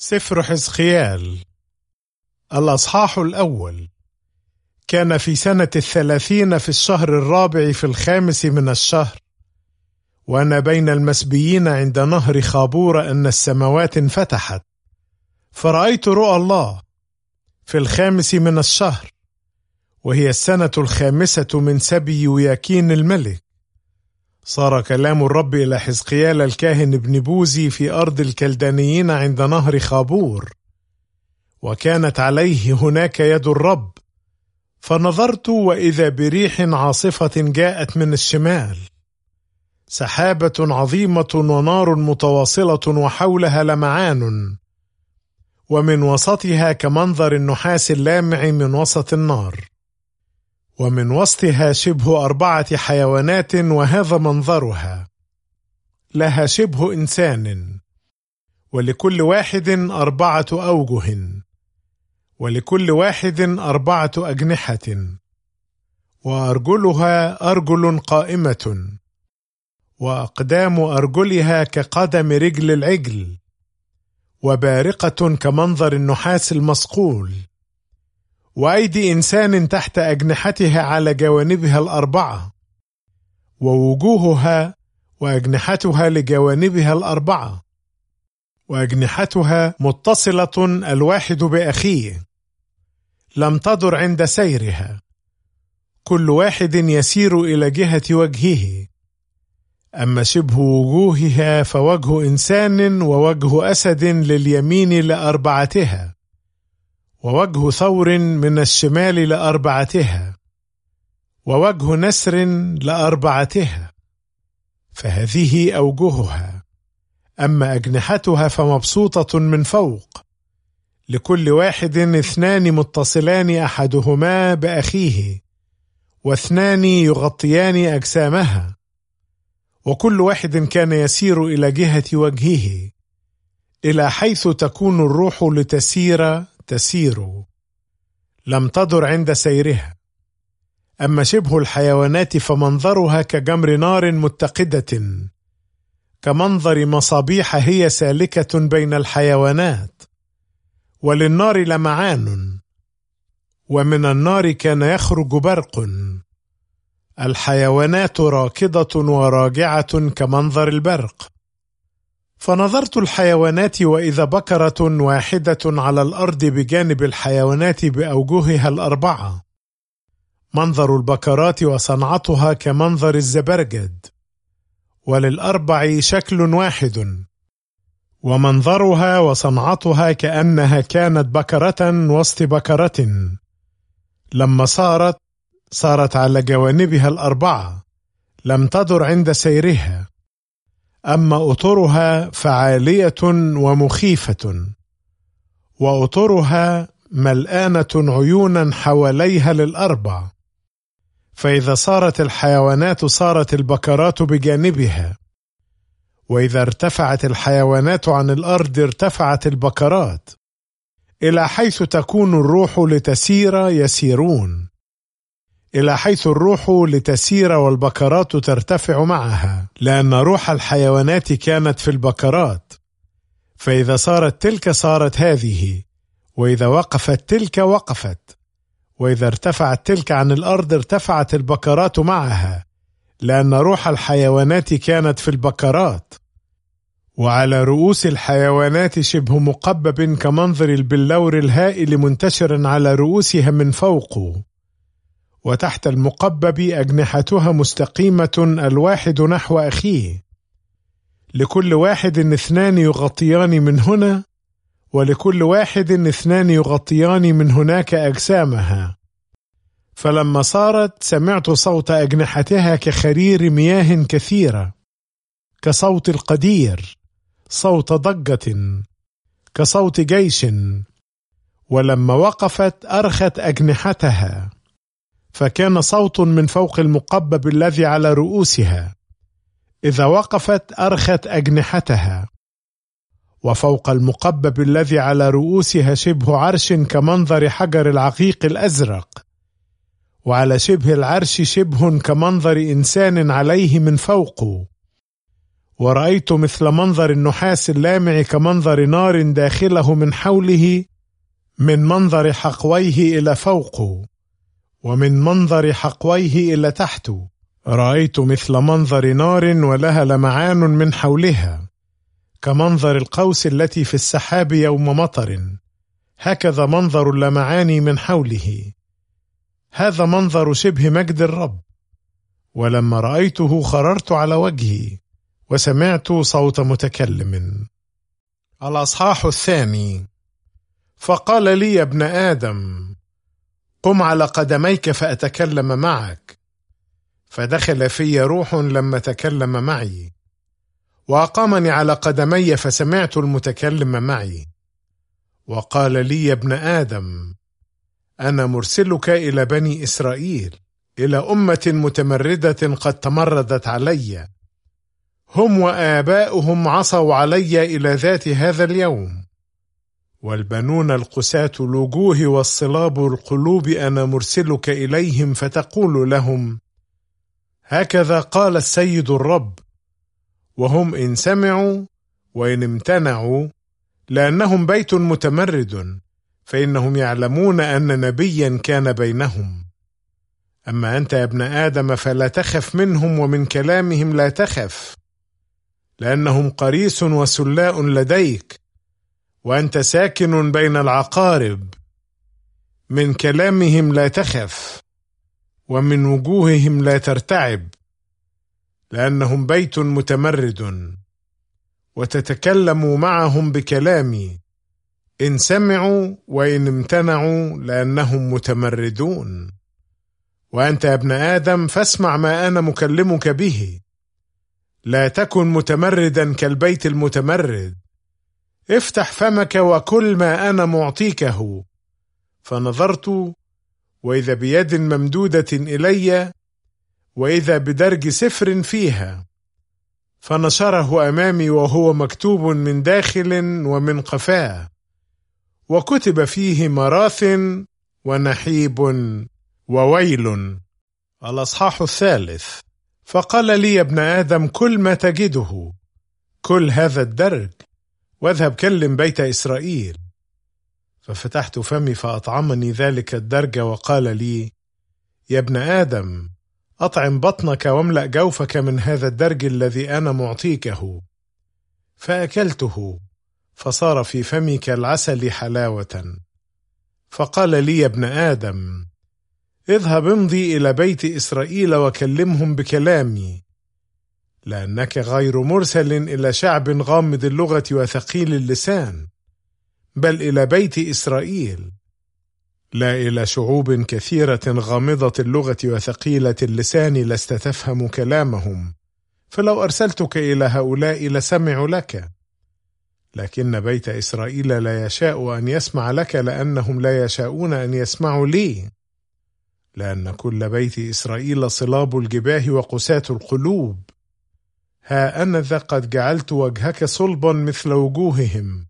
سفر حزقيال الأصحاح الأول. كان في سنة 30 في الشهر الرابع في 5 من الشهر، وأنا بين المسبيين عند نهر خابور أن السماوات انفتحت، فرأيت رؤى الله في 5 من الشهر، وهي السنة 5 من سبي يوياكين الملك. صار كلام الرب إلى حزقيال الكاهن ابن بوزي في أرض الكلدانيين عند نهر خابور، وكانت عليه هناك يد الرب. فنظرت وإذا بريح عاصفة جاءت من الشمال، سحابة عظيمة ونار متواصلة وحولها لمعان، ومن وسطها كمنظر النحاس اللامع من وسط النار، ومن وسطها شبه 4 حيوانات، وهذا منظرها: لها شبه إنسان، ولكل واحد 4 أوجه، ولكل واحد 4 أجنحة، وأرجلها أرجل قائمة، وأقدام أرجلها كقدم رجل العجل، وبارقة كمنظر النحاس المصقول، وأيدي إنسان تحت أجنحتها على جوانبها 4، ووجوهها وأجنحتها لجوانبها 4، وأجنحتها متصلة الواحد بأخيه، لم تدر عند سيرها، كل واحد يسير إلى جهة وجهه. أما شبه وجوهها فوجه إنسان، ووجه أسد لليمين ل4، ووجه ثور من الشمال ل4، ووجه نسر ل4، فهذه أوجهها. أما أجنحتها فمبسوطة من فوق، لكل واحد 2 متصلان أحدهما بأخيه، و2 يغطيان أجسامها، وكل واحد كان يسير إلى جهة وجهه، إلى حيث تكون الروح لتسير تسير، لم تدر عند سيرها. أما شبه الحيوانات فمنظرها كجمر نار متقدة، كمنظر مصابيح هي سالكة بين الحيوانات، وللنار لمعان، ومن النار كان يخرج برق. الحيوانات راكضة وراجعة كمنظر البرق. فنظرت الحيوانات، وإذا بكرة واحدة على الأرض بجانب الحيوانات بأوجهها 4. منظر البكرات وصنعتها كمنظر الزبرجد، ولل4 شكل واحد، ومنظرها وصنعتها كأنها كانت بكرة وسط بكرة. لما صارت على جوانبها 4، لم تدر عند سيرها. أما أطرها فعالية ومخيفة، وأطرها ملآنة عيونا حواليها ل4. فإذا صارت الحيوانات صارت البكرات بجانبها، وإذا ارتفعت الحيوانات عن الأرض ارتفعت البكرات، إلى حيث تكون الروح لتسير يسيرون، إلى حيث الروح لتسير والبكرات ترتفع معها، لأن روح الحيوانات كانت في البكرات. فإذا صارت تلك صارت هذه، وإذا وقفت تلك وقفت، وإذا ارتفعت تلك عن الأرض ارتفعت البكرات معها، لأن روح الحيوانات كانت في البكرات. وعلى رؤوس الحيوانات شبه مقبب كمنظر البلور الهائل منتشرا على رؤوسها من فوق، وتحت المقبب أجنحتها مستقيمة الواحد نحو أخيه، لكل واحد 2 يغطيان من هنا، ولكل واحد 2 يغطيان من هناك أجسامها. فلما صارت سمعت صوت أجنحتها كخرير مياه كثيرة، كصوت القدير، صوت ضجة، كصوت جيش. ولما وقفت أرخت أجنحتها، فكان صوت من فوق المقبب الذي على رؤوسها. إذا وقفت أرخت أجنحتها. وفوق المقبب الذي على رؤوسها شبه عرش كمنظر حجر العقيق الأزرق، وعلى شبه العرش شبه كمنظر إنسان عليه من فوق، ورأيت مثل منظر النحاس اللامع كمنظر نار داخله من حوله، من منظر حقويه إلى فوقه، ومن منظر حقويه إلى تحته. رأيت مثل منظر نار ولها لمعان من حولها كمنظر القوس التي في السحاب يوم مطر، هكذا منظر اللمعان من حوله. هذا منظر شبه مجد الرب. ولما رأيته خررت على وجهي وسمعت صوت متكلم. الأصحاح 2. فقال لي: يا ابن آدم، قم على قدميك فأتكلم معك. فدخل في روح لما تكلم معي، وأقامني على قدمي، فسمعت المتكلم معي. وقال لي: يا ابن آدم، أنا مرسلك إلى بني إسرائيل، إلى أمة متمردة قد تمردت علي، هم وآباؤهم عصوا علي إلى ذات هذا اليوم. والبنون القساة الوجوه والصلاب القلوب أنا مرسلك إليهم، فتقول لهم: هكذا قال السيد الرب. وهم إن سمعوا وإن امتنعوا، لأنهم بيت متمرد، فإنهم يعلمون أن نبيا كان بينهم. أما أنت يا ابن آدم فلا تخف منهم، ومن كلامهم لا تخف، لأنهم قريس وسلاء لديك، وأنت ساكن بين العقارب. من كلامهم لا تخف، ومن وجوههم لا ترتعب، لأنهم بيت متمرد. وتتكلم معهم بكلامي، إن سمعوا وإن امتنعوا، لأنهم متمردون. وأنت يا ابن آدم فاسمع ما أنا مكلمك به، لا تكن متمردا كالبيت المتمرد. افتح فمك وكل ما أنا معطيكه. فنظرت، وإذا بيد ممدودة إلي، وإذا بدرج سفر فيها، فنشره أمامي، وهو مكتوب من داخل ومن قفاه، وكتب فيه مراث ونحيب وويل. الأصحاح 3. فقال لي: يا ابن آدم، كل ما تجده، كل هذا الدرج، واذهب كلم بيت إسرائيل. ففتحت فمي فأطعمني ذلك الدرج، وقال لي: يا ابن آدم، أطعم بطنك واملأ جوفك من هذا الدرج الذي أنا معطيكه. فأكلته، فصار في فمي كالعسل حلاوة. فقال لي: يا ابن آدم، اذهب امضي إلى بيت إسرائيل وكلمهم بكلامي، لأنك غير مرسل إلى شعب غامض اللغة وثقيل اللسان، بل إلى بيت إسرائيل، لا إلى شعوب كثيرة غامضة اللغة وثقيلة اللسان لست تفهم كلامهم. فلو أرسلتك إلى هؤلاء لسمعوا لك، لكن بيت إسرائيل لا يشاء أن يسمع لك، لأنهم لا يشاءون أن يسمعوا لي، لأن كل بيت إسرائيل صلاب الجباه وقساة القلوب. ها أنا ذا قد جعلت وجهك صلبا مثل وجوههم،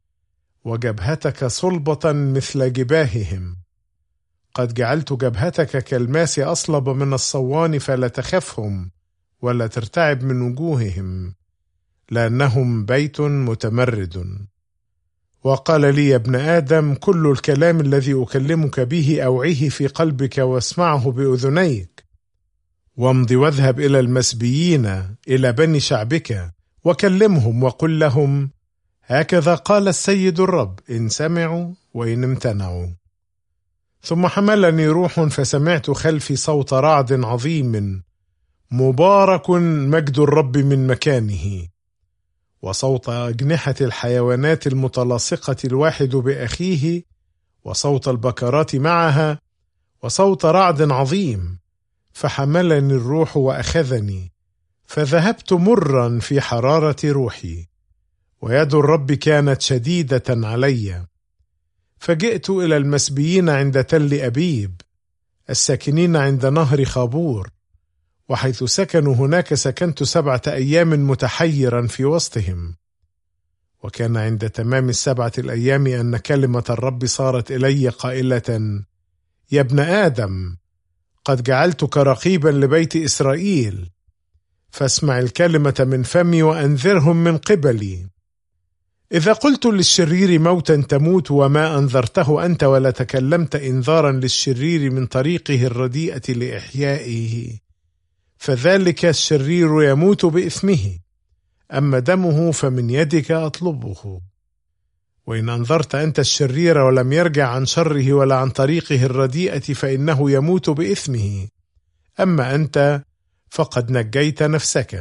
وجبهتك صلبة مثل جباههم. قد جعلت جبهتك كالماس أصلب من الصوان، فلا تخفهم ولا ترتعب من وجوههم، لأنهم بيت متمرد. وقال لي: يا ابن آدم، كل الكلام الذي أكلمك به أوعيه في قلبك واسمعه بأذنيك، وامض واذهب إلى المسبيين، إلى بني شعبك، وكلمهم وقل لهم: هكذا قال السيد الرب، إن سمعوا وإن امتنعوا. ثم حملني روح، فسمعت خلفي صوت رعد عظيم: مبارك مجد الرب من مكانه، وصوت أجنحة الحيوانات المتلاصقة الواحد بأخيه، وصوت البكرات معها، وصوت رعد عظيم. فحملني الروح وأخذني، فذهبت مرا في حرارة روحي، ويد الرب كانت شديدة علي. فجئت إلى المسبيين عند تل أبيب، الساكنين عند نهر خابور، وحيث سكنوا هناك سكنت 7 أيام متحيرا في وسطهم. وكان عند تمام 7 الأيام أن كلمة الرب صارت إلي قائلة: يا ابن آدم، قد جعلتك رقيبا لبيت إسرائيل، فاسمع الكلمة من فمي وأنذرهم من قبلي. إذا قلت للشرير موتا تموت وما أنذرته أنت ولا تكلمت إنذارا للشرير من طريقه الرديئة لإحيائه، فذلك الشرير يموت بإثمه، أما دمه فمن يدك أطلبه. وإن أنذرت أنت الشرير ولم يرجع عن شره ولا عن طريقه الرديئة فإنه يموت بإثمه، أما أنت فقد نجيت نفسك.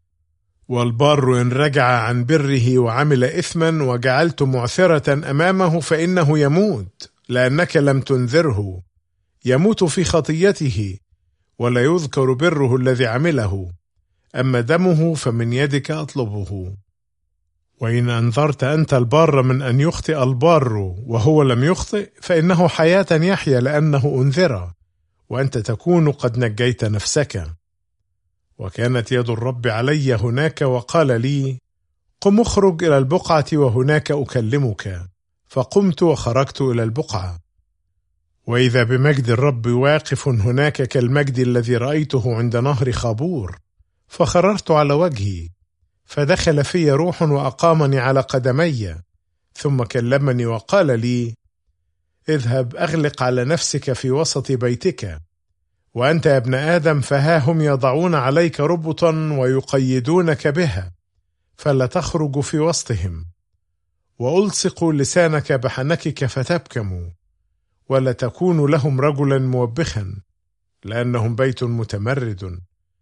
والبار إن رجع عن بره وعمل إثما وجعلت معثرة أمامه فإنه يموت، لأنك لم تنذره، يموت في خطيته ولا يذكر بره الذي عمله، أما دمه فمن يدك أطلبه. وإن أنذرت أنت البار من أن يخطئ البار وهو لم يخطئ فإنه حياة يحيى لأنه أنذر، وأنت تكون قد نجيت نفسك. وكانت يد الرب علي هناك وقال لي: قم اخرج إلى البقعة وهناك أكلمك. فقمت وخرجت إلى البقعة، وإذا بمجد الرب واقف هناك كالمجد الذي رأيته عند نهر خابور، فخررت على وجهي، فدخل في روح وأقامني على قدمي، ثم كلمني وقال لي: اذهب أغلق على نفسك في وسط بيتك، وأنت يا ابن آدم فها هم يضعون عليك ربطا ويقيدونك بها، فلا تخرج في وسطهم، وألصق لسانك بحنكك فتبكم، ولا تكون لهم رجلا موبخا، لأنهم بيت متمرد.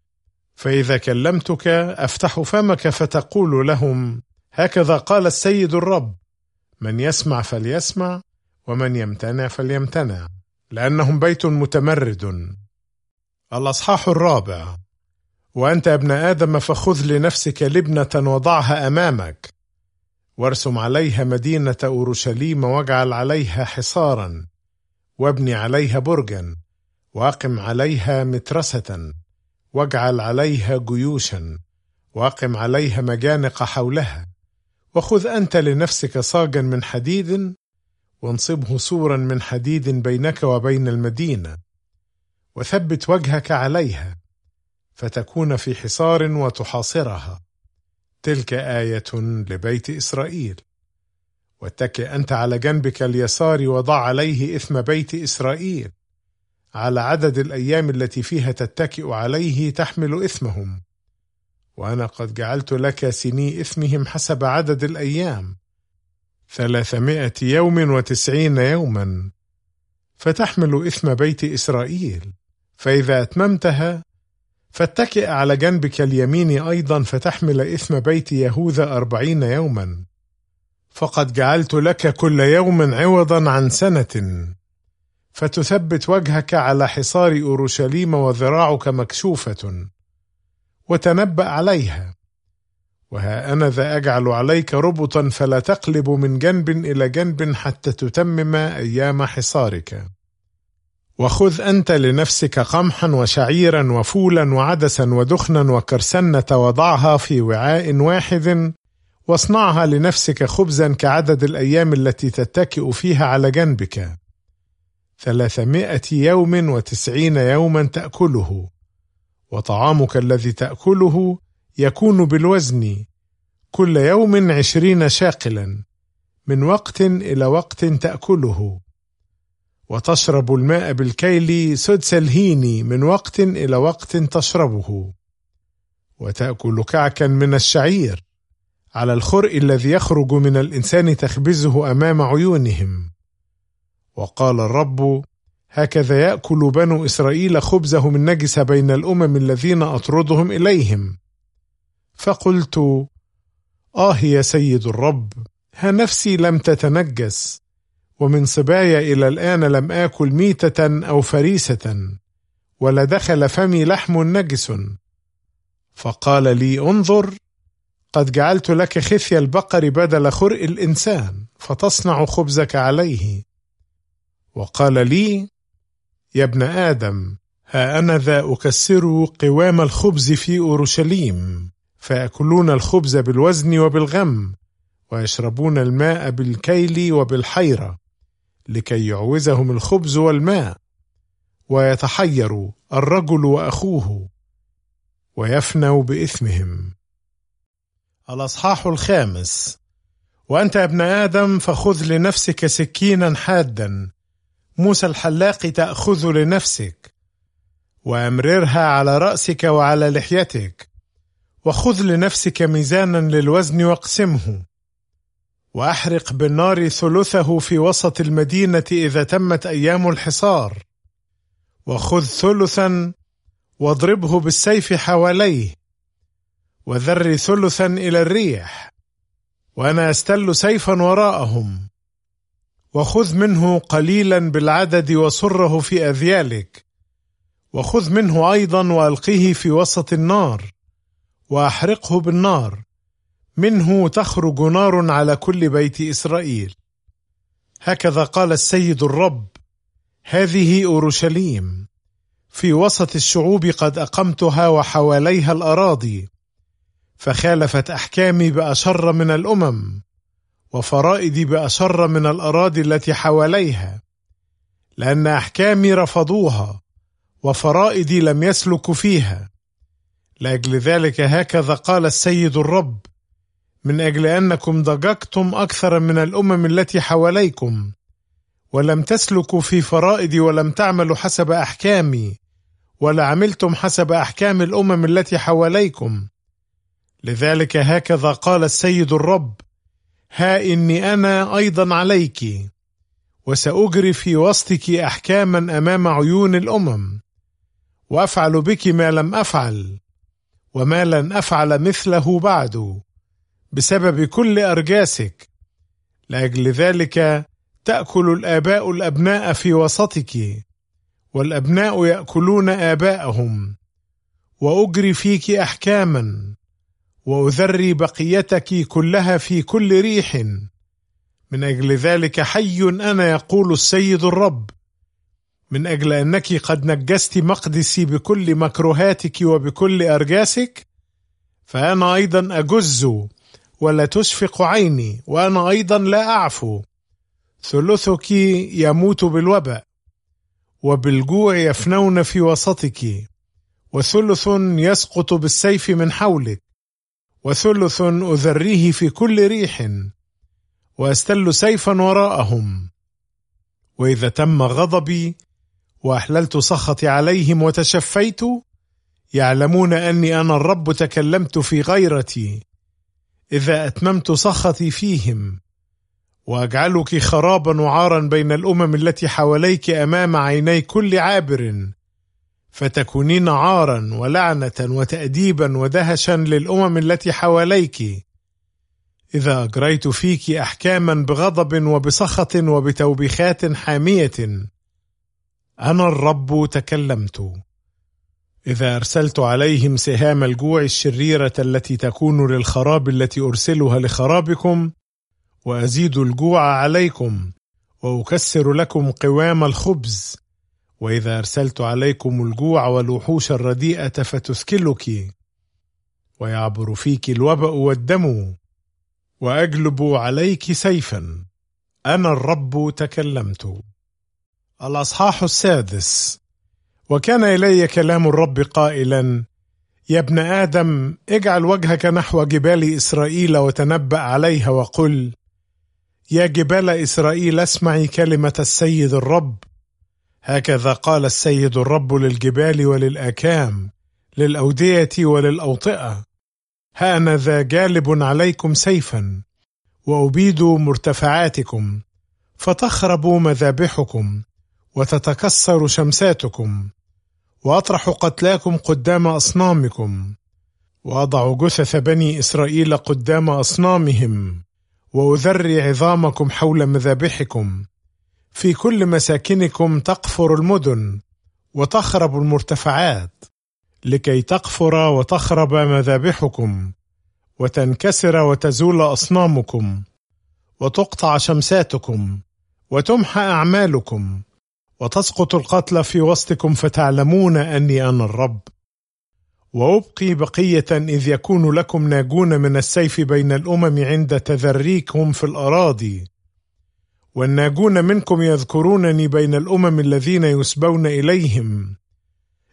فإذا كلمتك أفتح فمك فتقول لهم: هكذا قال السيد الرب، من يسمع فليسمع ومن يمتنع فليمتنع، لأنهم بيت متمرد. الأصحاح 4. وأنت ابن آدم فخذ لنفسك لبنة وضعها أمامك، وارسم عليها مدينة أورشليم، واجعل عليها حصارا، وابني عليها برجا، واقم عليها مترسة، واجعل عليها جيوشا، واقم عليها مجانق حولها. وخذ أنت لنفسك صاجا من حديد، وانصبه سورا من حديد بينك وبين المدينة، وثبت وجهك عليها، فتكون في حصار وتحاصرها. تلك آية لبيت إسرائيل. واتكئ أنت على جنبك اليسار، وضع عليه إثم بيت إسرائيل، على عدد الأيام التي فيها تتكئ عليه تحمل إثمهم، وأنا قد جعلت لك سني إثمهم حسب عدد الأيام 390 يوما، فتحمل إثم بيت إسرائيل. فإذا أتممتها فاتكئ على جنبك اليمين أيضا، فتحمل إثم بيت يهوذا 40 يوما، فقد جعلت لك كل يوم عوضا عن سنة، فتثبت وجهك على حصار أورشليم وذراعك مكشوفة، وتنبأ عليها. وها أنا ذا أجعل عليك ربطا، فلا تقلب من جنب إلى جنب حتى تتمم أيام حصارك. وخذ أنت لنفسك قمحا وشعيرا وفولا وعدسا ودخنا وكرسنة، وضعها في وعاء واحد، واصنعها لنفسك خبزا كعدد الأيام التي تتكئ فيها على جنبك 390 يوما تأكله. وطعامك الذي تأكله يكون بالوزن، كل يوم 20 شاقلا، من وقت إلى وقت تأكله. وتشرب الماء بالكيل سدس الهين، من وقت إلى وقت تشربه. وتأكل كعكا من الشعير، على الخرء الذي يخرج من الإنسان تخبزه أمام عيونهم. وقال الرب: هكذا يأكل بنو إسرائيل خبزهم النجس بين الأمم الذين أطردهم إليهم. فقلت: يا سيد الرب، ها نفسي لم تتنجس، ومن صبايا إلى الآن لم آكل ميتة أو فريسة، ولا دخل فمي لحم نجس. فقال لي: انظر، قد جعلت لك خثي البقر بدل خرء الإنسان، فتصنع خبزك عليه. وقال لي: يا ابن آدم، ها أنا ذا أكسر قوام الخبز في أورشليم، فيأكلون الخبز بالوزن وبالغم، ويشربون الماء بالكيل وبالحيرة، لكي يعوزهم الخبز والماء، ويتحير الرجل وأخوه. ويفنوا بإثمهم. الأصحاح 5. وأنت يا ابن آدم فخذ لنفسك سكينا حادا موسى الحلاق تأخذ لنفسك، وأمررها على رأسك وعلى لحيتك، وخذ لنفسك ميزانا للوزن واقسمه، وأحرق بالنار ثلثه في وسط المدينة إذا تمت أيام الحصار، وخذ ثلثا واضربه بالسيف حواليه، وذر ثلثا إلى الريح، وأنا أستل سيفا وراءهم، وخذ منه قليلا بالعدد وصره في أذيالك، وخذ منه أيضا وألقيه في وسط النار، وأحرقه بالنار، منه تخرج نار على كل بيت إسرائيل. هكذا قال السيد الرب: هذه أورشليم في وسط الشعوب قد أقمتها وحواليها الأراضي، فخالفت أحكامي بأشر من الأمم، وفرائدي بأشر من الأراضي التي حواليها، لأن أحكامي رفضوها وفرائدي لم يسلكوا فيها. لأجل ذلك هكذا قال السيد الرب: من أجل أنكم ضججتم أكثر من الأمم التي حواليكم، ولم تسلكوا في فرائدي، ولم تعملوا حسب أحكامي، ولا عملتم حسب أحكام الأمم التي حواليكم، لذلك هكذا قال السيد الرب: ها إني أنا أيضا عليك، وسأجري في وسطك أحكاما أمام عيون الأمم، وأفعل بك ما لم أفعل وما لن أفعل مثله بعد، بسبب كل أرجاسك. لأجل ذلك تأكل الآباء الأبناء في وسطك، والأبناء يأكلون آباءهم، وأجري فيك أحكاما، وأذري بقيتك كلها في كل ريح. من أجل ذلك حي أنا يقول السيد الرب: من أجل أنك قد نجست مقدسي بكل مكروهاتك وبكل أرجاسك، فأنا أيضا أجز ولا تشفق عيني، وأنا أيضا لا أعفو. ثلثك يموت بالوباء، وبالجوع يفنون في وسطك، وثلث يسقط بالسيف من حولك، وثلث أذريه في كل ريح، وأستل سيفا وراءهم. وإذا تم غضبي وأحللت سخطي عليهم وتشفيت، يعلمون أني أنا الرب تكلمت في غيرتي، إذا أتممت سخطي فيهم، وأجعلك خرابا وعارا بين الأمم التي حواليك أمام عيني كل عابر، فتكونين عارا ولعنة وتأديبا ودهشا للأمم التي حواليك، إذا أجريت فيك أحكاما بغضب وبسخط وبتوبيخات حامية. أنا الرب تكلمت. إذا أرسلت عليهم سهام الجوع الشريرة التي تكون للخراب التي أرسلها لخرابكم، وأزيد الجوع عليكم، وأكسر لكم قوام الخبز، وإذا أرسلت عليكم الجوع والوحوش الرديئة فتثكلك، ويعبر فيك الوباء والدم، وأجلب عليك سيفا. أنا الرب تكلمت. الأصحاح 6. وكان إلي كلام الرب قائلا: يا ابن آدم، اجعل وجهك نحو جبال إسرائيل وتنبأ عليها، وقل: يا جبال إسرائيل اسمعي كلمة السيد الرب. هكذا قال السيد الرب للجبال وللآكام، للأودية وللأوطئة: ها أنا ذا جالب عليكم سيفا، وأبيد مرتفعاتكم، فتخرب مذابحكم، وتتكسر شمساتكم، وأطرح قتلاكم قدام أصنامكم، وأضع جثث بني إسرائيل قدام أصنامهم، وأذري عظامكم حول مذابحكم. في كل مساكنكم تقفر المدن وتخرب المرتفعات، لكي تقفر وتخرب مذابحكم، وتنكسر وتزول أصنامكم، وتقطع شمساتكم، وتمحى أعمالكم، وتسقط القتلى في وسطكم، فتعلمون أني أنا الرب. وأبقي بقية إذ يكون لكم ناجون من السيف بين الأمم عند تذريكم في الأراضي، والناجون منكم يذكرونني بين الأمم الذين يسبون إليهم،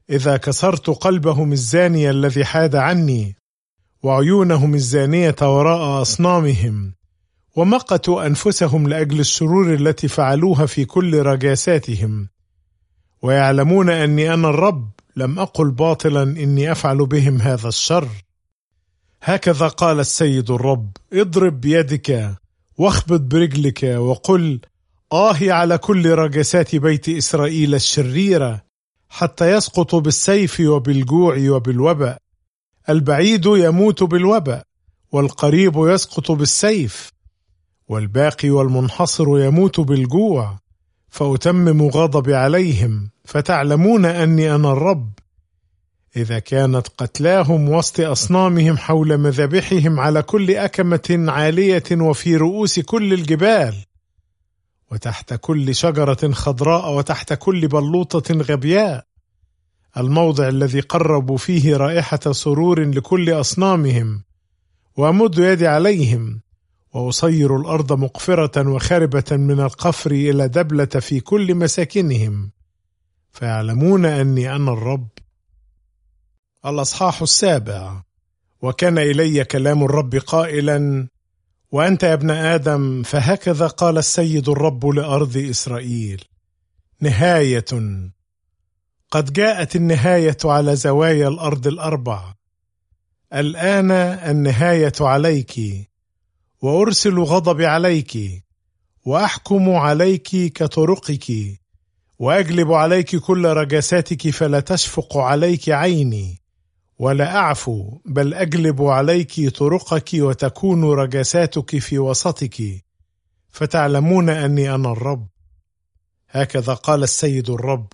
إذا كسرت قلبهم الزاني الذي حاد عني، وعيونهم الزانية وراء أصنامهم، ومقتوا أنفسهم لأجل الشرور التي فعلوها في كل رجاساتهم، ويعلمون أني أنا الرب لم أقل باطلا إني أفعل بهم هذا الشر. هكذا قال السيد الرب: اضرب بيدك واخبط برجلك وقل آهي على كل رجسات بيت إسرائيل الشريرة، حتى يسقط بالسيف وبالجوع وبالوباء. البعيد يموت بالوباء، والقريب يسقط بالسيف، والباقي والمنحصر يموت بالجوع، فأتمم غضبي عليهم، فتعلمون أني أنا الرب. إذا كانت قتلاهم وسط أصنامهم حول مذابحهم على كل أكمة عالية وفي رؤوس كل الجبال، وتحت كل شجرة خضراء وتحت كل بلوطة غبياء، الموضع الذي قربوا فيه رائحة سرور لكل أصنامهم، وأمد يدي عليهم وأصير الأرض مقفرة وخربة من القفر إلى دبلة في كل مساكنهم، فيعلمون أني أنا الرب. الأصحاح 7. وكان إلي كلام الرب قائلا: وأنت يا ابن آدم، فهكذا قال السيد الرب لأرض إسرائيل: نهاية، قد جاءت النهاية على زوايا الأرض الأربع. الآن النهاية عليك، وأرسل غضبي عليك، وأحكم عليك كطرقك، وأجلب عليك كل رجاساتك، فلا تشفق عليك عيني ولا أعفو، بل أجلب عليك طرقك وتكون رجاساتك في وسطك، فتعلمون أني أنا الرب. هكذا قال السيد الرب: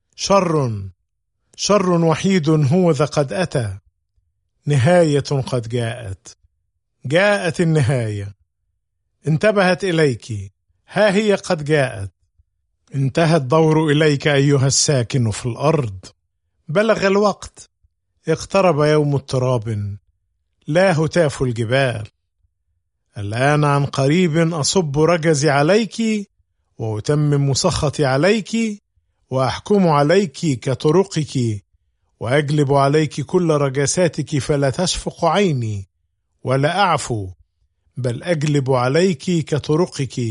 شر وحيد هو ذا قد أتى، نهاية قد جاءت النهاية، انتبهت إليك، ها هي قد جاءت، انتهى الدور إليك أيها الساكن في الأرض، بلغ الوقت، اقترب يوم اضطراب، لا هتاف الجبال. الآن عن قريب أصب رجزي عليك، وأتمم سخطي عليك، وأحكم عليك كطرقك، وأجلب عليك كل رجاساتك، فلا تشفق عيني ولا أعفو، بل أجلب عليك كطرقك،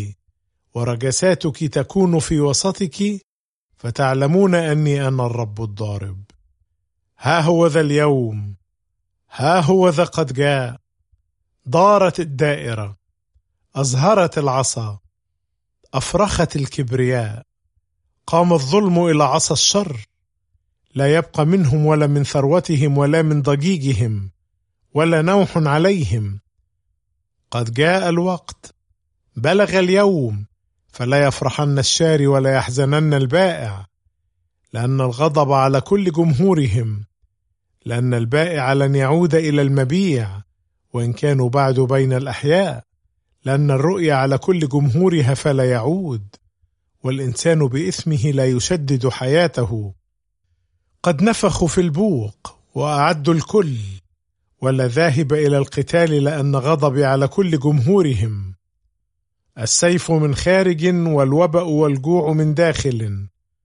ورجساتك تكون في وسطك، فتعلمون أني أنا الرب الضارب. ها هو ذا اليوم، ها هو ذا قد جاء، دارت الدائرة، أزهرت العصا، أفرخت الكبرياء، قام الظلم إلى عصا الشر، لا يبقى منهم ولا من ثروتهم ولا من ضجيجهم ولا نوح عليهم. قد جاء الوقت، بلغ اليوم، فلا يفرحن الشاري ولا يحزنن البائع، لأن الغضب على كل جمهورهم، لأن البائع لن يعود إلى المبيع وإن كانوا بعد بين الأحياء، لأن الرؤيا على كل جمهورها فلا يعود، والإنسان بإثمه لا يشدد حياته. قد نفخوا في البوق وأعدوا الكل، ولا ذاهب إلى القتال، لأن غضبي على كل جمهورهم. السيف من خارج، والوباء والجوع من داخل.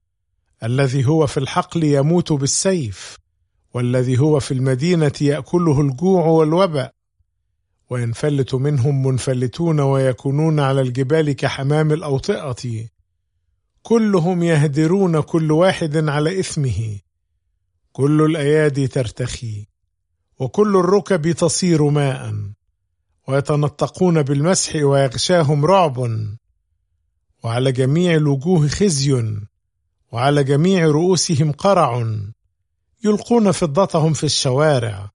الذي هو في الحقل يموت بالسيف، والذي هو في المدينة يأكله الجوع والوباء. وينفلت منهم منفلتون، ويكونون على الجبال كحمام الأوطئة، كلهم يهدرون كل واحد على إثمه. كل الأيادي ترتخي، وكل الركب تصير ماء، ويتنطقون بالمسح ويغشاهم رعب، وعلى جميع الوجوه خزي، وعلى جميع رؤوسهم قرع، يلقون فضتهم في الشوارع،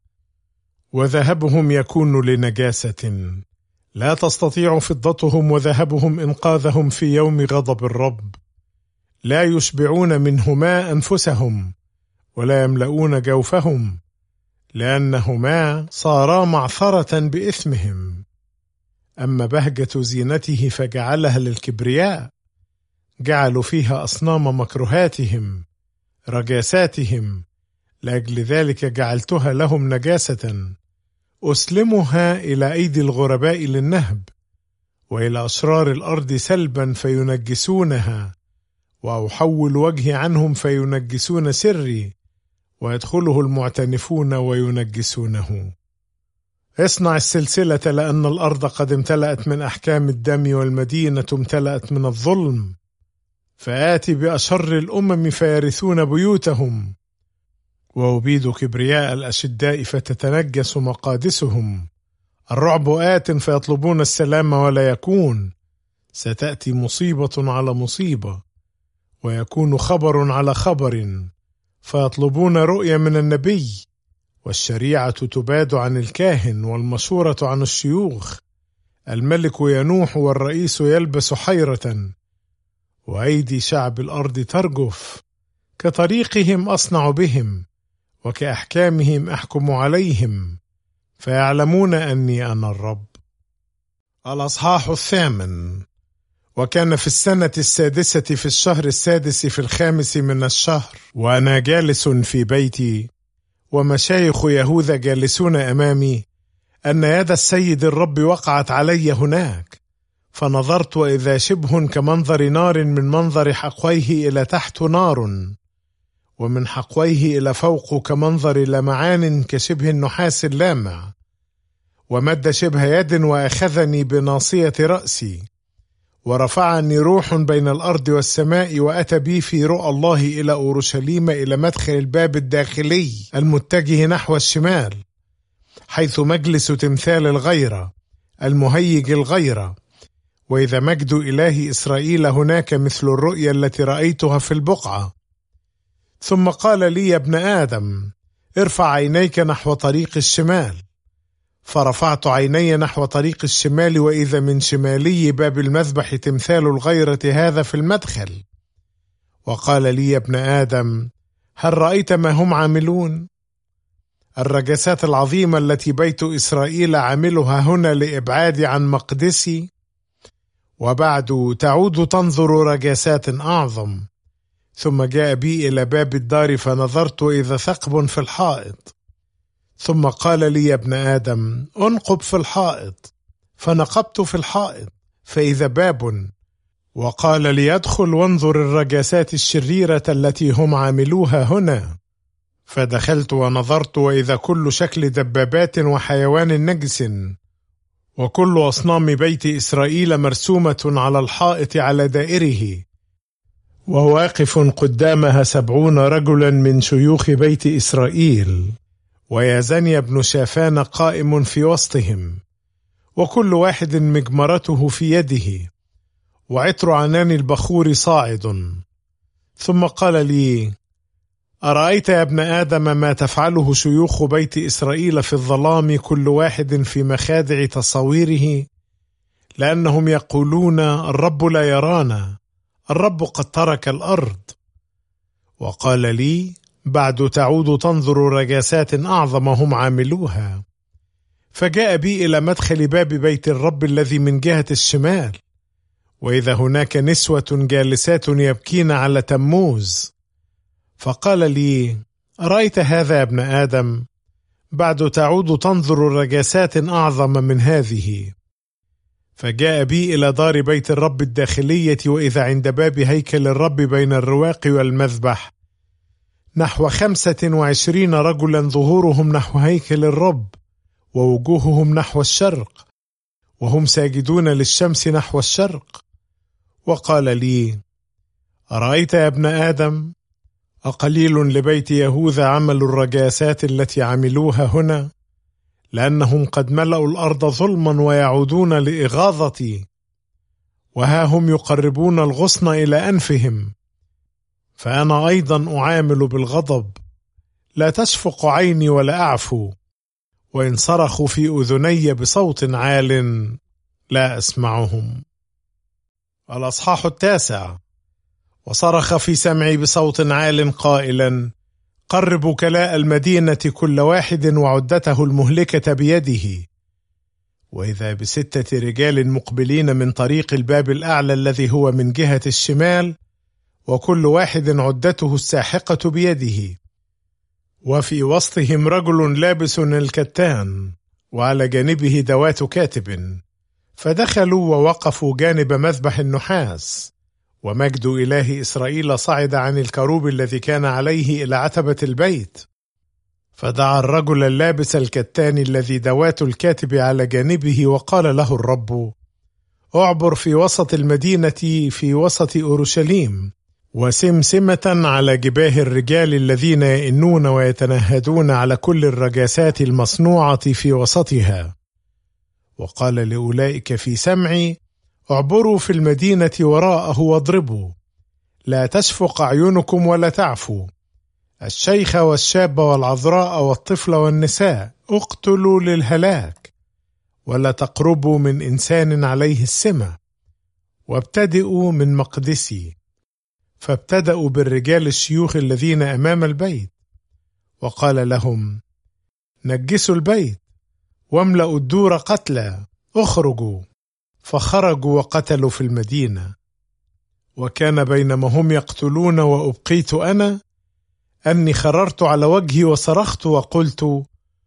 وذهبهم يكون لنجاسة، لا تستطيع فضتهم وذهبهم إنقاذهم في يوم غضب الرب. لا يشبعون منهما أنفسهم، ولا يملؤون جوفهم، لأنهما صارا معثرة بإثمهم. أما بهجة زينته فجعلها للكبرياء، جعلوا فيها أصنام مكروهاتهم، رجاساتهم، لأجل ذلك جعلتها لهم نجاسة. أسلمها إلى أيدي الغرباء للنهب، وإلى أشرار الأرض سلبا فينجسونها، وأحول وجهي عنهم فينجسون سري، ويدخله المعتنفون وينجسونه. اصنع السلسلة لأن الأرض قد امتلأت من أحكام الدم والمدينة امتلأت من الظلم. فآتي بأشر الأمم فيرثون بيوتهم، وأبيد كبرياء الأشداء فتتنجس مقادسهم. الرعب آت فيطلبون السلام ولا يكون، ستأتي مصيبة على مصيبة، ويكون خبر على خبر، فيطلبون رؤيا من النبي، والشريعة تباد عن الكاهن، والمشورة عن الشيوخ. الملك ينوح والرئيس يلبس حيرة، وأيدي شعب الأرض ترجف. كطريقهم أصنع بهم، وكأحكامهم أحكم عليهم، فيعلمون أني أنا الرب. الأصحاح 8. وكان في السنة 6 في الشهر 6 في 5 من الشهر، وأنا جالس في بيتي ومشايخ يهوذا جالسون أمامي، أن يد السيد الرب وقعت علي هناك. فنظرت وإذا شبه كمنظر نار، من منظر حقويه إلى تحت نار، ومن حقويه إلى فوق كمنظر لمعان كشبه النحاس اللامع. ومد شبه يد وأخذني بناصية رأسي، ورفعني روح بين الأرض والسماء، وأتى بي في رؤى الله إلى أورشليم، إلى مدخل الباب الداخلي المتجه نحو الشمال، حيث مجلس تمثال الغيرة المهيج الغيرة. وإذا مجد إله إسرائيل هناك مثل الرؤيا التي رأيتها في البقعة. ثم قال لي: يا ابن آدم، ارفع عينيك نحو طريق الشمال. فرفعت عيني نحو طريق الشمال، وإذا من شمالي باب المذبح تمثال الغيرة هذا في المدخل. وقال لي: يا ابن آدم، هل رأيت ما هم عاملون؟ الرجسات العظيمة التي بيت إسرائيل عاملها هنا لإبعاد عن مقدسي. وبعد تعود تنظر رجسات أعظم. ثم جاء بي إلى باب الدار، فنظرت إذا ثقب في الحائط. ثم قال لي: يا ابن آدم، انقب في الحائط. فنقبت في الحائط، فإذا باب. وقال لي: ادخل وانظر الرجسات الشريرة التي هم عاملوها هنا. فدخلت ونظرت، وإذا كل شكل دبابات وحيوان نجس، وكل أصنام بيت إسرائيل مرسومة على الحائط على دائره، وواقف قدامها 70 رجلا من شيوخ بيت إسرائيل، ويازنيا بن شافان قائم في وسطهم، وكل واحد مجمرته في يده، وعطر عنان البخور صاعد. ثم قال لي: أرأيت يا ابن آدم ما تفعله شيوخ بيت إسرائيل في الظلام، كل واحد في مخادع تصويره؟ لأنهم يقولون: الرب لا يرانا، الرب قد ترك الأرض. وقال لي: بعد تعود تنظر رجاسات أعظم هم عاملوها. فجاء بي إلى مدخل باب بيت الرب الذي من جهة الشمال، وإذا هناك نسوة جالسات يبكين على تموز. فقال لي: أرأيت هذا يا ابن آدم؟ بعد تعود تنظر رجاسات أعظم من هذه. فجاء بي إلى دار بيت الرب الداخلية، وإذا عند باب هيكل الرب بين الرواق والمذبح نحو 25 رجلا، ظهورهم نحو هيكل الرب، ووجوههم نحو الشرق، وهم ساجدون للشمس نحو الشرق. وقال لي: أرأيت يا ابن آدم؟ أقليل لبيت يهوذا عمل الرجاسات التي عملوها هنا؟ لأنهم قد ملأوا الأرض ظلما ويعودون لإغاظتي، وها هم يقربون الغصن إلى أنفهم. فأنا أيضا أعامل بالغضب، لا تشفق عيني ولا أعفو، وإن صرخوا في أذني بصوت عال لا أسمعهم. الأصحاح 9. وصرخ في سمعي بصوت عال قائلا: قرب وكلاء المدينة كل واحد وعدته المهلكة بيده. وإذا ب6 رجال مقبلين من طريق الباب الأعلى الذي هو من جهة الشمال، وكل واحد عدته الساحقة بيده، وفي وسطهم رجل لابس الكتان، وعلى جانبه دوات كاتب. فدخلوا ووقفوا جانب مذبح النحاس، ومجد إله إسرائيل صعد عن الكروب الذي كان عليه إلى عتبة البيت. فدعا الرجل اللابس الكتان الذي دوات الكاتب على جانبه، وقال له الرب: اعبر في وسط المدينة في وسط أورشليم، وسمسمة على جباه الرجال الذين يئنون ويتنهدون على كل الرجاسات المصنوعة في وسطها. وقال لأولئك في سمعي: اعبروا في المدينة وراءه واضربوا، لا تشفق أعينكم ولا تعفوا، الشيخ والشاب والعذراء والطفل والنساء اقتلوا للهلاك، ولا تقربوا من إنسان عليه السمة، وابتدئوا من مقدسي. فابتدأوا بالرجال الشيوخ الذين أمام البيت، وقال لهم: نجسوا البيت واملأوا الدور قتلى، اخرجوا. فخرجوا وقتلوا في المدينة. وكان بينما هم يقتلون وأبقيت أنا، أني خررت على وجهي وصرخت وقلت: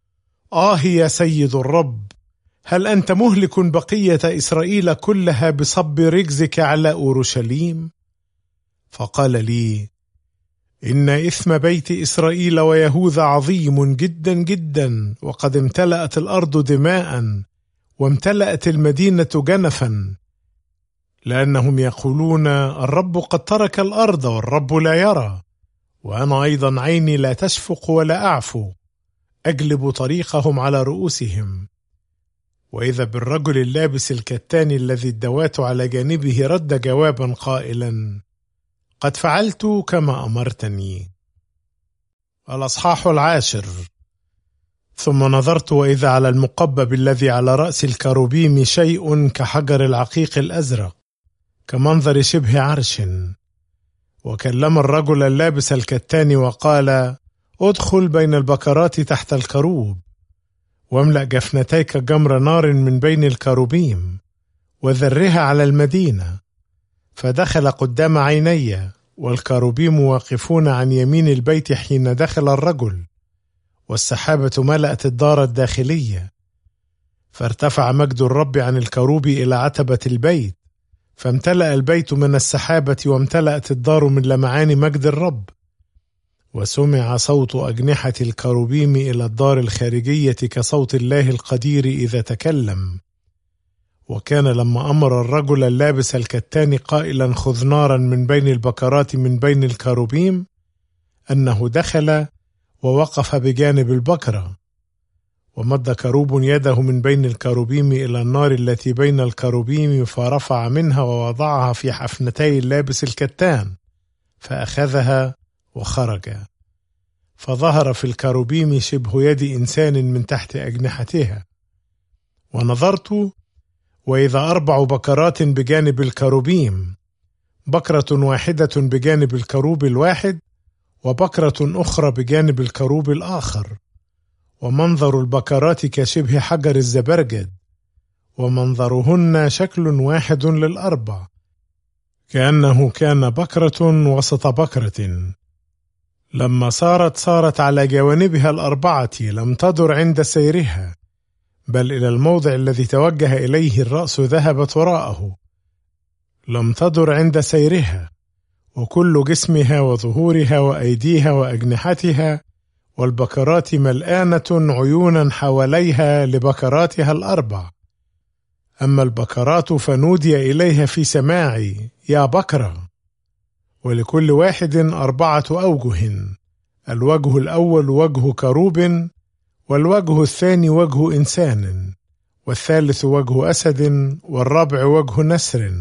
يا سيد الرب، هل أنت مهلك بقية إسرائيل كلها بصب رجزك على أورشليم؟ فقال لي: إن إثم بيت إسرائيل ويهوذا عظيم جدا جدا، وقد امتلأت الأرض دماء، وامتلأت المدينة جنفا، لأنهم يقولون: الرب قد ترك الأرض والرب لا يرى، وأنا أيضا عيني لا تشفق ولا أعفو، أجلب طريقهم على رؤوسهم. وإذا بالرجل اللابس الكتان الذي الدوات على جانبه رد جوابا قائلا: قد فعلت كما أمرتني. الأصحاح 10. ثم نظرت وإذا على المقبب الذي على رأس الكروبيم شيء كحجر العقيق الأزرق، كمنظر شبه عرش. وكلم الرجل اللابس الكتان وقال: ادخل بين البكرات تحت الكروب، واملأ جفنتيك جمر نار من بين الكروبيم، وذرها على المدينة. فدخل قدام عيني، والكروبيم واقفون عن يمين البيت حين دخل الرجل، والسحابة ملأت الدار الداخلية. فارتفع مجد الرب عن الكروب إلى عتبة البيت، فامتلأ البيت من السحابة، وامتلأت الدار من لمعان مجد الرب. وسمع صوت أجنحة الكروبيم إلى الدار الخارجية كصوت الله القدير إذا تكلم. وكان لما أمر الرجل اللابس الكتان قائلا: خذ نارا من بين البكرات من بين الكروبيم، أنه دخل ووقف بجانب البكرة، ومد كروب يده من بين الكروبيم إلى النار التي بين الكروبيم، فرفع منها ووضعها في حفنتي اللابس الكتان، فأخذها وخرج. فظهر في الكروبيم شبه يد إنسان من تحت أجنحتها. ونظرت وإذا 4 بكرات بجانب الكروبيم، بكرة واحدة بجانب الكروب الواحد، وبكرة أخرى بجانب الكروب الآخر. ومنظر البكرات كشبه حجر الزبرجد، ومنظرهن شكل واحد لل4، كأنه كان بكرة وسط بكرة. لما صارت على جوانبها ال4، لم تدر عند سيرها، بل إلى الموضع الذي توجه إليه الرأس ذهبت وراءه، لم تدر عند سيرها، وكل جسمها وظهورها وأيديها وأجنحتها والبكرات ملآنة عيونا حواليها لبكراتها ال4. أما البكرات فنودي إليها في سماعي: يا بكرة. ولكل واحد 4 أوجه، الوجه الأول وجه كروب، والوجه الثاني وجه إنسان، والثالث وجه أسد، والرابع وجه نسر.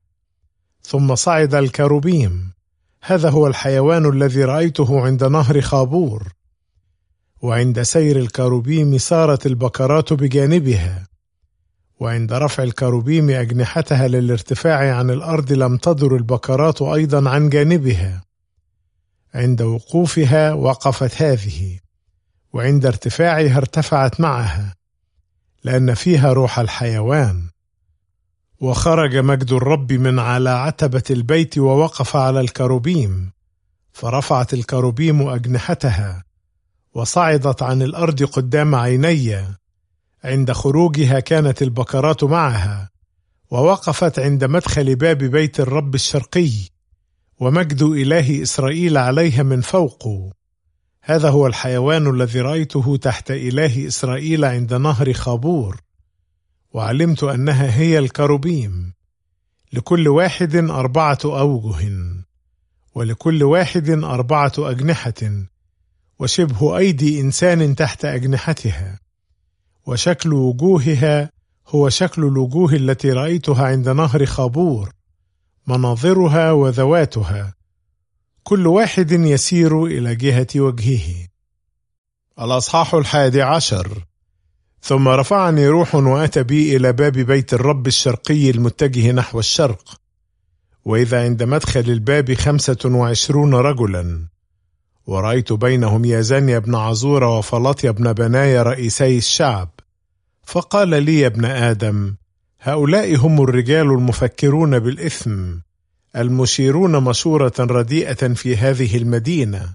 ثم صعد الكروبيم، هذا هو الحيوان الذي رأيته عند نهر خابور. وعند سير الكروبيم سارت البكرات بجانبها، وعند رفع الكروبيم أجنحتها للارتفاع عن الأرض لم تدر البكرات أيضا عن جانبها. عند وقوفها وقفت هذه، وعند ارتفاعها ارتفعت معها، لأن فيها روح الحيوان. وخرج مجد الرب من على عتبة البيت ووقف على الكروبيم، فرفعت الكروبيم أجنحتها وصعدت عن الأرض قدام عيني. عند خروجها كانت البكرات معها، ووقفت عند مدخل باب بيت الرب الشرقي، ومجد إله إسرائيل عليها من فوق. هذا هو الحيوان الذي رأيته تحت إله إسرائيل عند نهر خابور، وعلمت أنها هي الكروبيم، لكل واحد 4 أوجه، ولكل واحد 4 أجنحة، وشبه أيدي إنسان تحت أجنحتها، وشكل وجوهها هو شكل الوجوه التي رأيتها عند نهر خابور، مناظرها وذواتها، كل واحد يسير إلى جهة وجهه. الأصحاح 11. ثم رفعني روح وأتى بي إلى باب بيت الرب الشرقي المتجه نحو الشرق، وإذا عند مدخل الباب 25 رجلا، ورأيت بينهم يازنيا بن عزور وفلطيا بن بنايا رئيسي الشعب. فقال لي: يا ابن آدم، هؤلاء هم الرجال المفكرون بالإثم، المشيرون مشورة رديئة في هذه المدينة،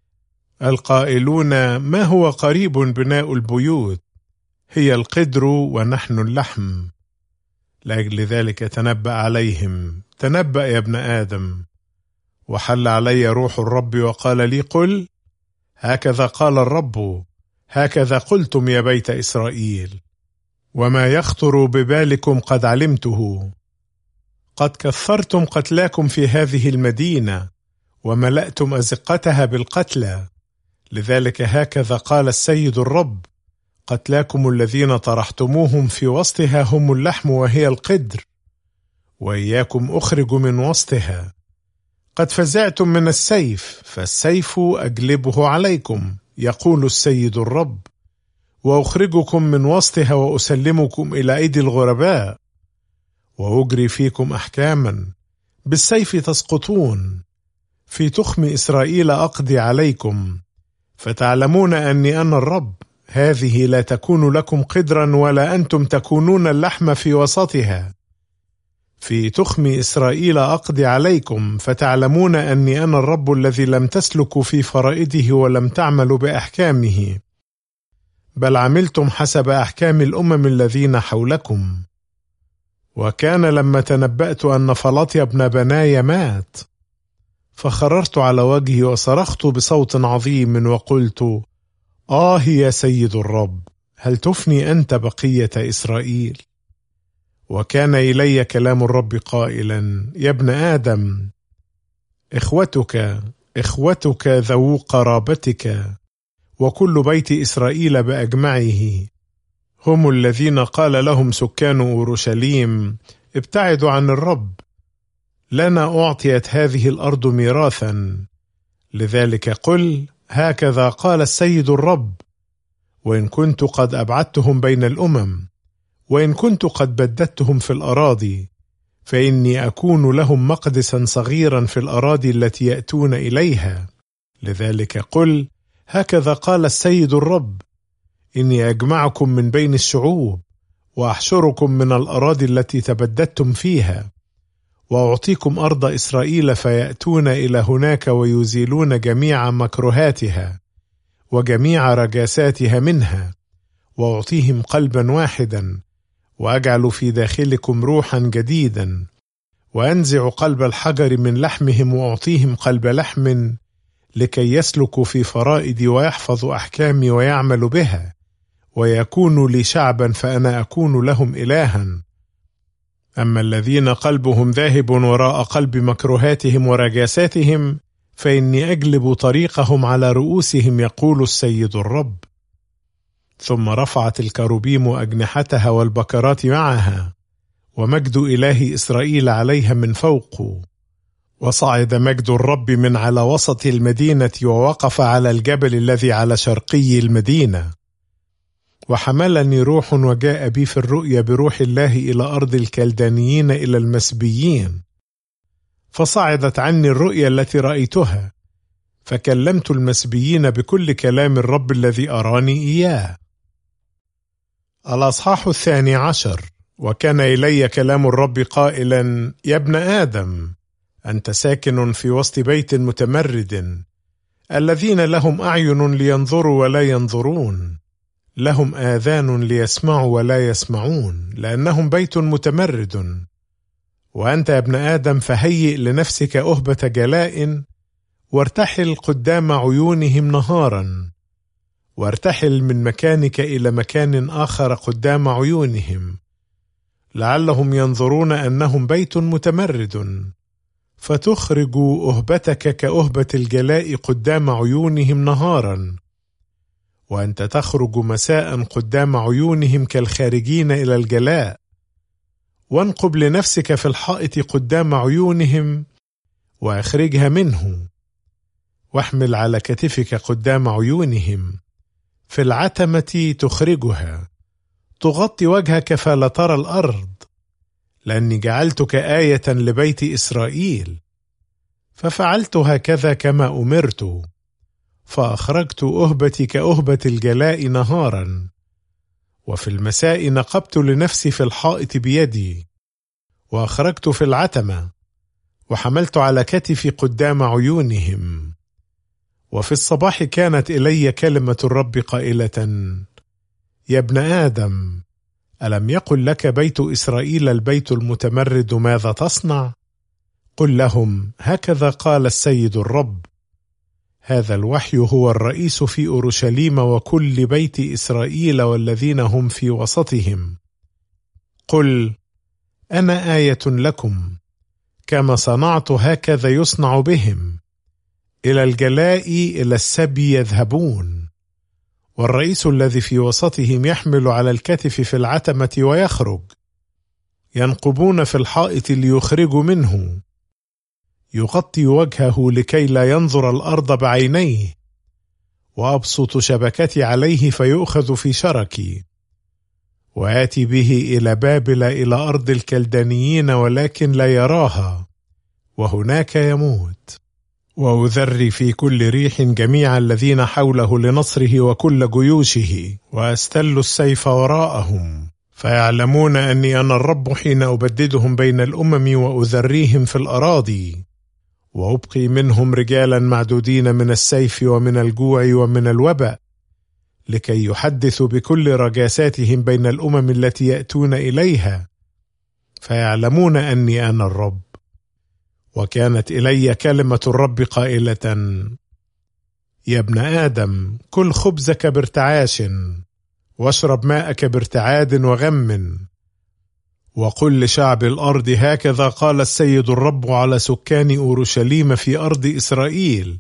القائلون: ما هو قريب بناء البيوت، هي القدر ونحن اللحم. لأجل ذلك تنبأ عليهم، تنبأ يا ابن آدم. وحل علي روح الرب وقال لي: قل: هكذا قال الرب، هكذا قلتم يا بيت إسرائيل، وما يخطر ببالكم قد علمته، قد كثرتم قتلاكم في هذه المدينة، وملأتم أزقتها بالقتلى. لذلك هكذا قال السيد الرب: قتلاكم الذين طرحتموهم في وسطها هم اللحم وهي القدر، وإياكم أخرج من وسطها. قد فزعتم من السيف، فالسيف أجلبه عليكم، يقول السيد الرب، وأخرجكم من وسطها وأسلمكم إلى أيدي الغرباء، وأجري فيكم أحكاما، بالسيف تسقطون، في تخم إسرائيل أقضي عليكم، فتعلمون أني أنا الرب. هذه لا تكون لكم قدرا، ولا أنتم تكونون اللحم في وسطها. في تخم إسرائيل أقضي عليكم، فتعلمون أني أنا الرب الذي لم تسلكوا في فرائده ولم تعملوا بأحكامه، بل عملتم حسب أحكام الأمم الذين حولكم. وكان لما تنبأت أن فلطيا بن بنايا مات، فخررت على وجهي وصرخت بصوت عظيم وقلت: يا سيد الرب، هل تفني أنت بقية إسرائيل؟ وكان إلي كلام الرب قائلا: يا ابن آدم، إخوتك ذو قرابتك وكل بيت إسرائيل بأجمعه هم الذين قال لهم سكان أورشليم: ابتعدوا عن الرب، لنا أعطيت هذه الأرض ميراثا. لذلك قل: هكذا قال السيد الرب: وإن كنت قد أبعدتهم بين الأمم، وإن كنت قد بددتهم في الأراضي، فإني أكون لهم مقدسا صغيرا في الأراضي التي يأتون إليها. لذلك قل: هكذا قال السيد الرب: إني أجمعكم من بين الشعوب، وأحشركم من الأراضي التي تبددتم فيها، وأعطيكم أرض إسرائيل، فيأتون إلى هناك ويزيلون جميع مكروهاتها وجميع رجاساتها منها، وأعطيهم قلبا واحدا، وأجعل في داخلكم روحا جديدا، وأنزع قلب الحجر من لحمهم، وأعطيهم قلب لحم، لكي يسلكوا في فرائدي ويحفظوا أحكامي ويعملوا بها، ويكونوا لي شعبا، فأنا أكون لهم إلها. أما الذين قلبهم ذاهب وراء قلب مكروهاتهم ورجاساتهم، فإني أجلب طريقهم على رؤوسهم، يقول السيد الرب. ثم رفعت الكروبيم أجنحتها والبكرات معها، ومجد إله إسرائيل عليها من فوق. وصعد مجد الرب من على وسط المدينة، ووقف على الجبل الذي على شرقي المدينة. وحملني روح وجاء بي في الرؤيا بروح الله إلى أرض الكلدانيين إلى المسبيين، فصعدت عني الرؤيا التي رأيتها، فكلمت المسبيين بكل كلام الرب الذي أراني إياه. الأصحاح 12. وكان إلي كلام الرب قائلا: يا ابن آدم، أنت ساكن في وسط بيت متمرد، الذين لهم أعين لينظروا ولا ينظرون، لهم آذان ليسمعوا ولا يسمعون، لأنهم بيت متمرد. وأنت يا ابن آدم فهيئ لنفسك أهبة جلاء، وارتحل قدام عيونهم نهارا، وارتحل من مكانك إلى مكان آخر قدام عيونهم، لعلهم ينظرون أنهم بيت متمرد، فتخرج أهبتك كأهبة الجلاء قدام عيونهم نهارا، وأنت تخرج مساء قدام عيونهم كالخارجين إلى الجلاء. وانقب لنفسك في الحائط قدام عيونهم، وأخرجها منه، واحمل على كتفك قدام عيونهم، في العتمة تخرجها، تغطي وجهك فلا ترى الأرض، لأني جعلتك آية لبيت إسرائيل. ففعلت هكذا كما أمرت، فأخرجت أهبتي كأهبة الجلاء نهارا، وفي المساء نقبت لنفسي في الحائط بيدي، وأخرجت في العتمة، وحملت على كتفي قدام عيونهم. وفي الصباح كانت إلي كلمة الرب قائلة: يا ابن آدم، ألم يقل لك بيت إسرائيل البيت المتمرد ماذا تصنع؟ قل لهم: هكذا قال السيد الرب: هذا الوحي هو الرئيس في أورشليم وكل بيت إسرائيل والذين هم في وسطهم. قل: أنا آية لكم، كما صنعت هكذا يصنع بهم. إلى الجلاء إلى السبي يذهبون، والرئيس الذي في وسطهم يحمل على الكتف في العتمة ويخرج. ينقبون في الحائط ليخرجوا منه، يغطي وجهه لكي لا ينظر الأرض بعينيه، وأبسط شبكتي عليه فيؤخذ في شركي، وآتي به إلى بابل إلى أرض الكلدانيين ولكن لا يراها، وهناك يموت. وأذري في كل ريح جميع الذين حوله لنصره وكل جيوشه، وأستل السيف وراءهم، فيعلمون أني أنا الرب حين أبددهم بين الأمم وأذريهم في الأراضي، وأبقي منهم رجالا معدودين من السيف ومن الجوع ومن الوباء، لكي يحدثوا بكل رجاساتهم بين الأمم التي يأتون إليها، فيعلمون أني أنا الرب. وكانت إلي كلمة الرب قائلة: يا ابن آدم، كل خبزك بارتعاش، واشرب ماءك بارتعاد وغم، وقل لشعب الأرض: هكذا قال السيد الرب على سكان أورشليم في أرض إسرائيل: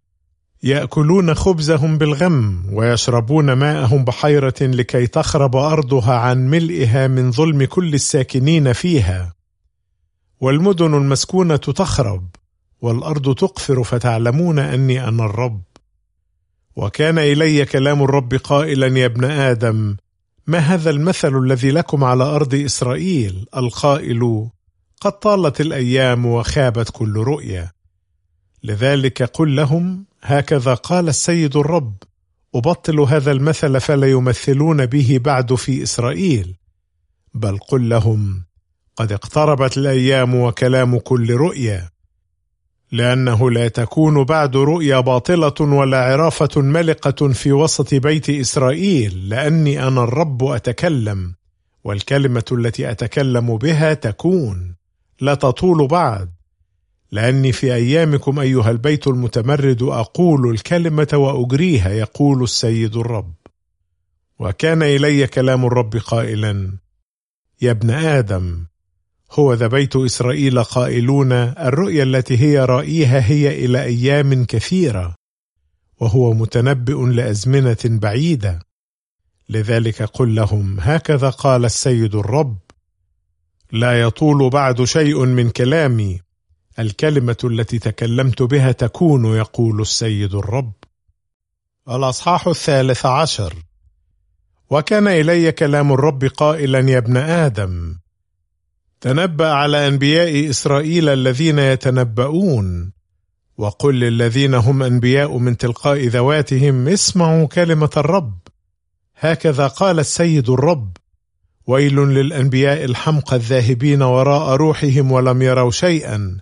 يأكلون خبزهم بالغم ويشربون ماءهم بحيرة، لكي تخرب أرضها عن ملئها من ظلم كل الساكنين فيها، والمدن المسكونة تخرب، والأرض تقفر، فتعلمون أني أنا الرب. وكان إلي كلام الرب قائلا: يا ابن آدم، ما هذا المثل الذي لكم على أرض إسرائيل القائل: قد طالت الأيام وخابت كل رؤية؟ لذلك قل لهم: هكذا قال السيد الرب: أبطل هذا المثل فلا يمثلون به بعد في إسرائيل، بل قل لهم: قد اقتربت الأيام وكلام كل رؤية، لأنه لا تكون بعد رؤيا باطلة ولا عرافة ملقة في وسط بيت إسرائيل، لأني أنا الرب أتكلم، والكلمة التي أتكلم بها تكون، لا تطول بعد، لأني في أيامكم أيها البيت المتمرد أقول الكلمة وأجريها، يقول السيد الرب. وكان إلي كلام الرب قائلا: يا ابن آدم، هو ذا بيت إسرائيل قائلون: الرؤيا التي هي رأيها هي إلى أيام كثيرة، وهو متنبئ لأزمنة بعيدة. لذلك قل لهم: هكذا قال السيد الرب: لا يطول بعد شيء من كلامي، الكلمة التي تكلمت بها تكون، يقول السيد الرب. الأصحاح 13. وكان إلي كلام الرب قائلا: يا ابن آدم، تنبأ على أنبياء إسرائيل الذين يتنبؤون، وقل للذين هم أنبياء من تلقاء ذواتهم: اسمعوا كلمة الرب، هكذا قال السيد الرب: ويل للأنبياء الحمقى الذاهبين وراء روحهم ولم يروا شيئا.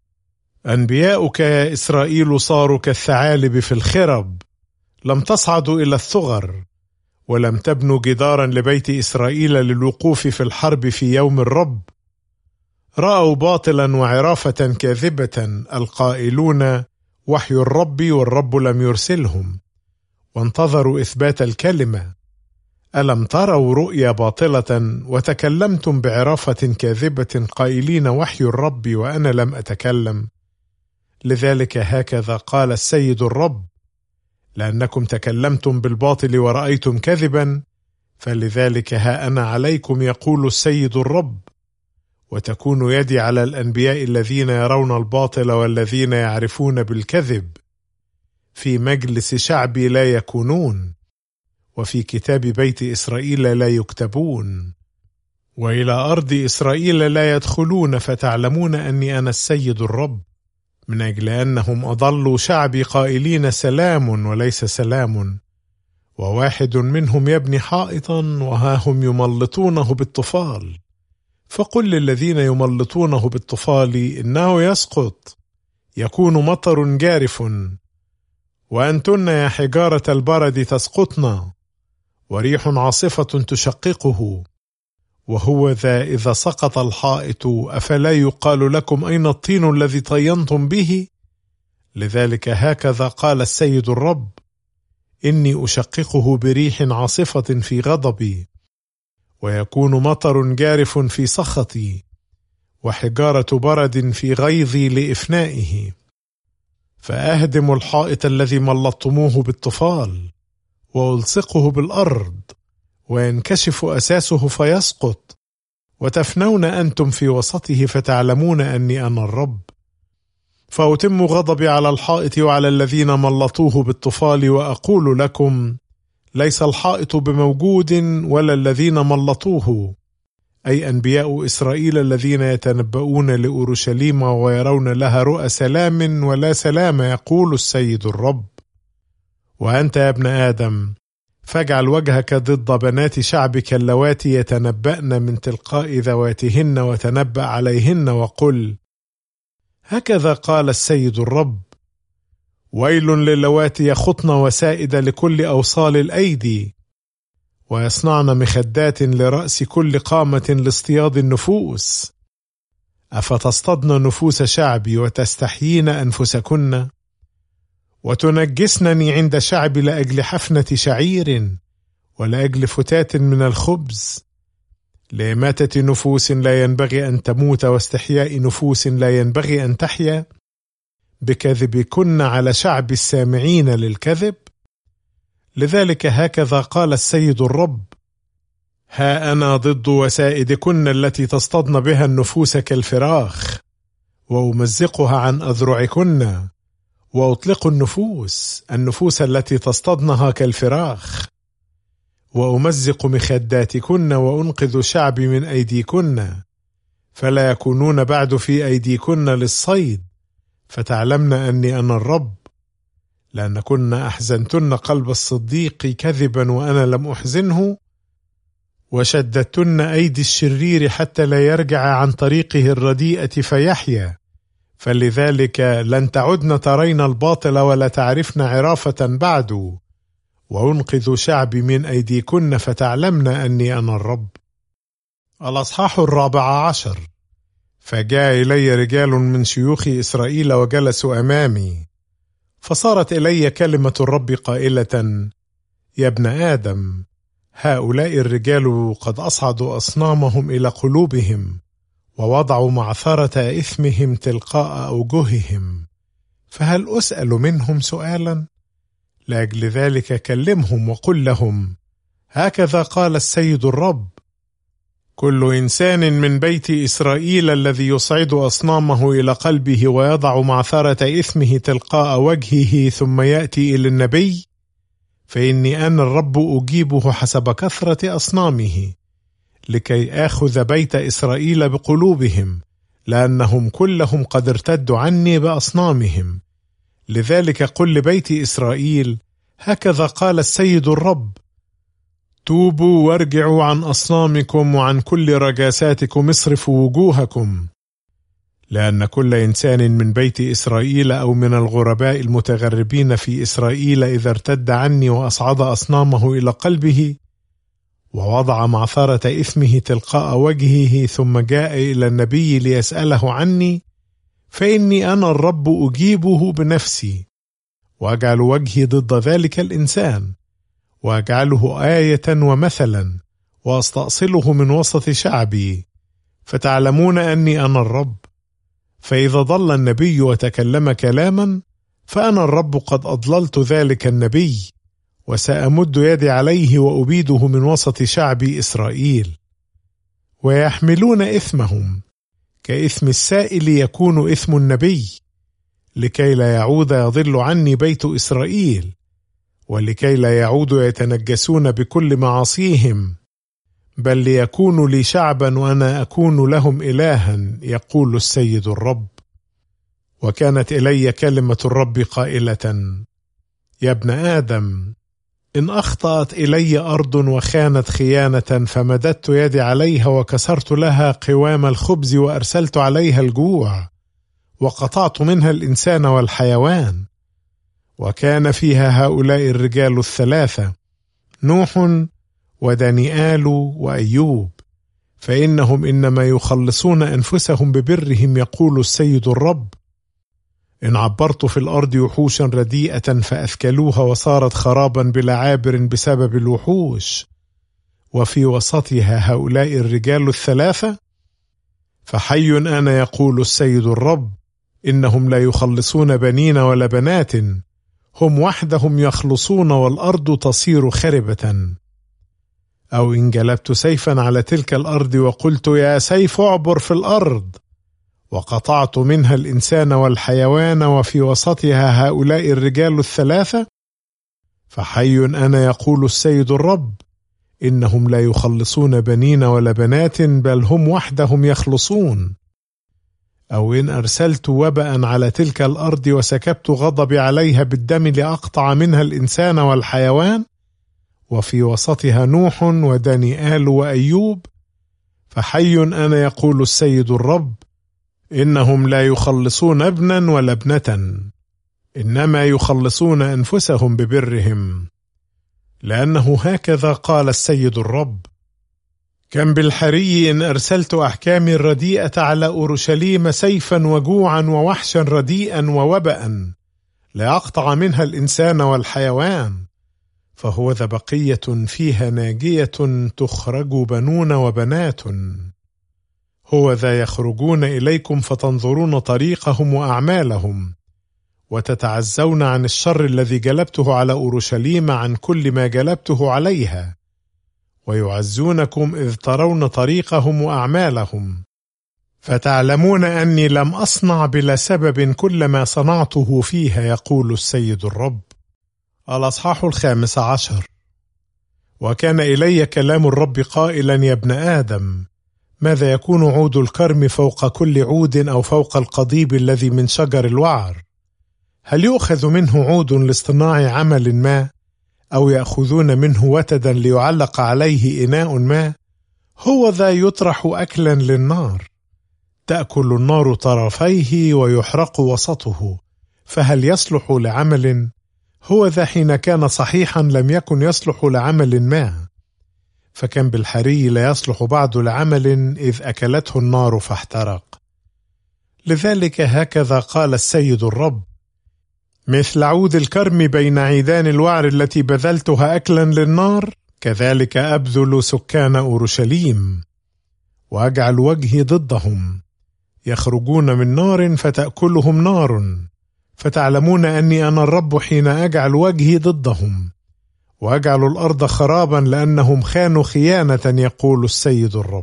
أنبياؤك يا إسرائيل صاروا كالثعالب في الخرب، لم تصعدوا إلى الثغر، ولم تبنوا جدارا لبيت إسرائيل للوقوف في الحرب في يوم الرب. رأوا باطلا وعرافة كاذبة القائلون وحي الرب والرب لم يرسلهم، وانتظروا إثبات الكلمة. ألم تروا رؤيا باطلة وتكلمتم بعرافة كاذبة قائلين وحي الرب وأنا لم أتكلم؟ لذلك هكذا قال السيد الرب: لأنكم تكلمتم بالباطل ورأيتم كذبا، فلذلك ها أنا عليكم يقول السيد الرب، وتكون يدي على الأنبياء الذين يرون الباطل والذين يعرفون بالكذب. في مجلس شعبي لا يكونون، وفي كتاب بيت إسرائيل لا يكتبون، وإلى أرض إسرائيل لا يدخلون، فتعلمون أني أنا السيد الرب، من أجل أنهم أضلوا شعبي قائلين سلام وليس سلام، وواحد منهم يبني حائطا وها هم يملطونه بالطفال. فقل للذين يملطونه بالطفال إنه يسقط، يكون مطر جارف، وأنتن يا حجارة البرد تسقطن، وريح عاصفة تشققه. وهو ذا إذا سقط الحائط أفلا يقال لكم أين الطين الذي طينتم به؟ لذلك هكذا قال السيد الرب: إني أشققه بريح عاصفة في غضبي، ويكون مطر جارف في سخطي، وحجارة برد في غيظي لإفنائه. فأهدم الحائط الذي ملطتموه بالطفال، وألصقه بالأرض، وينكشف أساسه فيسقط، وتفنون أنتم في وسطه، فتعلمون أني أنا الرب. فأتم غضبي على الحائط وعلى الذين ملطوه بالطفال، وأقول لكم: ليس الحائط بموجود ولا الذين ملطوه، أي أنبياء إسرائيل الذين يتنبؤون لأورشليم ويرون لها رؤى سلام ولا سلام، يقول السيد الرب. وأنت يا ابن آدم، فاجعل وجهك ضد بنات شعبك اللواتي يتنبأن من تلقاء ذواتهن، وتنبأ عليهن وقل: هكذا قال السيد الرب: ويل للواتي يخطن وسائد لكل أوصال الأيدي، ويصنعن مخدات لرأس كل قامة لاصطياد النفوس. أفتصطدن نفوس شعبي وتستحيين أنفسكن، وتنجسنني عند شعبي لأجل حفنة شعير ولأجل فتات من الخبز، لإماتة نفوس لا ينبغي أن تموت، واستحياء نفوس لا ينبغي أن تحيا، بكذبكن على شعب السامعين للكذب. لذلك هكذا قال السيد الرب: ها أنا ضد وسائدكن التي تصطدن بها النفوس كالفراخ، وأمزقها عن أذرعكن، وأطلق النفوس التي تصطدنها كالفراخ، وأمزق مخداتكن، وأنقذ شعبي من أيديكن، فلا يكونون بعد في أيديكن للصيد، فتعلمن أني أنا الرب، لأنكن أحزنتن قلب الصديق كذبا وأنا لم أحزنه، وشددتن أيدي الشرير حتى لا يرجع عن طريقه الرديئة فيحيا. فلذلك لن تعدن ترين الباطل ولا تعرفن عرافة بعد، وأنقذ شعبي من أيديكن، فتعلمن أني أنا الرب. الأصحاح 14. فجاء إلي رجال من شيوخ إسرائيل وجلسوا أمامي، فصارت إلي كلمة الرب قائلة: يا ابن آدم، هؤلاء الرجال قد أصعدوا أصنامهم إلى قلوبهم، ووضعوا معثرة إثمهم تلقاء أوجههم، فهل أسأل منهم سؤالا؟ لأجل ذلك كلمهم وقل لهم: هكذا قال السيد الرب: كل إنسان من بيت إسرائيل الذي يصعد أصنامه إلى قلبه ويضع معثرة إثمه تلقاء وجهه ثم يأتي إلى النبي، فإني أنا الرب أجيبه حسب كثرة أصنامه، لكي آخذ بيت إسرائيل بقلوبهم، لأنهم كلهم قد ارتدوا عني بأصنامهم. لذلك قل لبيت إسرائيل: هكذا قال السيد الرب: توبوا وارجعوا عن أصنامكم وعن كل رجاساتكم، اصرفوا وجوهكم، لأن كل إنسان من بيت إسرائيل أو من الغرباء المتغربين في إسرائيل إذا ارتد عني وأصعد أصنامه إلى قلبه، ووضع معثرة إثمه تلقاء وجهه، ثم جاء إلى النبي ليسأله عني، فإني أنا الرب أجيبه بنفسي، وأجعل وجهي ضد ذلك الإنسان، وأجعله آية ومثلا، وأستأصله من وسط شعبي، فتعلمون أني أنا الرب. فإذا ضل النبي وتكلم كلاما، فأنا الرب قد أضللت ذلك النبي، وسأمد يدي عليه وأبيده من وسط شعبي إسرائيل. ويحملون إثمهم كإثم السائل يكون إثم النبي، لكي لا يعود يضل عني بيت إسرائيل، ولكي لا يعودوا يتنجسون بكل معاصيهم، بل ليكونوا لي شعبا وأنا أكون لهم إلها، يقول السيد الرب. وكانت إلي كلمة الرب قائلة: يا ابن آدم، إن أخطأت إلي أرض وخانت خيانة، فمددت يدي عليها وكسرت لها قوام الخبز، وأرسلت عليها الجوع، وقطعت منها الإنسان والحيوان. وكان فيها هؤلاء الرجال الثلاثة: نوح ودانيال وأيوب، فإنهم إنما يخلصون أنفسهم ببرهم، يقول السيد الرب. إن عبرت في الأرض وحوشا رديئة فأثكلوها، وصارت خرابا بلا عابر بسبب الوحوش، وفي وسطها هؤلاء الرجال الثلاثة، فحي أنا يقول السيد الرب، إنهم لا يخلصون بنين ولا بنات، هم وحدهم يخلصون، والأرض تصير خربة. أو إن جلبت سيفا على تلك الأرض وقلت يا سيف اعبر في الأرض، وقطعت منها الإنسان والحيوان، وفي وسطها هؤلاء الرجال الثلاثة، فحي أنا يقول السيد الرب، إنهم لا يخلصون بنين ولا بنات، بل هم وحدهم يخلصون. أو إن أرسلت وباء على تلك الأرض وسكبت غضبي عليها بالدم لأقطع منها الإنسان والحيوان، وفي وسطها نوح ودانيال وأيوب، فحي أنا يقول السيد الرب، إنهم لا يخلصون ابنا ولا ابنة، إنما يخلصون أنفسهم ببرهم، لأنه هكذا قال السيد الرب: كم بالحري إن أرسلت أحكامي الرديئة على أورشليم سيفا وجوعا ووحشا رديئا ووبأ، لأقطع منها الإنسان والحيوان، فهو ذا بقية فيها ناجية، تخرج بنون وبنات. هو ذا يخرجون إليكم فتنظرون طريقهم وأعمالهم، وتتعزون عن الشر الذي جلبته على أورشليم عن كل ما جلبته عليها، ويعزونكم إذ ترون طريقهم وأعمالهم، فتعلمون أني لم أصنع بلا سبب كل ما صنعته فيها، يقول السيد الرب. الأصحاح 15. وكان إلي كلام الرب قائلا: يا ابن آدم، ماذا يكون عود الكرم فوق كل عود، أو فوق القضيب الذي من شجر الوعر؟ هل يؤخذ منه عود لاصطناع عمل ما، أو يأخذون منه وتدا ليعلق عليه إناء ما؟ هو ذا يطرح أكلا للنار، تأكل النار طرفيه ويحرق وسطه، فهل يصلح لعمل؟ هو ذا حين كان صحيحا لم يكن يصلح لعمل ما، فكان بالحري لا يصلح بعد لعمل، إذ أكلته النار فاحترق. لذلك هكذا قال السيد الرب: مثل عود الكرم بين عيدان الوعر التي بذلتها أكلا للنار، كذلك أبذل سكان أورشليم، وأجعل وجهي ضدهم، يخرجون من نار فتأكلهم نار، فتعلمون أني أنا الرب حين أجعل وجهي ضدهم، وأجعل الأرض خرابا لأنهم خانوا خيانة، يقول السيد الرب.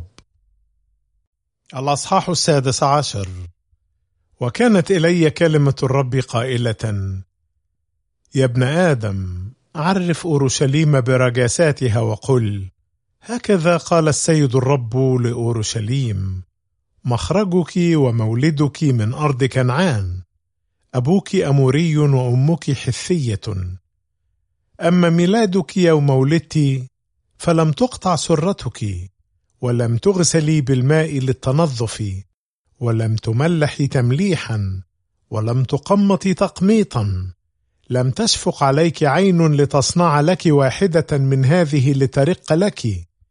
الأصحاح 16. وكانت إلي كلمة الرب قائلة: يا ابن آدم، عرف أورشليم برجاساتها، وقل: هكذا قال السيد الرب لأورشليم: مخرجك ومولدك من أرض كنعان، أبوك أموري وأمك حثية. أما ميلادك يوم ولدت فلم تقطع سرتك، ولم تغسلي بالماء للتنظف، ولم تملحي تمليحا، ولم تقمطي تقميطا، لم تشفق عليك عين لتصنع لك واحدة من هذه لترق لك،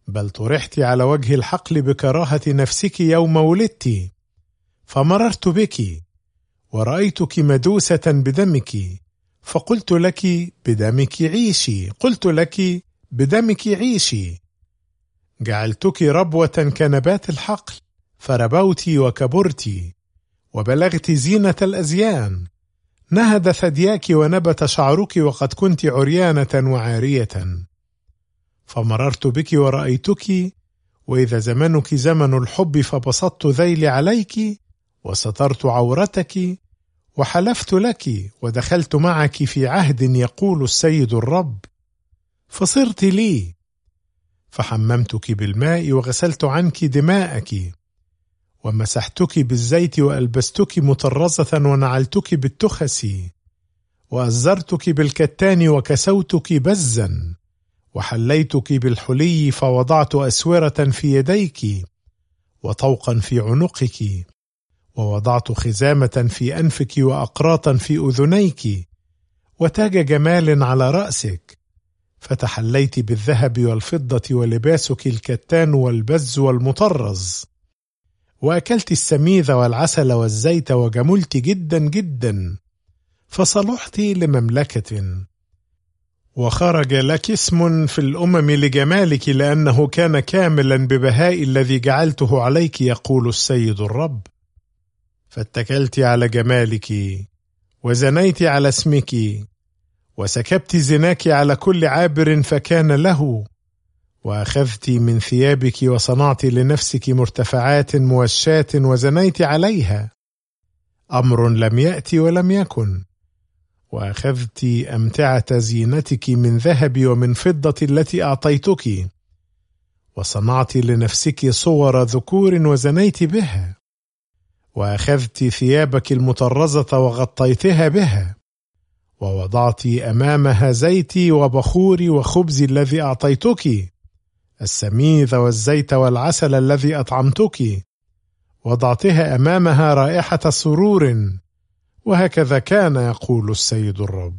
بل طرحت على وجه الحقل بكراهة نفسك يوم ولدت، فمررت بك ورأيتك مدوسة بدمك، فقلت لك بدمك عيشي، قلت لك بدمك عيشي. جعلتك ربوة كنبات الحقل، فربوت وكبرت وبلغت زينة الأزيان، نهد ثدياك ونبت شعرك وقد كنت عريانة وعارية. فمررت بك ورأيتك، وإذا زمنك زمن الحب فبسطت ذيلي عليك وسترت عورتك، وحلفت لك ودخلت معك في عهد يقول السيد الرب، فصرت لي، فحممتك بالماء وغسلت عنك دماءك، ومسحتك بالزيت وألبستك مطرزة ونعلتك بالتخس، وأزرتك بالكتان وكسوتك بزا، وحليتك بالحلي فوضعت أسورة في يديك وطوقا في عنقك، ووضعت خزامة في أنفك وأقراطا في أذنيك وتاج جمال على رأسك، فتحليت بالذهب والفضة ولباسك الكتان والبز والمطرز، وأكلت السميذ والعسل والزيت وجملت جدا جدا، فصلحت لمملكة، وخرج لك اسم في الأمم لجمالك، لأنه كان كاملا ببهاء الذي جعلته عليك يقول السيد الرب. فاتكلت على جمالك وزنيت على اسمك، وسكبت زناك على كل عابر فكان له، وأخذت من ثيابك وصنعت لنفسك مرتفعات موشات وزنيت عليها، أمر لم يأتي ولم يكن. وأخذت أمتعة زينتك من ذهب ومن فضة التي أعطيتك، وصنعت لنفسك صور ذكور وزنيت بها، وأخذت ثيابك المطرزة وغطيتها بها، ووضعت أمامها زيتي وبخوري وخبزي الذي أعطيتك، السميذ والزيت والعسل الذي أطعمتك، وضعتها أمامها رائحة سرور. وهكذا كان يقول السيد الرب.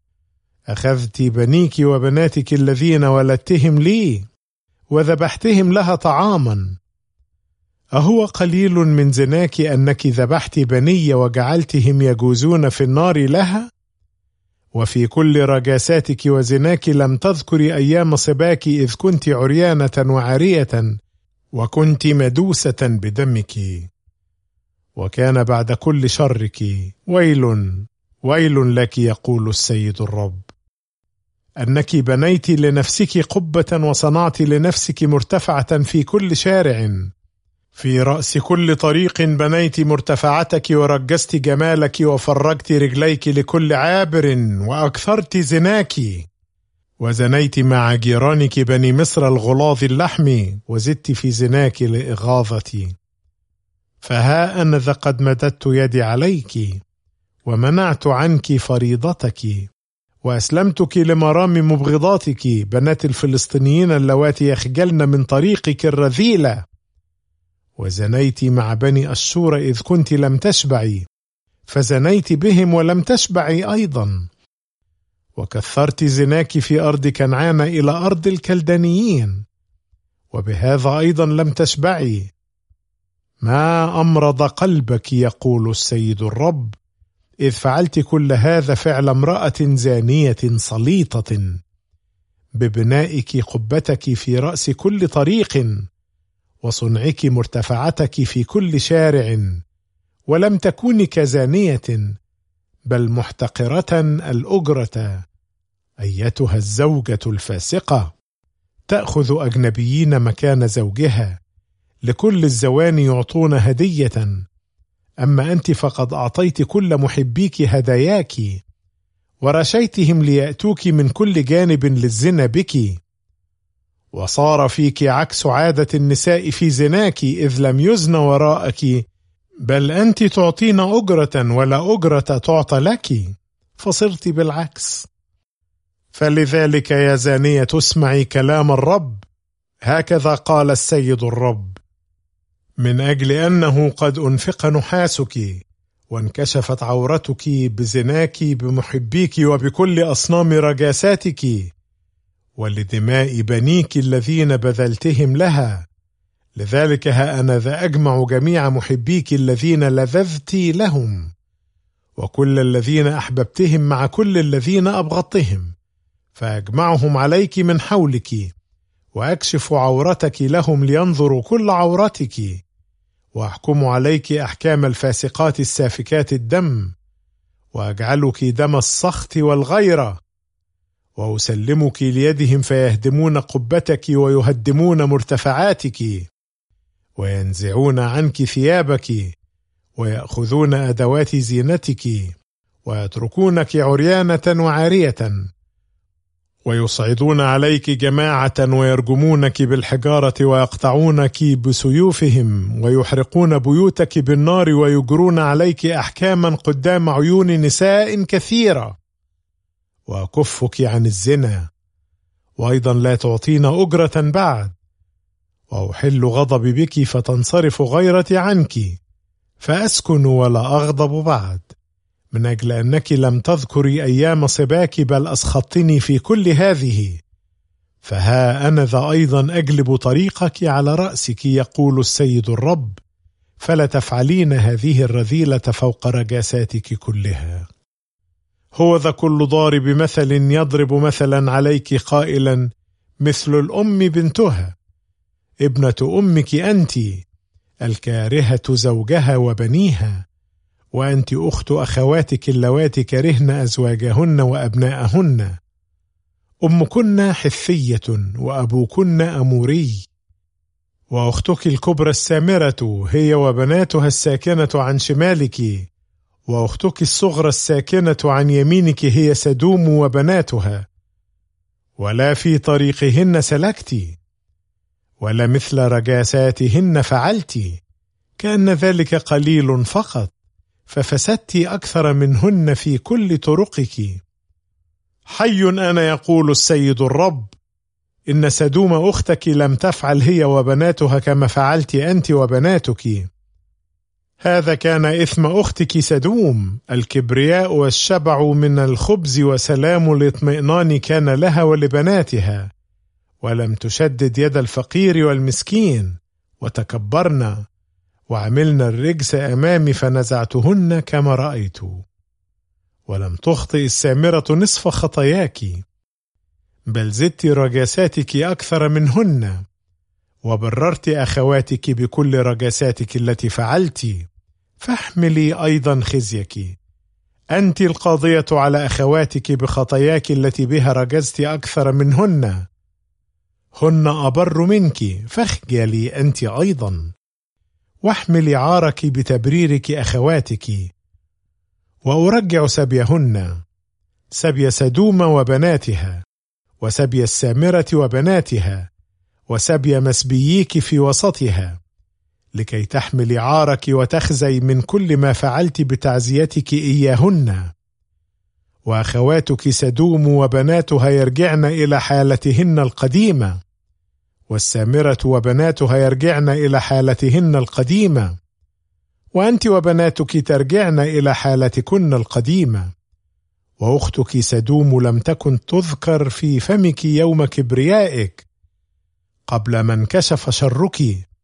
أخذت بنيك وبناتك الذين ولدتهم لي وذبحتهم لها طعاما. أهو قليل من زناك أنك ذبحت بني وجعلتهم يجوزون في النار لها؟ وفي كل رجاساتك وزناك لم تذكري أيام صباك إذ كنت عريانة وعارية وكنت مدوسة بدمك. وكان بعد كل شرك ويل ويل لك يقول السيد الرب، أنك بنيت لنفسك قبة وصنعت لنفسك مرتفعة في كل شارع، في رأس كل طريق بنيت مرتفعتك ورجست جمالك وفرجت رجليك لكل عابر وأكثرت زناك، وزنيت مع جيرانك بني مصر الغلاظ اللحم وزدت في زناك لإغاظتي. فها أنا ذا قد مددت يدي عليك ومنعت عنك فريضتك وأسلمتك لمرام مبغضاتك بنات الفلسطينيين اللواتي يخجلن من طريقك الرذيلة. وزنيت مع بني أشور إذ كنت لم تشبعي فزنيت بهم ولم تشبعي أيضا. وكثرت زناك في أرض كنعان إلى أرض الكلدانيين وبهذا أيضا لم تشبعي. ما أمرض قلبك يقول السيد الرب إذ فعلت كل هذا فعل امرأة زانية صليطة ببنائك قبتك في رأس كل طريق وصنعك مرتفعتك في كل شارع، ولم تكوني كزانية بل محتقرة الأجرة أيتها الزوجة الفاسقة، تأخذ أجنبيين مكان زوجها، لكل الزواني يعطون هدية، أما أنت فقد أعطيت كل محبيك هداياك ورشيتهم ليأتوك من كل جانب للزنا بك. وصار فيك عكس عادة النساء في زناك إذ لم يزن وراءك، بل أنت تعطين أجرة ولا أجرة تعطى لك، فصرت بالعكس. فلذلك يا زانية اسمعي كلام الرب، هكذا قال السيد الرب، من أجل أنه قد أنفق نحاسك وانكشفت عورتك بزناك بمحبيك وبكل أصنام رجاساتك، ولدماء بنيك الذين بذلتهم لها، لذلك ها أنا ذا أجمع جميع محبيك الذين لذذت لهم، وكل الذين أحببتهم مع كل الذين أبغضتهم، فأجمعهم عليك من حولك، وأكشف عورتك لهم لينظروا كل عورتك، وأحكم عليك أحكام الفاسقات السافكات الدم، وأجعلك دم السخط والغيرة، وأسلمك ليدهم فيهدمون قبتك ويهدمون مرتفعاتك، وينزعون عنك ثيابك، ويأخذون أدوات زينتك، ويتركونك عريانة وعارية، ويصعدون عليك جماعة ويرجمونك بالحجارة ويقطعونك بسيوفهم، ويحرقون بيوتك بالنار، ويجرون عليك أحكاما قدام عيون نساء كثيرة، وأكفك عن الزنا، وأيضا لا تعطين أجرة بعد، وأحل غضبي بك فتنصرف غيرتي عنك، فأسكن ولا أغضب بعد، من أجل أنك لم تذكري أيام صباك بل أسخطتني في كل هذه، فها أنا ذا أيضا أجلب طريقك على رأسك، يقول السيد الرب، فلا تفعلين هذه الرذيلة فوق رجاساتك كلها. هو ذا كل ضارب مثل يضرب مثلا عليك قائلا مثل الأم بنتها، ابنة أمك أنت، الكارهة زوجها وبنيها، وأنت أخت أخواتك اللواتي كرهن أزواجهن وأبناءهن، أمكن حثية وأبوكن أموري، وأختك الكبرى السامرة هي وبناتها الساكنة عن شمالك، وأختك الصغرى الساكنة عن يمينك هي سدوم وبناتها، ولا في طريقهن سلكت، ولا مثل رجاساتهن فعلت، كأن ذلك قليل فقط، ففسدت أكثر منهن في كل طرقك. حي أنا يقول السيد الرب، إن سدوم أختك لم تفعل هي وبناتها كما فعلت أنت وبناتك. هذا كان إثم أختك سدوم، الكبرياء والشبع من الخبز وسلام الاطمئنان كان لها ولبناتها، ولم تشدد يد الفقير والمسكين، وتكبرنا وعملنا الرجس أمامي فنزعتهن كما رأيت. ولم تخطئ السامرة نصف خطاياك، بل زدت رجاساتك أكثر منهن، وبررت أخواتك بكل رجاساتك التي فعلت، فاحملي أيضا خزيك. أنت القاضية على أخواتك بخطاياك التي بها رجزت أكثر منهن، هن أبر منك، فاخجلي أنت أيضا، واحملي عارك بتبريرك أخواتك. وأرجع سبيهن، سبي سدوم وبناتها، وسبي السامرة وبناتها، وسبي مسبييك في وسطها، لكي تحملي عارك وتخزي من كل ما فعلت بتعزيتك إياهن. وأخواتك سدوم وبناتها يرجعن إلى حالتهن القديمة، والسامرة وبناتها يرجعن إلى حالتهن القديمة، وأنت وبناتك ترجعن إلى حالتكن القديمة. وأختك سدوم لم تكن تذكر في فمك يوم كبريائك، قبل ما انكشف شرك،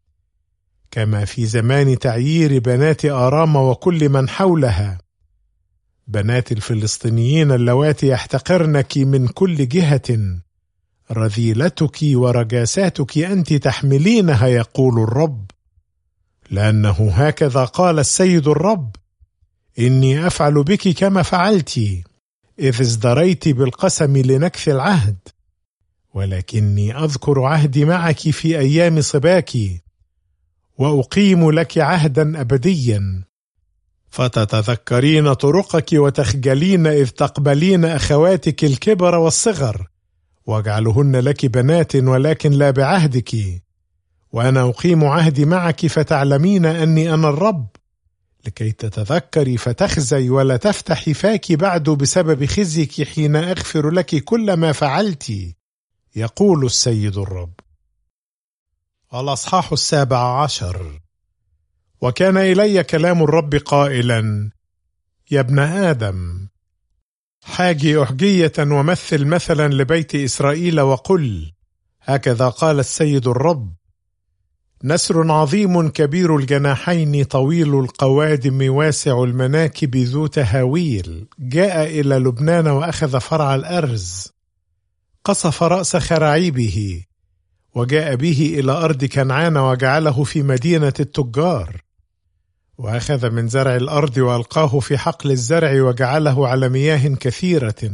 كما في زمان تعيير بنات آرام وكل من حولها، بنات الفلسطينيين اللواتي يحتقرنك من كل جهة، رذيلتك ورجاساتك أنت تحملينها، يقول الرب. لأنه هكذا قال السيد الرب، إني أفعل بك كما فعلت إذ ازدريت بالقسم لنكث العهد، ولكني أذكر عهدي معك في أيام صباك، وأقيم لك عهدا أبديا، فتتذكرين طرقك وتخجلين إذ تقبلين أخواتك الكبر والصغر، واجعلهن لك بنات ولكن لا بعهدك، وأنا أقيم عهدي معك فتعلمين أني أنا الرب، لكي تتذكري فتخزي ولا تفتحي فاك بعد بسبب خزيك حين أغفر لك كل ما فعلت، يقول السيد الرب. الأصحاح 17. وكان إلي كلام الرب قائلا: يا ابن آدم، حاجي أحجية ومثل مثلا لبيت إسرائيل وقل: هكذا قال السيد الرب: نسر عظيم كبير الجناحين طويل القوادم واسع المناكب ذو تهاويل جاء إلى لبنان وأخذ فرع الأرز، قصف رأس خراعيبه وجاء به إلى أرض كنعان وجعله في مدينة التجار، وأخذ من زرع الأرض وألقاه في حقل الزرع وجعله على مياه كثيرة،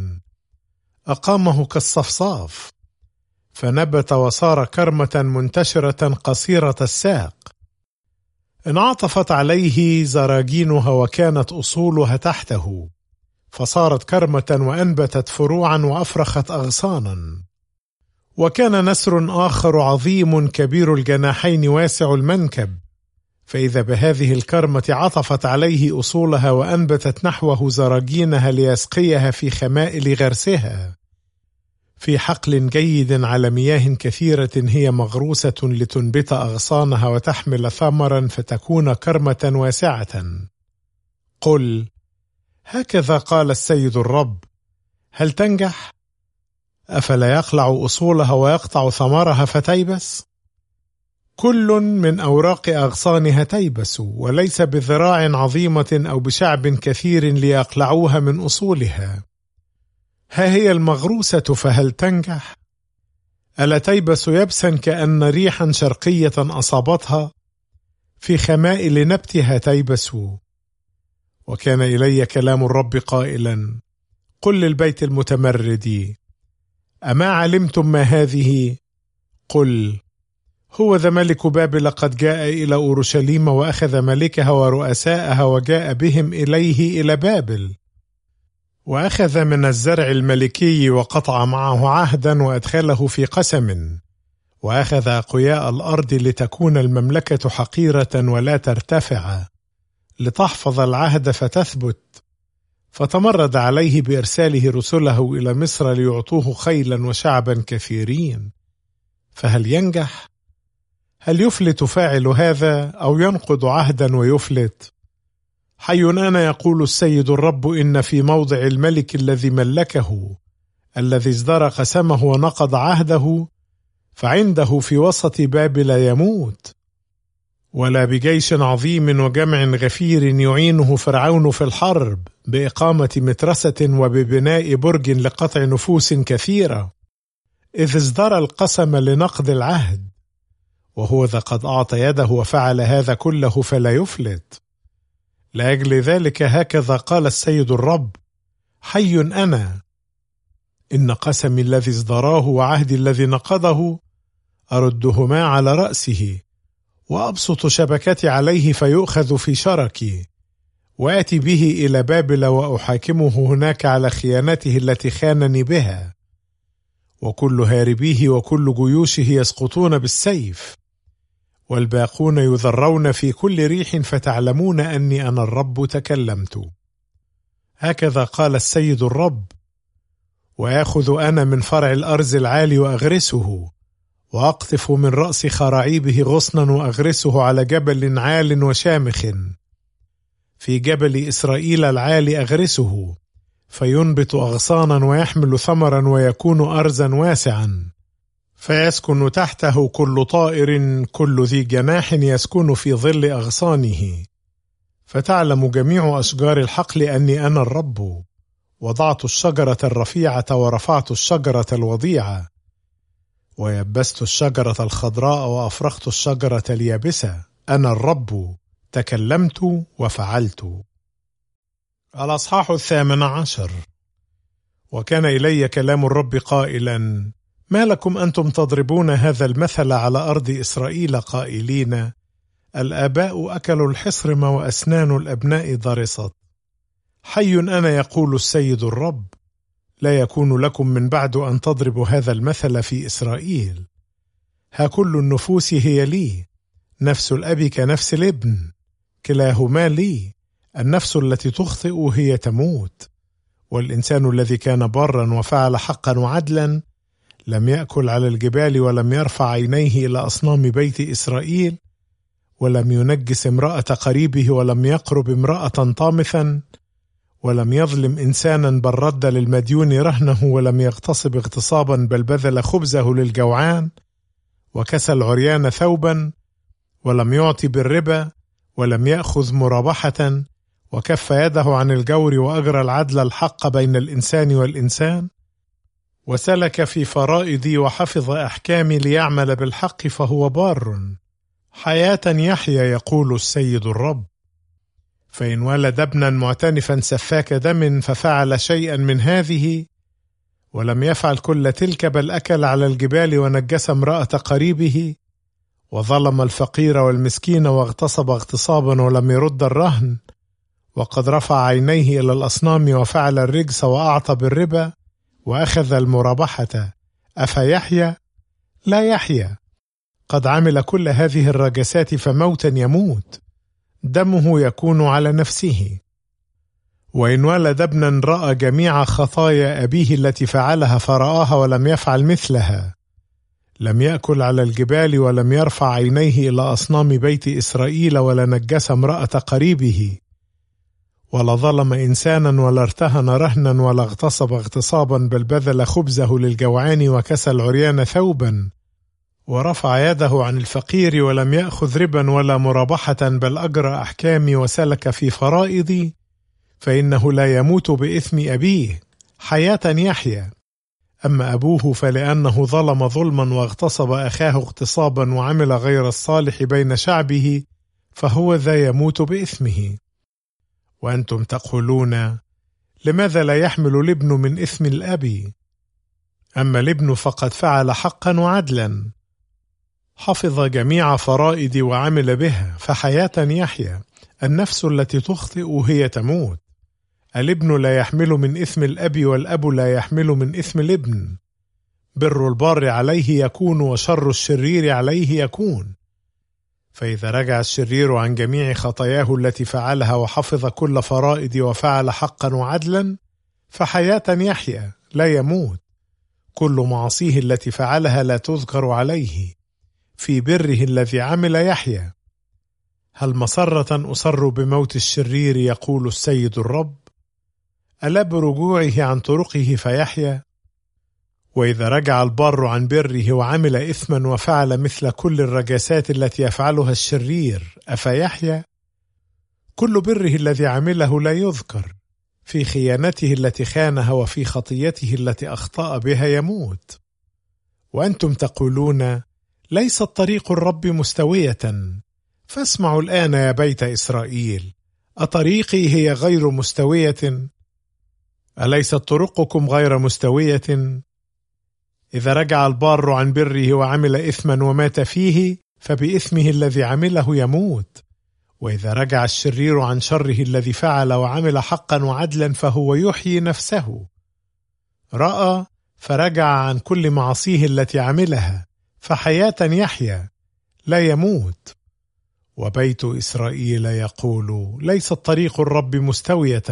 أقامه كالصفصاف فنبت وصار كرمة منتشرة قصيرة الساق، انعطفت عليه زراجينها وكانت أصولها تحته، فصارت كرمة وأنبتت فروعا وأفرخت أغصانا. وكان نسر آخر عظيم كبير الجناحين واسع المنكب، فإذا بهذه الكرمة عطفت عليه أصولها وأنبتت نحوه زراجينها ليسقيها في خمائل غرسها، في حقل جيد على مياه كثيرة هي مغروسة لتنبت أغصانها وتحمل ثمرا فتكون كرمة واسعة. قل: هكذا قال السيد الرب: هل تنجح؟ أفلا يقلع أصولها ويقطع ثمرها فتيبس؟ كل من أوراق أغصانها تيبس، وليس بذراع عظيمة أو بشعب كثير ليقلعوها من أصولها. ها هي المغروسة فهل تنجح؟ ألا تيبس يبسا كأن ريحا شرقية أصابتها؟ في خمائل نبتها تيبس. وكان إلي كلام الرب قائلا: قل للبيت المتمرد: أما علمتم ما هذه؟ قل: هو ذا ملك بابل قد جاء إلى أورشليم وأخذ ملكها ورؤساءها وجاء بهم إليه إلى بابل، وأخذ من الزرع الملكي وقطع معه عهدا وأدخله في قسم، وأخذ أقوياء الأرض لتكون المملكة حقيرة ولا ترتفع، لتحفظ العهد فتثبت، فتمرد عليه بإرساله رسله إلى مصر ليعطوه خيلا وشعبا كثيرين. فهل ينجح؟ هل يفلت فاعل هذا أو ينقض عهدا ويفلت؟ حي أنا يقول السيد الرب: إن في موضع الملك الذي ملكه، الذي ازدرى قسمه ونقض عهده، فعنده في وسط بابل يموت، ولا بجيش عظيم وجمع غفير يعينه فرعون في الحرب بإقامة مترسة وببناء برج لقطع نفوس كثيرة، إذ ازدرى القسم لنقض العهد، وهو ذا قد أعطى يده وفعل هذا كله فلا يفلت. لأجل ذلك هكذا قال السيد الرب: حي أنا، إن قسمي الذي ازدراه وعهدي الذي نقضه أردهما على رأسه، وأبسط شبكتي عليه فيؤخذ في شركي، وآتي به إلى بابل وأحاكمه هناك على خيانته التي خانني بها، وكل هاربيه وكل جيوشه يسقطون بالسيف، والباقون يذرون في كل ريح، فتعلمون أني أنا الرب تكلمت. هكذا قال السيد الرب: وآخذ أنا من فرع الأرز العالي وأغرسه، وأقطف من رأس خراعيبه غصنا وأغرسه على جبل عال وشامخ، في جبل إسرائيل العالي أغرسه، فينبت أغصانا ويحمل ثمرا ويكون أرزا واسعا، فيسكن تحته كل طائر، كل ذي جناح يسكن في ظل أغصانه. فتعلم جميع أشجار الحقل أني أنا الرب، وضعت الشجرة الرفيعة ورفعت الشجرة الوضيعة، ويبست الشجرة الخضراء وأفرخت الشجرة اليابسة، أنا الرب تكلمت وفعلت. الأصحاح 18. وكان إلي كلام الرب قائلا: ما لكم أنتم تضربون هذا المثل على أرض إسرائيل قائلين: الآباء أكلوا الحصرم وأسنان الأبناء ضرست؟ حي أنا يقول السيد الرب: لا يكون لكم من بعد أن تضربوا هذا المثل في إسرائيل. ها كل النفوس هي لي، نفس الأب كنفس الابن، كلاهما لي. النفس التي تخطئ هي تموت، والإنسان الذي كان برا وفعل حقا وعدلا لم يأكل على الجبال ولم يرفع عينيه إلى أصنام بيت إسرائيل، ولم ينجس امرأة قريبه ولم يقرب امرأة طامثا، ولم يظلم إنسانا بل رد للمديون رهنه، ولم يغتصب اغتصابا بل بذل خبزه للجوعان، وكسى العريان ثوبا، ولم يعطي بالربا، ولم يأخذ مرابحة، وكف يده عن الجور، وأجرى العدل الحق بين الإنسان والإنسان، وسلك في فرائضي وحفظ أحكامي ليعمل بالحق، فهو بار حياة يحيا يقول السيد الرب. فإن ولد ابنا معتنفا سفاك دم ففعل شيئا من هذه، ولم يفعل كل تلك، بل أكل على الجبال ونجس امرأة قريبه، وظلم الفقير والمسكين، واغتصب اغتصابا ولم يرد الرهن، وقد رفع عينيه إلى الأصنام، وفعل الرجس، وأعطى بالربا، وأخذ المرابحة، أفيحيا؟ لا يحيا. قد عمل كل هذه الرجسات، فموتا يموت، دمه يكون على نفسه. وإن ولد ابنا رأى جميع خطايا أبيه التي فعلها فرآها ولم يفعل مثلها، لم يأكل على الجبال، ولم يرفع عينيه إلى أصنام بيت إسرائيل، ولا نجس امرأة قريبه، ولا ظلم إنسانا، ولا ارتهن رهنا، ولا اغتصب اغتصابا، بل بذل خبزه للجوعان، وكسى العريان ثوبا، ورفع يده عن الفقير، ولم يأخذ ربا ولا مرابحة، بل أجرى أحكامي وسلك في فرائضي، فإنه لا يموت بإثم أبيه، حياة يحيا. أما أبوه فلأنه ظلم ظلما، واغتصب أخاه اغتصابا، وعمل غير الصالح بين شعبه، فهو ذا يموت بإثمه. وأنتم تقولون: لماذا لا يحمل الابن من إثم الأب؟ أما الابن فقد فعل حقا وعدلا، حفظ جميع فرائض وعمل بها، فحياة يحيا. النفس التي تخطئ هي تموت. الابن لا يحمل من إثم الأب، والأب لا يحمل من إثم الابن. بر البار عليه يكون، وشر الشرير عليه يكون. فإذا رجع الشرير عن جميع خطاياه التي فعلها، وحفظ كل فرائض، وفعل حقا وعدلا، فحياة يحيا لا يموت. كل معاصيه التي فعلها لا تذكر عليه، في بره الذي عمل يحيا. هل مسرة أصر بموت الشرير يقول السيد الرب؟ ألا برجوعه عن طرقه فيحيا؟ وإذا رجع البار عن بره وعمل إثما، وفعل مثل كل الرجاسات التي يفعلها الشرير، أفيحيا؟ كل بره الذي عمله لا يذكر، في خيانته التي خانها، وفي خطيته التي أخطأ بها يموت. وأنتم تقولون: ليست طريق الرب مستوية. فاسمعوا الآن يا بيت إسرائيل: أطريقي هي غير مستوية؟ أليست طرقكم غير مستوية؟ إذا رجع البار عن بره وعمل إثما ومات فيه، فبإثمه الذي عمله يموت. وإذا رجع الشرير عن شره الذي فعل وعمل حقا وعدلا، فهو يحيي نفسه. رأى فرجع عن كل معصيه التي عملها، فحياة يحيا لا يموت. وبيت إسرائيل يقول: ليست طريق الرب مستوية.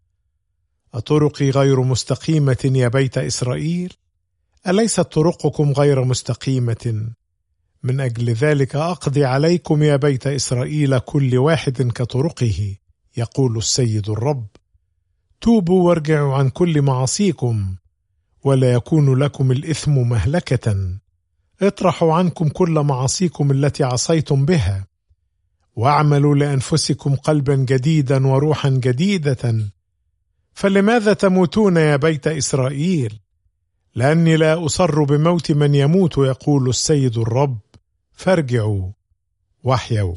أطرقي غير مستقيمة يا بيت إسرائيل؟ أليست طرقكم غير مستقيمة؟ من أجل ذلك أقضي عليكم يا بيت إسرائيل كل واحد كطرقه، يقول السيد الرب. توبوا وارجعوا عن كل معاصيكم، ولا يكون لكم الإثم مهلكة. اطرحوا عنكم كل معاصيكم التي عصيتم بها، واعملوا لأنفسكم قلبا جديدا وروحا جديدة. فلماذا تموتون يا بيت إسرائيل؟ لأني لا أصر بموت من يموت، يقول السيد الرب. فارجعوا واحيوا.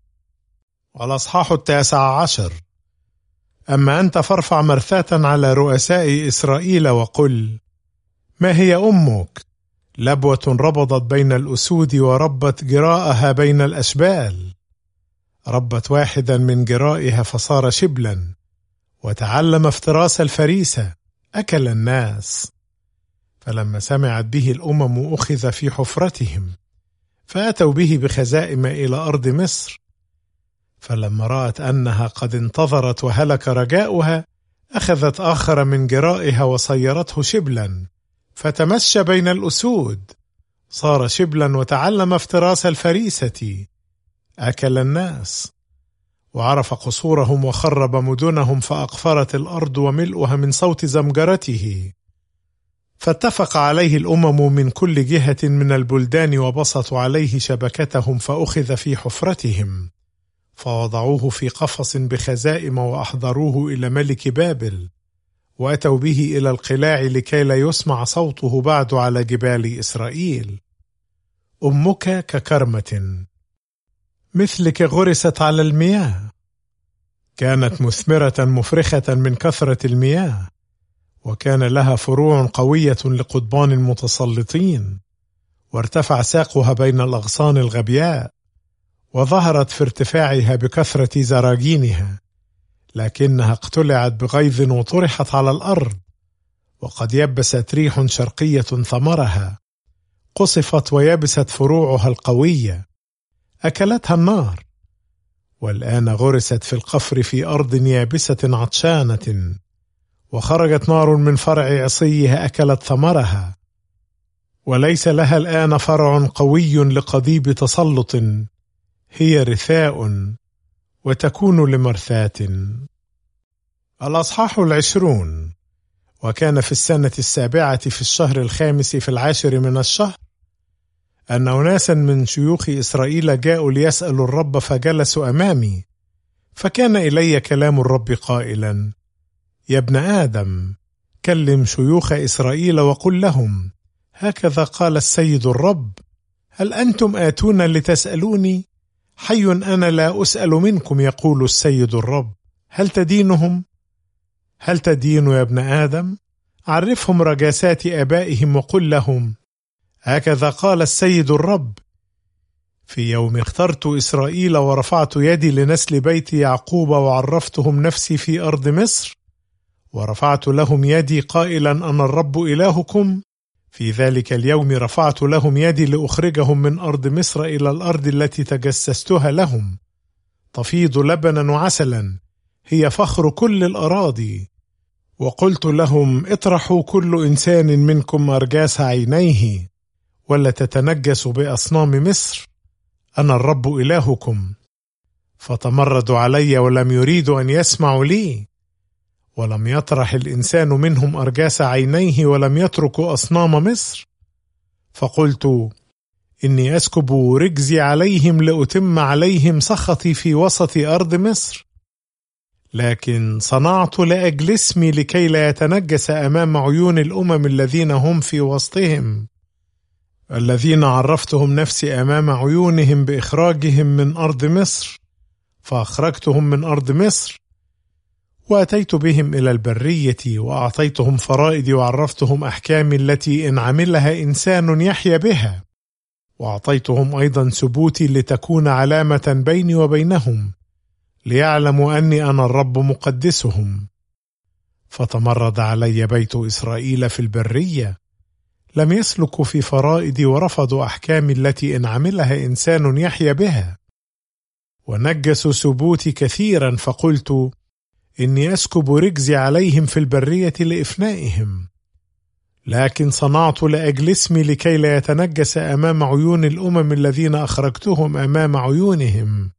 الأصحاح 19. أما أنت فارفع مرثاة على رؤساء إسرائيل وقل: ما هي أمك؟ لبوة ربضت بين الأسود، وربت جراءها بين الأشبال. ربت واحدا من جرائها فصار شبلا، وتعلم افتراس الفريسة، أكل الناس. فلما سمعت به الأمم أخذ في حفرتهم، فأتوا به بخزائم إلى أرض مصر. فلما رأت أنها قد انتظرت وهلك رجاؤها، أخذت آخر من جرائها وصيرته شبلا، فتمشى بين الأسود، صار شبلا وتعلم افتراس الفريسة، أكل الناس. وعرف قصورهم وخرب مدنهم، فأقفرت الأرض وملؤها من صوت زمجرته. فاتفق عليه الأمم من كل جهة من البلدان، وبسطوا عليه شبكتهم، فأخذ في حفرتهم، فوضعوه في قفص بخزائم، وأحضروه إلى ملك بابل، وأتوا به إلى القلاع لكي لا يسمع صوته بعد على جبال إسرائيل. أمك ككرمة مثلك غرست على المياه، كانت مثمرة مفرخة من كثرة المياه، وكان لها فروع قوية لقضبان المتسلطين، وارتفع ساقها بين الأغصان الغبياء، وظهرت في ارتفاعها بكثرة زراجينها، لكنها اقتلعت بغيظ وطرحت على الأرض، وقد يبست ريح شرقية ثمرها، قصفت ويبست فروعها القوية، أكلتها النار، والآن غرست في القفر في أرض يابسة عطشانة، وخرجت نار من فرع عصيها أكلت ثمرها، وليس لها الآن فرع قوي لقضيب تسلط، هي رثاء وتكون لمرثاة. الأصحاح 20. وكان في السنة 7 في الشهر 5 في 10 من الشهر أن أناسا من شيوخ إسرائيل جاءوا ليسألوا الرب، فجلسوا أمامي، فكان إلي كلام الرب قائلا: يا ابن آدم، كلم شيوخ إسرائيل وقل لهم: هكذا قال السيد الرب، هل أنتم آتون لتسألوني؟ حي أنا لا أسأل منكم، يقول السيد الرب. هل تدينهم؟ هل تدين يا ابن آدم؟ عرفهم رجاسات آبائهم وقل لهم: هكذا قال السيد الرب، في يوم اخترت إسرائيل ورفعت يدي لنسل بيت يعقوب، وعرفتهم نفسي في أرض مصر، ورفعت لهم يدي قائلا: أنا الرب إلهكم. في ذلك اليوم رفعت لهم يدي لأخرجهم من أرض مصر إلى الأرض التي تجسستها لهم، تفيض لبنا وعسلا، هي فخر كل الأراضي. وقلت لهم: اطرحوا كل إنسان منكم أرجاس عينيه، ولا تتنجسوا بأصنام مصر، أنا الرب إلهكم. فتمردوا علي ولم يريدوا أن يسمعوا لي، ولم يطرح الإنسان منهم أرجاس عينيه، ولم يتركوا أصنام مصر. فقلت: إني أسكب رجزي عليهم لأتم عليهم سخطي في وسط أرض مصر، لكن صنعت لأجل اسمي لكي لا يتنجس أمام عيون الأمم الذين هم في وسطهم، الذين عرفتهم نفسي أمام عيونهم بإخراجهم من أرض مصر، فأخرجتهم من أرض مصر، وأتيت بهم إلى البرية، وأعطيتهم فرائدي، وعرفتهم أحكامي التي إن عملها إنسان يحيا بها، وأعطيتهم أيضا سبوتي لتكون علامة بيني وبينهم، ليعلموا أني أنا الرب مقدسهم. فتمرد علي بيت إسرائيل في البرية، لم يسلكوا في فرائدي، ورفضوا أحكامي التي إن عملها إنسان يحيا بها، ونجسوا سبوتي كثيرا. فقلت: إني أسكب رجزي عليهم في البرية لإفنائهم، لكن صنعت لأجل اسمي لكي لا يتنجس أمام عيون الأمم الذين أخرجتهم أمام عيونهم.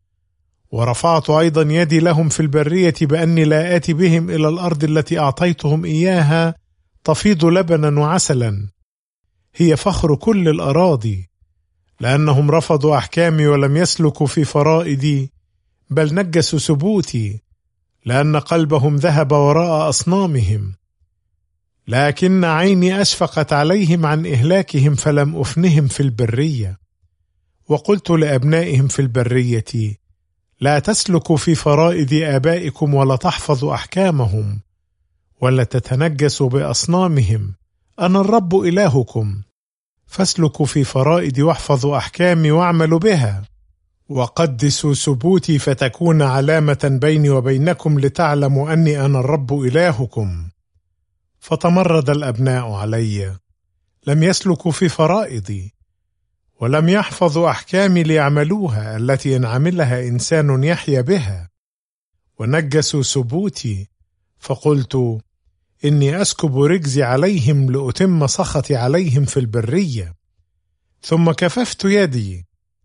ورفعت أيضا يدي لهم في البرية بأني لا آتي بهم إلى الأرض التي أعطيتهم إياها، تفيض لبنا وعسلا، هي فخر كل الأراضي، لأنهم رفضوا أحكامي ولم يسلكوا في فرائدي، بل نجسوا سبوتي، لأن قلبهم ذهب وراء أصنامهم. لكن عيني أشفقت عليهم عن إهلاكهم، فلم أفنهم في البرية. وقلت لأبنائهم في البرية: لا تسلكوا في فرائد آبائكم، ولا تحفظوا أحكامهم، ولا تتنجسوا بأصنامهم، أنا الرب إلهكم. فاسلكوا في فرائدي، واحفظوا أحكامي، واعملوا بها، وقدسوا سبوتي، فتكون علامة بيني وبينكم، لتعلموا أني أنا الرب إلهكم. فتمرد الأبناء علي، لم يسلكوا في فرائضي، ولم يحفظوا أحكامي ليعملوها، التي إن عملها إنسان يحيا بها، ونجسوا سبوتي. فقلت: إني أسكب رجزي عليهم لأتم سخطي عليهم في البرية. ثم كففت يدي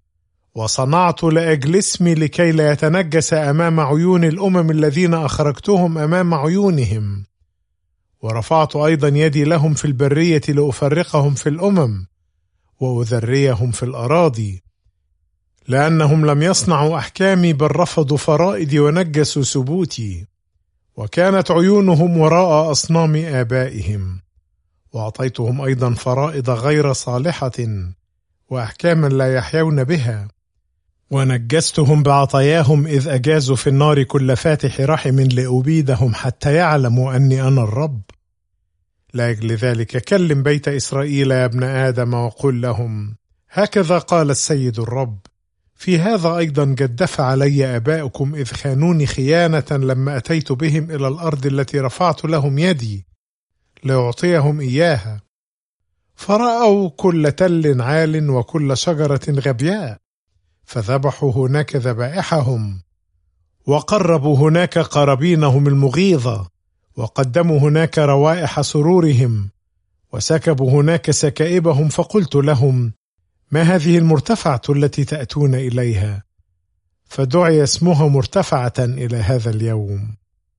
وصنعت لأجل اسمي لكي لا يتنجس أمام عيون الأمم الذين أخرجتهم أمام عيونهم. ورفعت أيضا يدي لهم في البرية لأفرقهم في الأمم وأذريهم في الأراضي، لأنهم لم يصنعوا أحكامي بل رفضوا فرائدي ونجسوا سبوتي، وكانت عيونهم وراء أصنام آبائهم. وأعطيتهم أيضا فرائض غير صالحة وأحكاما لا يحيون بها، ونجستهم بعطاياهم إذ أجازوا في النار كل فاتح رحم لأبيدهم حتى يعلموا أني أنا الرب. لأجل ذلك كلم بيت إسرائيل يا ابن آدم وقل لهم: هكذا قال السيد الرب: في هذا أيضا جدف علي آباؤكم إذ خانوني خيانة لما أتيت بهم إلى الأرض التي رفعت لهم يدي لأعطيهم إياها، فرأوا كل تل عال وكل شجرة غبياء، فذبحوا هناك ذبائحهم، وقربوا هناك قرابينهم المغيظة، وقدموا هناك روائح سرورهم، وسكبوا هناك سكائبهم. فقلت لهم: ما هذه المرتفعة التي تأتون إليها؟ فدعي اسمها مرتفعة إلى هذا اليوم.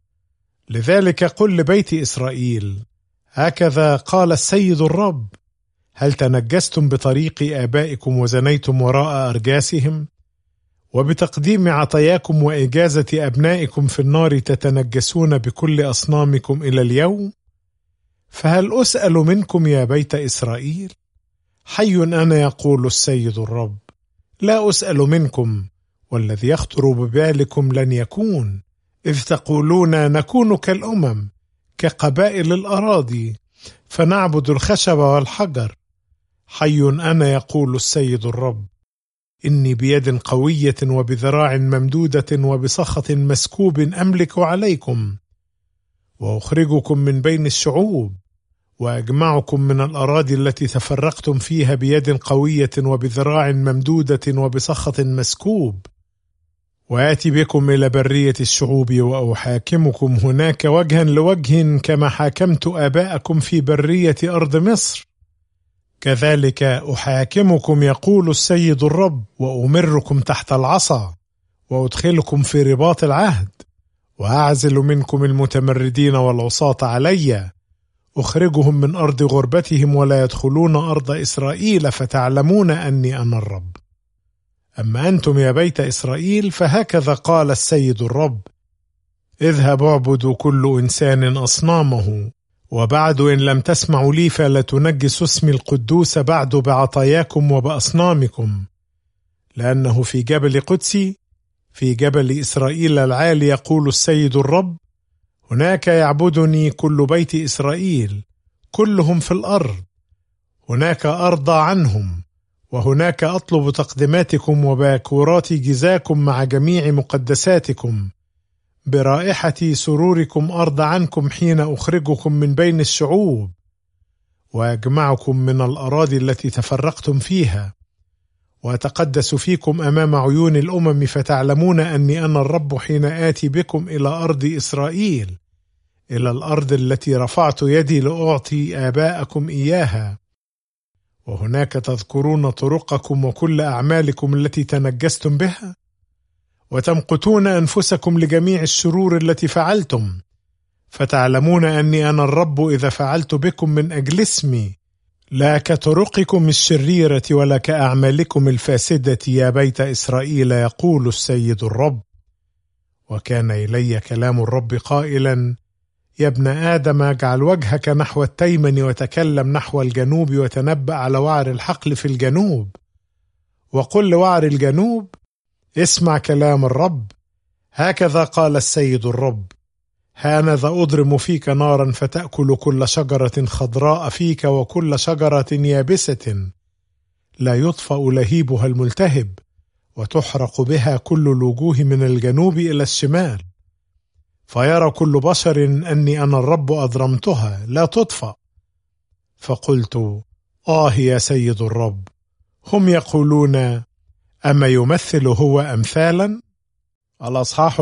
لذلك قل لبيت إسرائيل: هكذا قال السيد الرب: هل تنجستم بطريق آبائكم وزنيتم وراء أرجاسهم؟ وبتقديم عطاياكم وإجازة أبنائكم في النار تتنجسون بكل أصنامكم إلى اليوم؟ فهل أسأل منكم يا بيت إسرائيل؟ حي أنا يقول السيد الرب، لا أسأل منكم، والذي يخطر ببالكم لن يكون، إذ تقولون: نكون كالأمم، كقبائل الأراضي، فنعبد الخشب والحجر. حي أنا يقول السيد الرب، إني بيد قوية وبذراع ممدودة وبسخط مسكوب أملك عليكم، وأخرجكم من بين الشعوب، وأجمعكم من الأراضي التي تفرقتم فيها بيد قوية وبذراع ممدودة وبسخط مسكوب، وآتي بكم إلى برية الشعوب وأحاكمكم هناك وجها لوجه كما حاكمت آباءكم في برية أرض مصر، كذلك أحاكمكم يقول السيد الرب، وأمركم تحت العصا، وأدخلكم في رباط العهد، وأعزل منكم المتمردين والعصاة علي، أخرجهم من أرض غربتهم ولا يدخلون أرض إسرائيل، فتعلمون أني أنا الرب. أما أنتم يا بيت إسرائيل فهكذا قال السيد الرب: اذهب اعبدوا كل إنسان أصنامه، وبعد إن لم تسمعوا لي فلا تنجسوا اسمي القدوس بعد بعطاياكم وبأصنامكم، لأنه في جبل قدسي، في جبل إسرائيل العالي، يقول السيد الرب: هناك يعبدني كل بيت إسرائيل كلهم في الأرض، هناك أرضى عنهم، وهناك أطلب تقدماتكم وباكورات جزاكم مع جميع مقدساتكم، برائحة سروركم أرضى عنكم حين أخرجكم من بين الشعوب، وأجمعكم من الأراضي التي تفرقتم فيها، وأتقدس فيكم أمام عيون الأمم، فتعلمون أني أنا الرب حين آتي بكم إلى أرض إسرائيل، إلى الأرض التي رفعت يدي لأعطي آباءكم إياها، وهناك تذكرون طرقكم وكل أعمالكم التي تنجستم بها، وتمقتون أنفسكم لجميع الشرور التي فعلتم، فتعلمون أني أنا الرب إذا فعلت بكم من أجل اسمي، لا كطرقكم الشريرة ولا كأعمالكم الفاسدة يا بيت إسرائيل، يقول السيد الرب. وكان إلي كلام الرب قائلا: يا ابن آدم، اجعل وجهك نحو التيمن وتكلم نحو الجنوب، وتنبأ على وعر الحقل في الجنوب، وقل لوعر الجنوب: اسمع كلام الرب، هكذا قال السيد الرب: هانذا أضرم فيك نارا فتأكل كل شجرة خضراء فيك وكل شجرة يابسة لا يطفأ لهيبها الملتهب، وتحرق بها كل الوجوه من الجنوب إلى الشمال، فيرى كل بشر أني أنا الرب أضرمتها لا تطفأ. فقلت: يا سيد الرب، هم يقولون: أما يمثل هو أمثالا؟ الأصحاح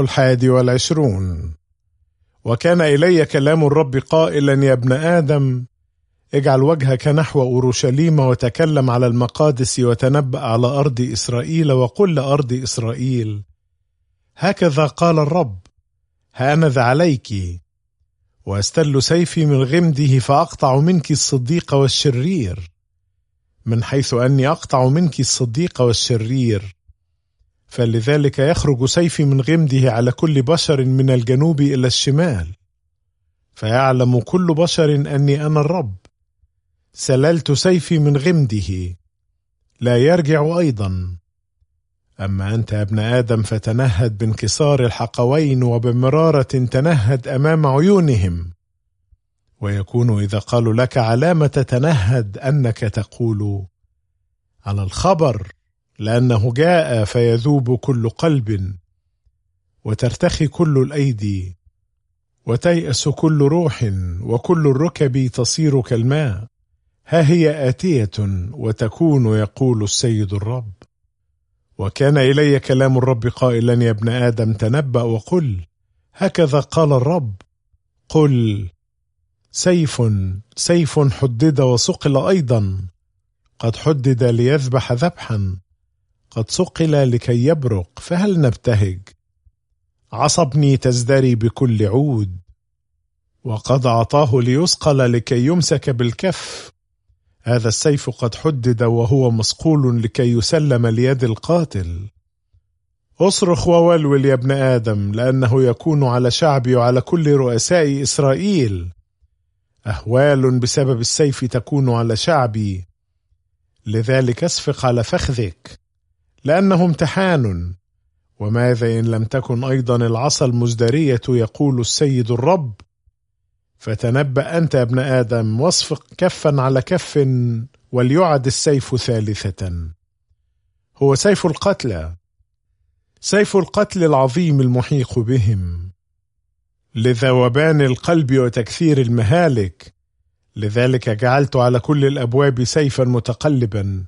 21. وكان إلي كلام الرب قائلا: يا ابن آدم، اجعل وجهك نحو أورشليم وتكلم على المقادس وتنبأ على أرض إسرائيل وقل لأرض إسرائيل: هكذا قال الرب، هانذ عليك، وأستل سيفي من غمده فأقطع منك الصديق والشرير، من حيث أني أقطع منك الصديق والشرير، فلذلك يخرج سيفي من غمده على كل بشر من الجنوب إلى الشمال، فيعلم كل بشر أني أنا الرب. سللت سيفي من غمده، لا يرجع أيضا. أما أنت يا ابن آدم فتنهد بانكسار الحقوين وبمرارة تنهد أمام عيونهم، ويكون إذا قالوا لك علامة تنهد أنك تقول: على الخبر، لأنه جاء فيذوب كل قلب، وترتخي كل الأيدي، وتيأس كل روح، وكل الركب تصير كالماء. ها هي آتية وتكون، يقول السيد الرب. وكان إلي كلام الرب قائلا: يا ابن آدم تنبأ وقل: هكذا قال الرب، قل: سيف حدد وصقل أيضا، قد حدد ليذبح ذبحا، قد صقل لكي يبرق، فهل نبتهج؟ عصبني تزدري بكل عود، وقد أعطاه ليصقل لكي يمسك بالكف. هذا السيف قد حدد وهو مصقول لكي يسلم ليد القاتل. اصرخ وولول يا ابن آدم، لأنه يكون على شعبي وعلى كل رؤساء إسرائيل أهوال بسبب السيف تكون على شعبي. لذلك اسفق على فخذك، لأنه امتحان. وماذا إن لم تكن أيضا العصا المزدرية، يقول السيد الرب. فتنبأ أنت يا ابن آدم، واصفق كفا على كف، وليعد السيف ثالثة. هو سيف القتلى، سيف القتل العظيم المحيق بهم، لذوبان القلب وتكثير المهالك. لذلك جعلت على كل الأبواب سيفا متقلبا.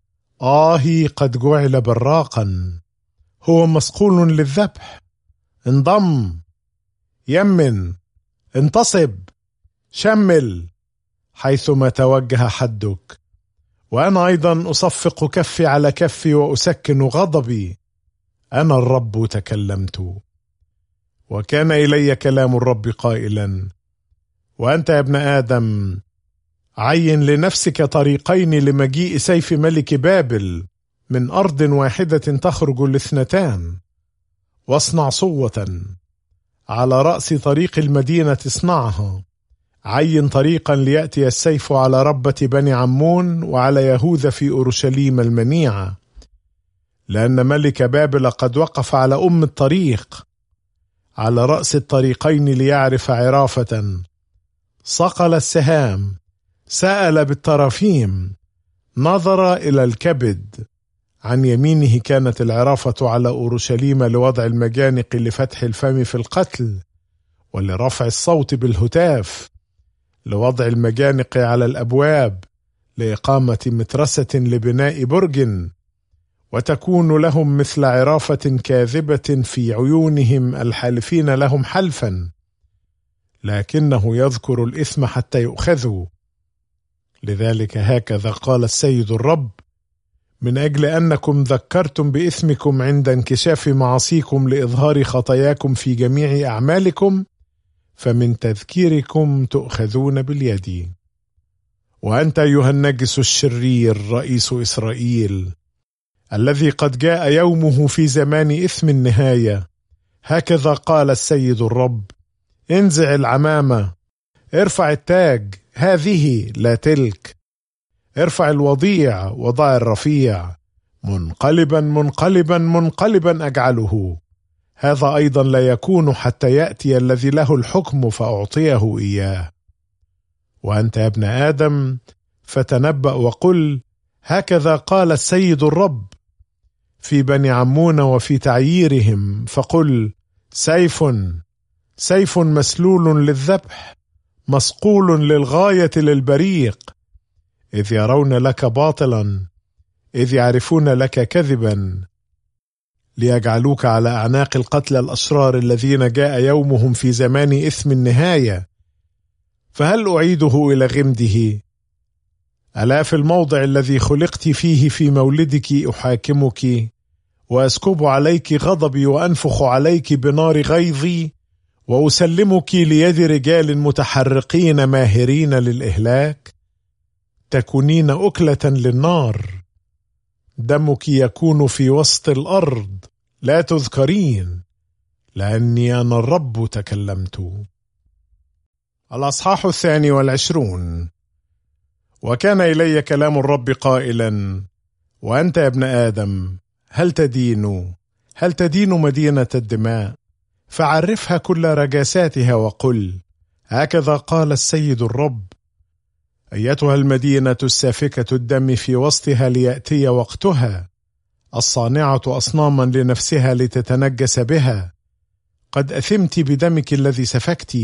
قد جعل براقا، هو مسقول للذبح. انضم، يمن، انتصب، شمل حيثما توجه حدك. وأنا أيضا أصفق كفي على كفي وأسكن غضبي. أنا الرب تكلمت. وكان إلي كلام الرب قائلا: وأنت يا ابن آدم عين لنفسك طريقين لمجيء سيف ملك بابل، من أرض واحدة تخرج الاثنتان. واصنع صوة على رأس طريق المدينة، اصنعها. عين طريقا ليأتي السيف على ربة بني عمون وعلى يهوذا في أورشليم المنيعة، لأن ملك بابل قد وقف على الطريق، على رأس الطريقين ليعرف عرافة. صقل السهام، سأل بالطرافيم، نظر إلى الكبد. عن يمينه كانت العرافة على أورشليم لوضع المجانق لفتح الفم في القتل، ولرفع الصوت بالهتاف، لوضع المجانق على الأبواب، لإقامة مترسة لبناء برج. وتكون لهم مثل عرافة كاذبة في عيونهم الحالفين لهم حلفا، لكنه يذكر الإثم حتى يؤخذوا. لذلك هكذا قال السيد الرب: من أجل أنكم ذكرتم بإثمكم عند انكشاف معاصيكم لإظهار خطاياكم في جميع أعمالكم، فمن تذكيركم تؤخذون باليد. وأنت أيها النجس الشرير رئيس إسرائيل، الذي قد جاء يومه في زمان إثم النهاية، هكذا قال السيد الرب: انزع العمامة، ارفع التاج، هذه لا تلك، ارفع الوضيع وضع الرفيع، منقلبا منقلبا منقلبا أجعله. هذا أيضا لا يكون حتى يأتي الذي له الحكم فأعطيه إياه. وأنت يا ابن آدم فتنبأ وقل: هكذا قال السيد الرب في بني عمون وفي تعييرهم، فقل: سيف مسلول للذبح، مسقول للغاية للبريق. إذ يرون لك باطلا، إذ يعرفون لك كذبا، ليجعلوك على أعناق القتلى الأشرار الذين جاء يومهم في زمان إثم النهاية. فهل أعيده إلى غمده؟ ألا في الموضع الذي خلقت فيه في مولدك أحاكمك، وأسكب عليك غضبي وأنفخ عليك بنار غيظي، وأسلمك ليد رجال متحرقين ماهرين للإهلاك، تكونين أكلة للنار، دمك يكون في وسط الأرض، لا تذكرين، لأني أنا الرب تكلمت. الأصحاح 22. وكان إلي كلام الرب قائلا: وأنت يا ابن آدم، هل تدين مدينة الدماء؟ فعرفها كل رجاساتها وقل: هكذا قال السيد الرب: أيتها المدينة السافكة الدم في وسطها ليأتي وقتها، الصانعة أصناما لنفسها لتتنجس بها، قد أثمت بدمك الذي سفكت،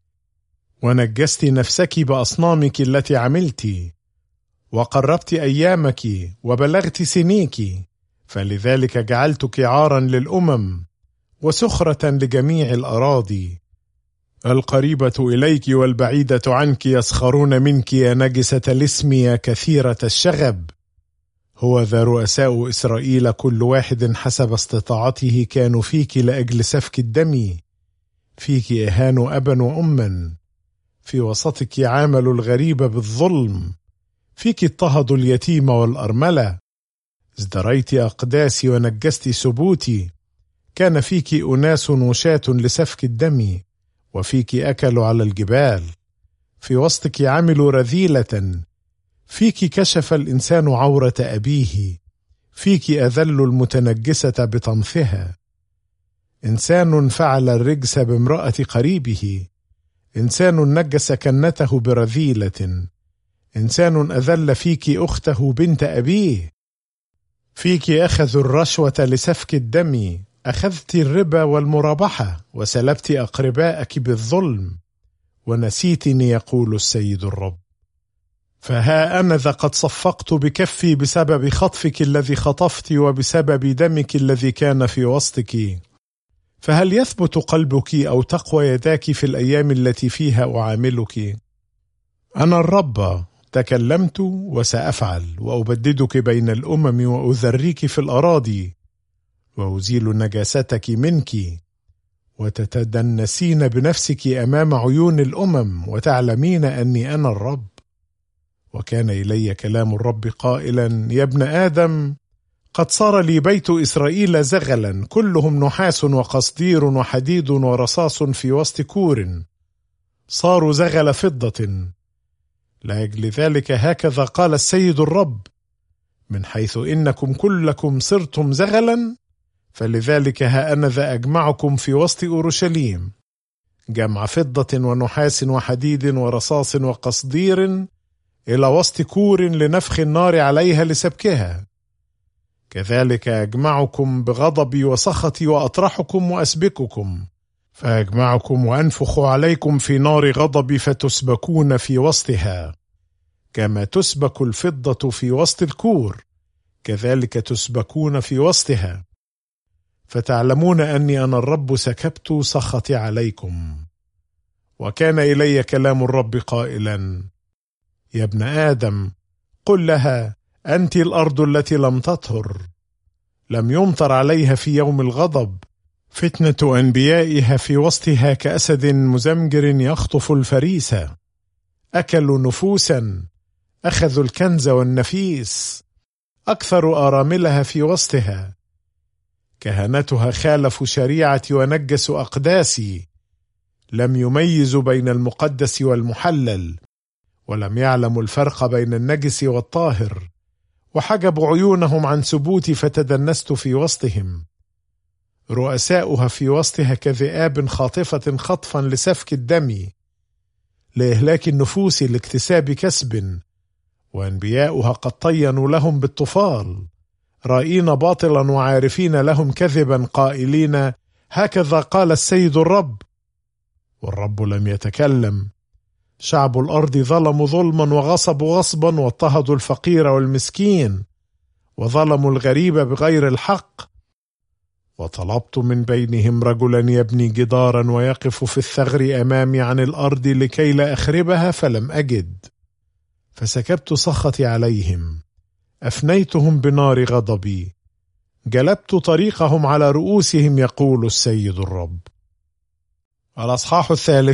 ونجست نفسك بأصنامك التي عملت، وقربت أيامك وبلغت سنيك، فلذلك جعلتك عارا للأمم وسخرة لجميع الأراضي. القريبة إليك والبعيدة عنك يسخرون منك يا نجسة الاسم يا كثيرة الشغب. هو ذا رؤساء إسرائيل كل واحد حسب استطاعته كانوا فيك لأجل سفك الدم، فيك إهان أبا وأما، في وسطك عامل الغريب بالظلم، فيك اضطهد اليتيم والأرملة، ازدريت أقداسي ونجست سبوتي، كان فيك أناس وشاة لسفك الدم، وفيك أكلوا على الجبال، في وسطك عملوا رذيلة، فيك كشف الإنسان عورة أبيه، فيك أذل المتنجسة بطمثها. إنسان فعل الرجس بامرأة قريبه، إنسان نجس كنته برذيلة، إنسان أذل فيك أخته بنت أبيه، فيك أخذوا الرشوة لسفك الدم، أخذت الربا والمرابحة، وسلبت أقرباءك بالظلم، ونسيتني يقول السيد الرب. فها أنا ذا قد صفقت بكفي بسبب خطفك الذي خطفت وبسبب دمك الذي كان في وسطك. فهل يثبت قلبك أو تقوى يداك في الأيام التي فيها أعاملك؟ أنا الرب تكلمت وسأفعل، وأبددك بين الأمم وأذريك في الأراضي، وأزيل نجاستك منك، وتتدنسين بنفسك أمام عيون الأمم، وتعلمين أني أنا الرب. وكان إلي كلام الرب قائلا: يا ابن آدم، قد صار لي بيت إسرائيل زغلا، كلهم نحاس وقصدير وحديد ورصاص في وسط كور، صاروا زغل فضة. لأجل ذلك هكذا قال السيد الرب: من حيث إنكم كلكم صرتم زغلا، فلذلك ها أنا ذا أجمعكم في وسط أورشليم، جمع فضة ونحاس وحديد ورصاص وقصدير، إلى وسط كور لنفخ النار عليها لسبكها. كذلك أجمعكم بغضبي وسخطي وأطرحكم وأسبككم، فأجمعكم وأنفخ عليكم في نار غضبي فتسبكون في وسطها، كما تسبك الفضة في وسط الكور، كذلك تسبكون في وسطها، فتعلمون أني أنا الرب سكبت سخطي عليكم. وكان إلي كلام الرب قائلا: يا ابن آدم، قل لها: أنت الأرض التي لم تطهر، لم يمطر عليها في يوم الغضب، فتنة أنبيائها في وسطها كأسد مزمجر يخطف الفريسة، أكلوا نفوسا، أخذوا الكنز والنفيس، أكثر آراملها في وسطها، كهنتها خالفوا شريعتي ونجسوا أقداسي، لم يميزوا بين المقدس والمحلل، ولم يعلموا الفرق بين النجس والطاهر، وحجبوا عيونهم عن سبوتي فتدنست في وسطهم. رؤساؤها في وسطها كذئاب خاطفة خطفا لسفك الدم، لإهلاك النفوس لاكتساب كسب، وأنبياؤها قد طينوا لهم بالطفال، رائين باطلا وعارفين لهم كذبا، قائلين: هكذا قال السيد الرب. والرب لم يتكلم. شعب الأرض ظلموا ظلما وغصبوا غصبا، واضطهدوا الفقير والمسكين، وظلموا الغريب بغير الحق. وطلبت من بينهم رجلا يبني جدارا ويقف في الثغر أمامي عن الأرض لكي لا أخربها، فلم أجد. فسكبت سخطي عليهم، أفنيتهم بنار غضبي، جلبت طريقهم على رؤوسهم، يقول السيد الرب. الأصحاح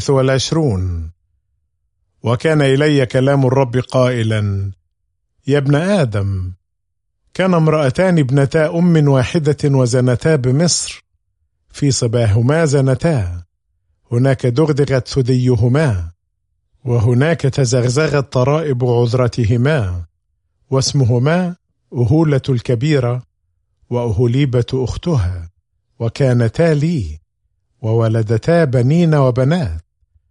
23. وكان إلي كلام الرب قائلا: يا ابن آدم، كان امرأتان ابنتا أم واحدة وزنتا بمصر، في صباهما زنتا، هناك دغدغت ثديهما، وهناك تزغزغت طرائب عذرتهما، واسمهما أهولة الكبيرة وأهوليبة أختها، وكانتا لي، وولدتا بنين وبنات،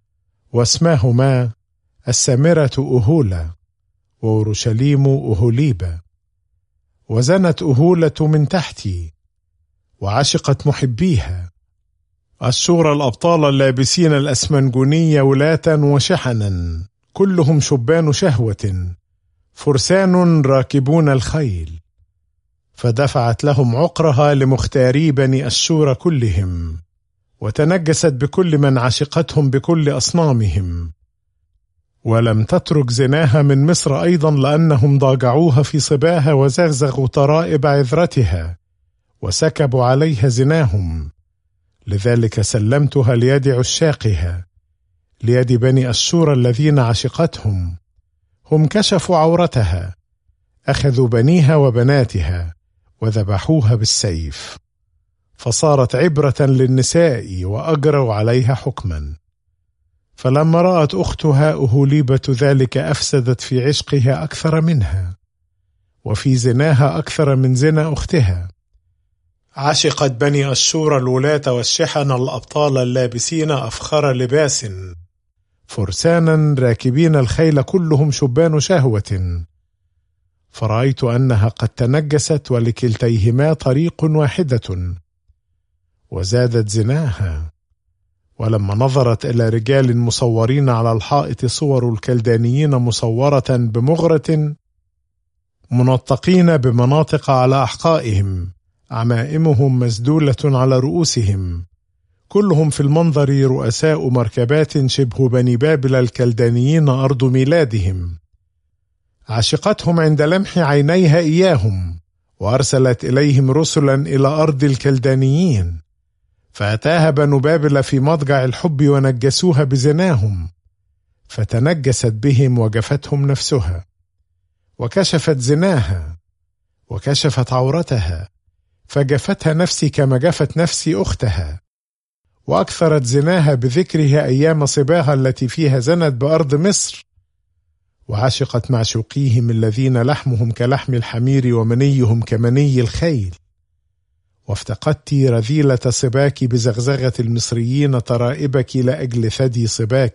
واسماهما السامرة أهولة وأورشليم أهوليبة. وزنت أهولة من تحتي، وعشقت محبيها، أشور الأبطال اللابسين الأسمنجونية ولاة وشحنا، كلهم شبان شهوة، فرسان راكبون الخيل. فدفعت لهم عقرها لمختاري بني أشور كلهم، وتنجست بكل من عشقتهم بكل أصنامهم. ولم تترك زناها من مصر أيضا، لأنهم ضاجعوها في صباها، وزغزغوا طرائب عذرتها، وسكبوا عليها زناهم. لذلك سلمتها ليد عشاقها، ليد بني أشور الذين عشقتهم. هم كشفوا عورتها، أخذوا بنيها وبناتها، وذبحوها بالسيف، فصارت عبرة للنساء، وأجروا عليها حكما. فلما رأت أختها أهوليبة ذلك، أفسدت في عشقها أكثر منها، وفي زناها أكثر من زنا أختها. عشقت بني أشور الولاة والشحن الأبطال اللابسين أفخر لباس، فرسانا راكبين الخيل، كلهم شبان شهوة. فرأيت أنها قد تنجست، ولكلتيهما طريق واحدة، وزادت زناها. ولما نظرت إلى رجال مصورين على الحائط صور الكلدانيين مصورة بمغرة، منطقين بمناطق على أحقائهم، عمائمهم مسدولة على رؤوسهم، كلهم في المنظر رؤساء مركبات شبه بني بابل الكلدانيين أرض ميلادهم. عشقتهم عند لمح عينيها إياهم، وأرسلت إليهم رسلا إلى أرض الكلدانيين، فأتاها بنو بابل في مضجع الحب، ونجسوها بزناهم، فتنجست بهم وجفتهم نفسها، وكشفت زناها، وكشفت عورتها، فجفتها نفسي كما جفت نفسي أختها، وأكثرت زناها بذكرها أيام صباها التي فيها زنت بأرض مصر. وعشقت معشوقيهم الذين لحمهم كلحم الحمير، ومنيهم كمني الخيل. وافتقدت رذيلة صباك بزغزغة المصريين طرائبك، لأجل ثدي صباك.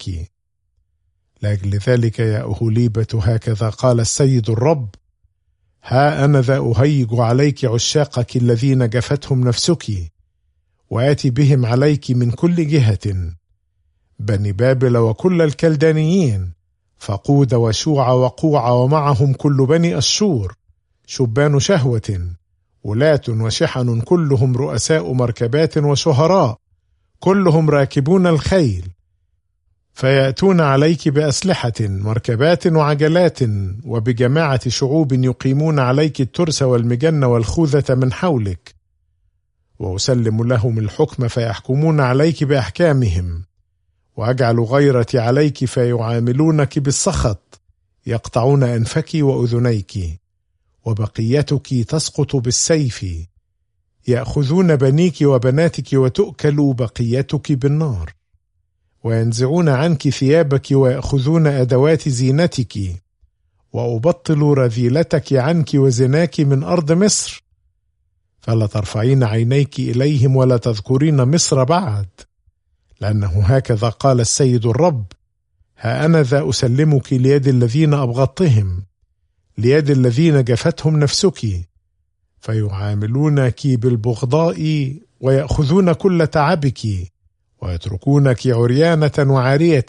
لأجل ذلك يا أهوليبة، هكذا قال السيد الرب: ها أنا ذا أهيج عليك عشاقك الذين جفتهم نفسك، وآتي بهم عليك من كل جهة، بني بابل وكل الكلدانيين، فقود وشوع وقوع، ومعهم كل بني أشور، شبان شهوة، ولاة وشحن، كلهم رؤساء مركبات وشهراء، كلهم راكبون الخيل. فيأتون عليك بأسلحة، مركبات وعجلات، وبجماعة شعوب يقيمون عليك الترس والمجن والخوذة من حولك. وأسلم لهم الحكم، فيحكمون عليك بأحكامهم، وأجعل غيرتي عليك، فيعاملونك بالسخط، يقطعون أنفك وأذنيك، وبقيتك تسقط بالسيف، يأخذون بنيك وبناتك، وتؤكل بقيتك بالنار، وينزعون عنك ثيابك، ويأخذون أدوات زينتك، وأبطل رذيلتك عنك وزناك من أرض مصر. فلا ترفعين عينيك إليهم، ولا تذكرين مصر بعد، لأنه هكذا قال السيد الرب: ها أنا ذا أسلمك ليد الذين أبغضتهم، ليد الذين جفتهم نفسك، فيعاملونك بالبغضاء، ويأخذون كل تعبك، ويتركونك عريانة وعارية،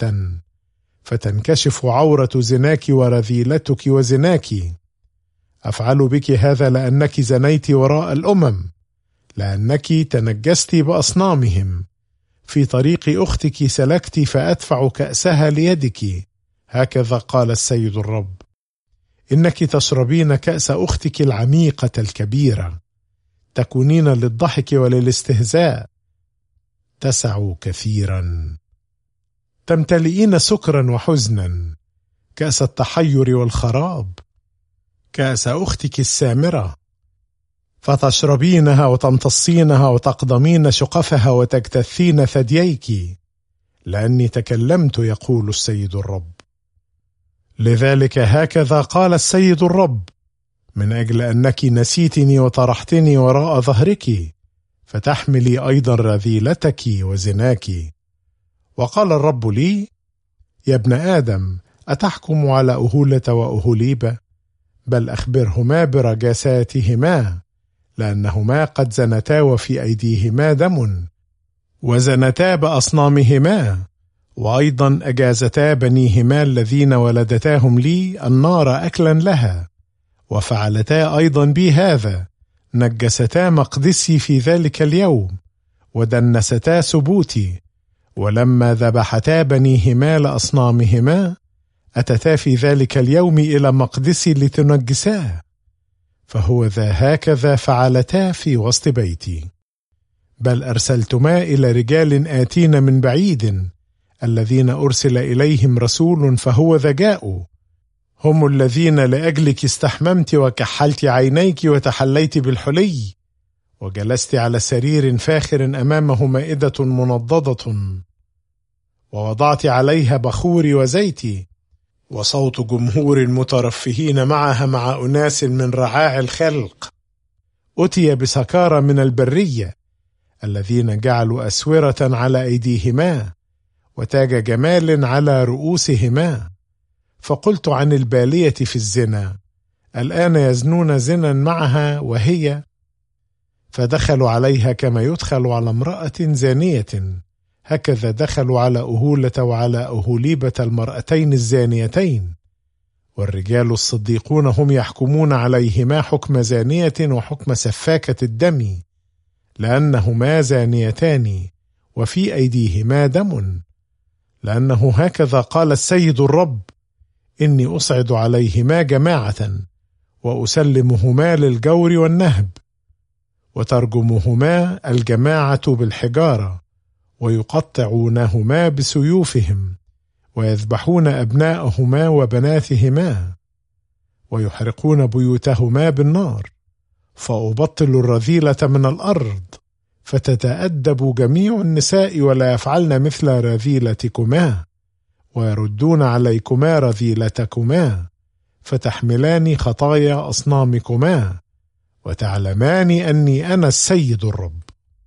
فتنكشف عورة زناك ورذيلتك وزناك. أفعل بك هذا لأنك زنيت وراء الأمم، لأنك تنجست بأصنامهم، في طريق أختك سلكت، فأدفع كأسها ليدك، هكذا قال السيد الرب. إنك تشربين كأس أختك العميقة الكبيرة، تكونين للضحك وللاستهزاء، تسع كثيرا، تمتلئين سكرا وحزنا، كأس التحير والخراب، كأس أختك السامرة، فتشربينها وتمتصينها وتقضمين شقفها وتجتثين ثدييك، لأني تكلمت يقول السيد الرب. لذلك هكذا قال السيد الرب: من أجل أنك نسيتني وطرحتني وراء ظهرك، فتحملي أيضا رذيلتك وزناك. وقال الرب لي: يا ابن آدم، أتحكم على أهولة وأهوليبة؟ بل أخبرهما برجاساتهما، لأنهما قد زنتا وفي أيديهما دم، وزنتا بأصنامهما، وأيضا أجازتا بنيهما الذين ولدتاهم لي النار أكلا لها، وفعلتا أيضا بي هذا، نجستا مقدسي في ذلك اليوم، ودنستا سبوتي. ولما ذبحتا بنيهما لأصنامهما، أتتا في ذلك اليوم إلى مقدسي لتنجساه، فهو ذا هكذا فعلتا في وسط بيتي. بل أرسلتما إلى رجال آتين من بعيد، الذين أرسل إليهم رسول فهو ذا جاءوا، هم الذين لأجلك استحممت وكحلت عينيك وتحليت بالحلي، وجلست على سرير فاخر أمامه مائدة منضدة، ووضعت عليها بخوري وزيتي، وصوت جمهور مترفهين معها مع أناس من رعاع الخلق. أتي بسكارى من البرية، الذين جعلوا أسورة على أيديهما، وتاج جمال على رؤوسهما. فقلت عن البالية في الزنا: الآن يزنون زنا معها وهي. فدخلوا عليها كما يدخل على امرأة زانية، هكذا دخلوا على أهولة وعلى أهوليبة المرأتين الزانيتين. والرجال الصديقون هم يحكمون عليهما حكم زانية وحكم سفاكة الدم، لأنهما زانيتان وفي أيديهما دم. لأنه هكذا قال السيد الرب: إني أصعد عليهما جماعة، وأسلمهما للجور والنهب، وترجمهما الجماعة بالحجارة، ويقطعونهما بسيوفهم، ويذبحون أبناءهما وبناتهما، ويحرقون بيوتهما بالنار. فأبطل الرذيلة من الأرض، فتتأدب جميع النساء ولا يفعلن مثل رذيلتكما، ويردون عليكما رذيلتكما، فتحملان خطايا أصنامكما، وتعلمان أني أنا السيد الرب.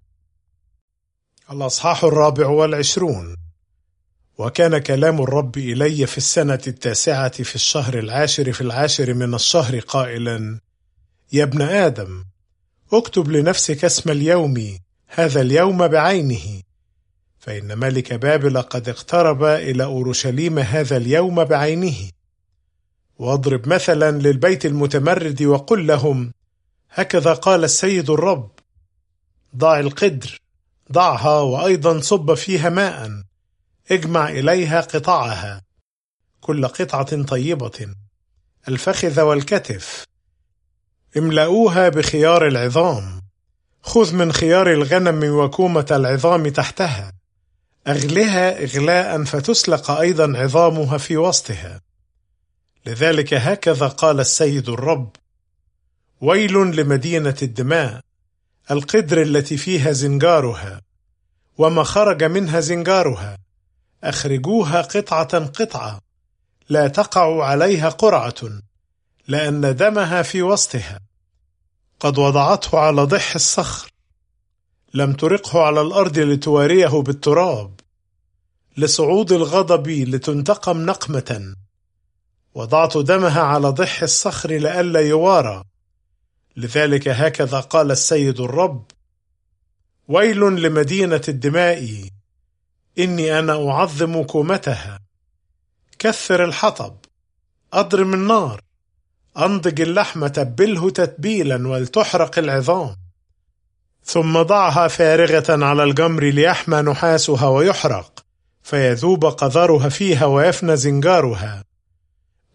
الأصحاح 24. وكان كلام الرب إلي في السنة 9 في الشهر 10 في 10 من الشهر قائلا: يا ابن آدم، اكتب لنفسك اسم اليوم، هذا اليوم بعينه، فإن ملك بابل قد اقترب إلى أورشليم هذا اليوم بعينه. واضرب مثلا للبيت المتمرد وقل لهم: هكذا قال السيد الرب: ضع القدر، ضعها، وأيضا صب فيها ماء، اجمع إليها قطعها، كل قطعة طيبة، الفخذ والكتف، املأوها بخيار العظام، خذ من خيار الغنم وكومة العظام تحتها، أغلها إغلاء فتسلق أيضا عظامها في وسطها. لذلك هكذا قال السيد الرب: ويل لمدينة الدماء، القدر التي فيها زنجارها، وما خرج منها زنجارها، أخرجوها قطعة قطعة، لا تقع عليها قرعة، لأن دمها في وسطها. قد وضعته على ضح الصخر، لم ترقه على الأرض لتواريه بالتراب، لصعود الغضب لتنتقم نقمة. وضعت دمها على ضح الصخر لئلا يوارى. لذلك هكذا قال السيد الرب: ويل لمدينة الدماء، إني أنا أعظم كومتها. كثر الحطب، أضرم النار، أنضج اللحم، تبله تتبيلا، ولتحرق العظام. ثم ضعها فارغة على الجمر ليحمى نحاسها ويحرق، فيذوب قذرها فيها ويفنى زنجارها.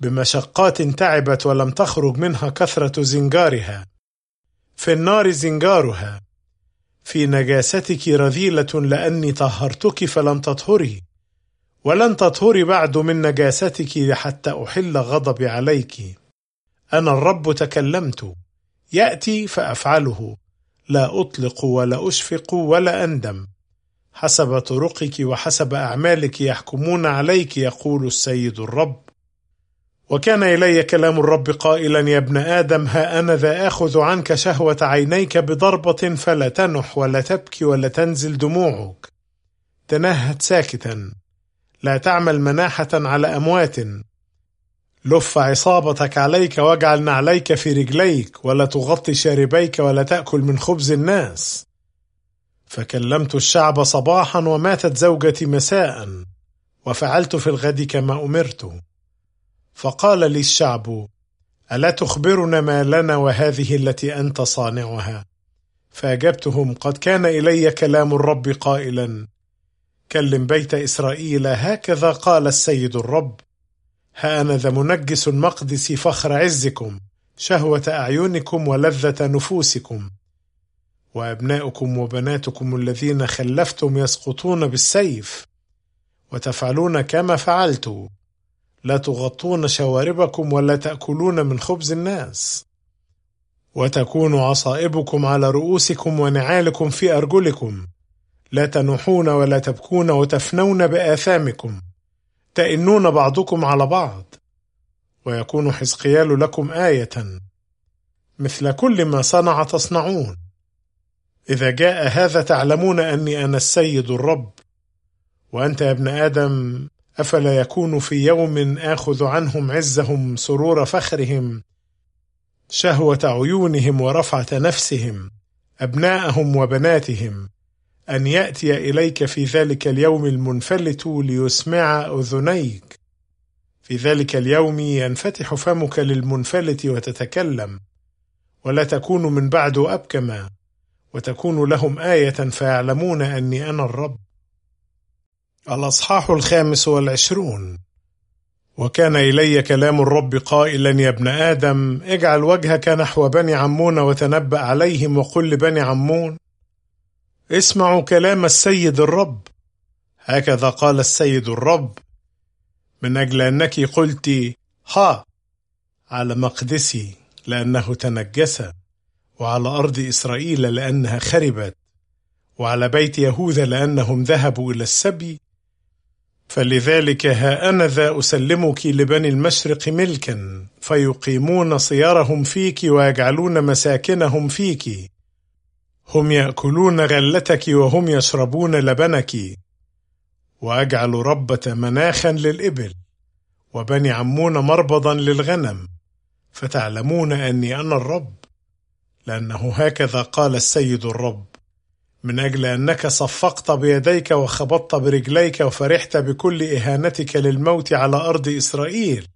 بمشقات تعبت ولم تخرج منها كثرة زنجارها، في النار زنجارها، في نجاستك رذيلة لأني طهرتك فلم تطهري، ولن تطهري بعد من نجاستك حتى أحل غضبي عليك. أنا الرب تكلمت، يأتي فأفعله، لا أطلق ولا أشفق ولا أندم، حسب طرقك وحسب أعمالك يحكمون عليك، يقول السيد الرب. وكان إلي كلام الرب قائلا: يا ابن آدم، ها أنا ذا آخذ عنك شهوة عينيك بضربة، فلا تنح ولا تبكي ولا تنزل دموعك، تنهد ساكتا، لا تعمل مناحة على أموات، لف عصابتك عليك واجعل نعليك في رجليك، ولا تغطي شاربيك ولا تأكل من خبز الناس. فكلمت الشعب صباحا وماتت زوجتي مساء، وفعلت في الغد كما أمرت. فقال لي الشعب: ألا تخبرنا ما لنا وهذه التي أنت صانعها؟ فأجبتهم: قد كان إلي كلام الرب قائلا: كلم بيت إسرائيل، هكذا قال السيد الرب: ها أنا ذا منجس مقدس فخر عزكم، شهوة أعينكم ولذة نفوسكم، وأبناؤكم وبناتكم الذين خلفتم يسقطون بالسيف، وتفعلون كما فعلت، لا تغطون شواربكم ولا تأكلون من خبز الناس، وتكون عصائبكم على رؤوسكم ونعالكم في أرجلكم، لا تنوحون ولا تبكون وتفنون بآثامكم، تئنون بعضكم على بعض. ويكون حزقيال لكم آية، مثل كل ما صنع تصنعون. إذا جاء هذا تعلمون أني أنا السيد الرب. وأنت يا ابن آدم، أفلا يكون في يوم آخذ عنهم عزهم، سرور فخرهم، شهوة عيونهم ورفعة نفسهم، أبناءهم وبناتهم، أن يأتي إليك في ذلك اليوم المنفلت ليسمع أذنيك. في ذلك اليوم ينفتح فمك للمنفلت وتتكلم، ولا تكون من بعد أبكما، وتكون لهم آية فيعلمون أني أنا الرب. الأصحاح 25. وكان إلي كلام الرب قائلا: يا ابن آدم، اجعل وجهك نحو بني عمون وتنبأ عليهم، وقل لبني عمون: اسمعوا كلام السيد الرب. هكذا قال السيد الرب: من أجل أنك قلت ها على مقدسي لأنه تنجس، وعلى أرض إسرائيل لأنها خربت، وعلى بيت يهوذا لأنهم ذهبوا إلى السبي، فلذلك ها أنا ذا أسلمك لبني المشرق ملكا، فيقيمون صيارهم فيك ويجعلون مساكنهم فيك، هم يأكلون غلتك وهم يشربون لبنك. وأجعل ربة مناخا للإبل، وبني عمون مربضا للغنم، فتعلمون أني أنا الرب. لأنه هكذا قال السيد الرب: من أجل أنك صفقت بيديك وخبطت برجليك وفرحت بكل إهانتك للموت على أرض إسرائيل،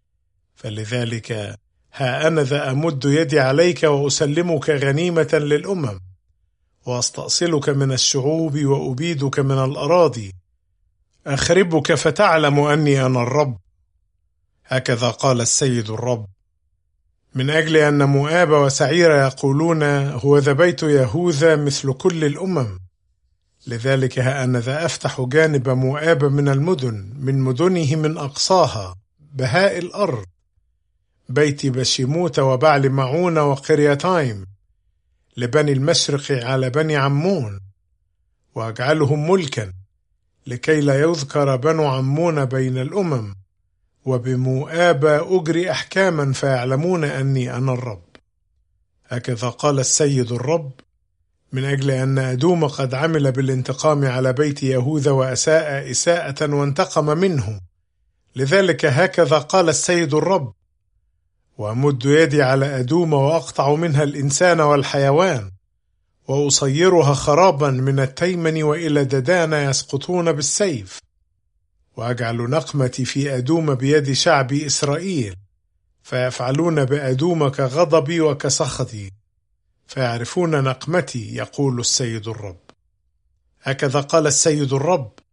فلذلك ها أنا ذا أمد يدي عليك وأسلمك غنيمة للأمم، وأستأصلك من الشعوب وأبيدك من الأراضي، أخربك فتعلم أني أنا الرب. هكذا قال السيد الرب: من أجل أن مؤاب وسعير يقولون هو ذا بيت يهوذا مثل كل الأمم، لذلك ها أنا ذا أفتح جانب مؤاب من المدن، من مدنه من أقصاها، بهاء الأرض، بيت بشيموت وبعل معون وقريتايم، لبني المشرق على بني عمون، وأجعلهم ملكا، لكي لا يذكر بنو عمون بين الأمم، وبمؤاب أجري أحكاما فيعلمون أني أنا الرب. هكذا قال السيد الرب: من أجل أن أدوم قد عمل بالانتقام على بيت يهوذا وأساء إساءة وانتقم منه، لذلك هكذا قال السيد الرب: وأمد يدي على أدوم وأقطع منها الإنسان والحيوان، وأصيرها خرابا من التيمن وإلى ددان يسقطون بالسيف، وأجعل نقمتي في أدوم بيد شعب إسرائيل، فيفعلون بأدوم كغضبي وكسخطي، فيعرفون نقمتي، يقول السيد الرب. هكذا قال السيد الرب: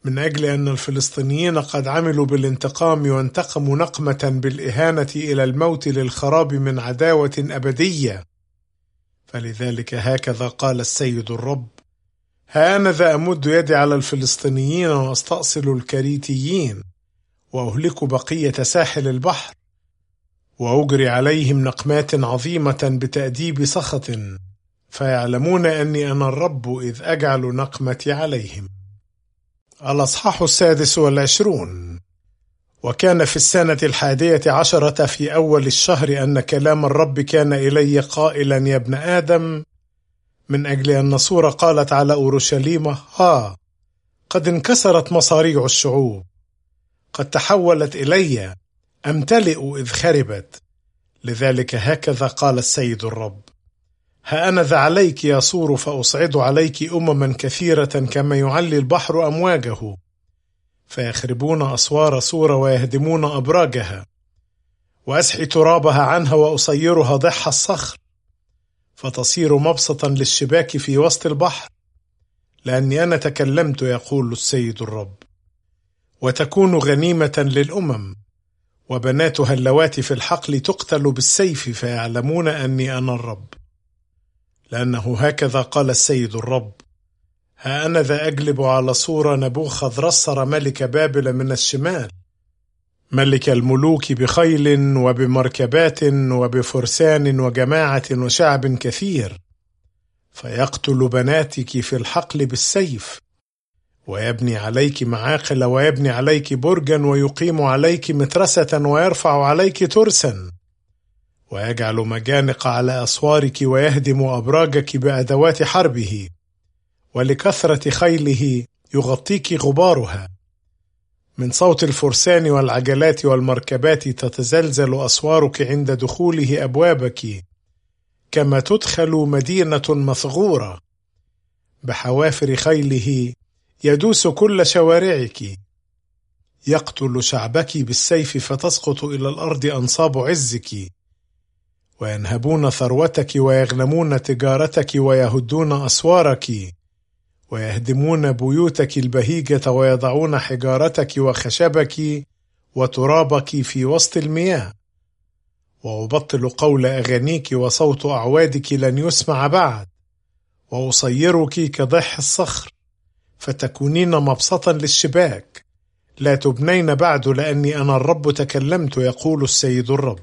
من أجل أن الفلسطينيين قد عملوا بالانتقام وانتقموا نقمة بالإهانة إلى الموت للخراب من عداوة أبدية. فلذلك هكذا قال السيد الرب: ها أنا ذا أمد يدي على الفلسطينيين وأستأصل الكريتيين وأهلك بقية ساحل البحر، وأجري عليهم نقمات عظيمة بتأديب سخط، فيعلمون أني أنا الرب إذ أجعل نقمتي عليهم. الأصحاح 26. وكان في السنة 11 في أول الشهر أن كلام الرب كان إلي قائلا: يا ابن آدم، من أجل أن نصور قالت على أورشليم: قد انكسرت مصاريع الشعوب، قد تحولت إلي، أمتلئ إذ خربت. لذلك هكذا قال السيد الرب: ها أنا ذا عليك يا صور، فأصعد عليك أمما كثيرة كما يعلي البحر أمواجه، فيخربون أسوار صور ويهدمون أبراجها، وأسحي ترابها عنها وأصيرها ضح الصخر، فتصير مبسطا للشباك في وسط البحر، لأني أنا تكلمت يقول السيد الرب. وتكون غنيمة للأمم، وبناتها اللواتي في الحقل تقتل بالسيف، فيعلمون أني أنا الرب. لأنه هكذا قال السيد الرب: ها أنا ذا أجلب على صور نبوخذ رصر ملك بابل من الشمال، ملك الملوك بخيل وبمركبات وبفرسان وجماعة وشعب كثير، فيقتل بناتك في الحقل بالسيف، ويبني عليك معاقل، ويبني عليك برجا، ويقيم عليك مترسة، ويرفع عليك ترسا، ويجعل مجانق على أسوارك، ويهدم أبراجك بأدوات حربه، ولكثرة خيله يغطيك غبارها. من صوت الفرسان والعجلات والمركبات تتزلزل أسوارك عند دخوله أبوابك، كما تدخل مدينة مثغورة. بحوافر خيله يدوس كل شوارعك، يقتل شعبك بالسيف، فتسقط إلى الأرض أنصاب عزك، وينهبون ثروتك، ويغنمون تجارتك، ويهدون أسوارك، ويهدمون بيوتك البهيجة، ويضعون حجارتك وخشبك وترابك في وسط المياه. وأبطل قول أغانيك، وصوت أعوادك لن يسمع بعد، وأصيرك كضح الصخر، فتكونين مبسطا للشباك، لا تبنين بعد، لأني أنا الرب تكلمت يقول السيد الرب.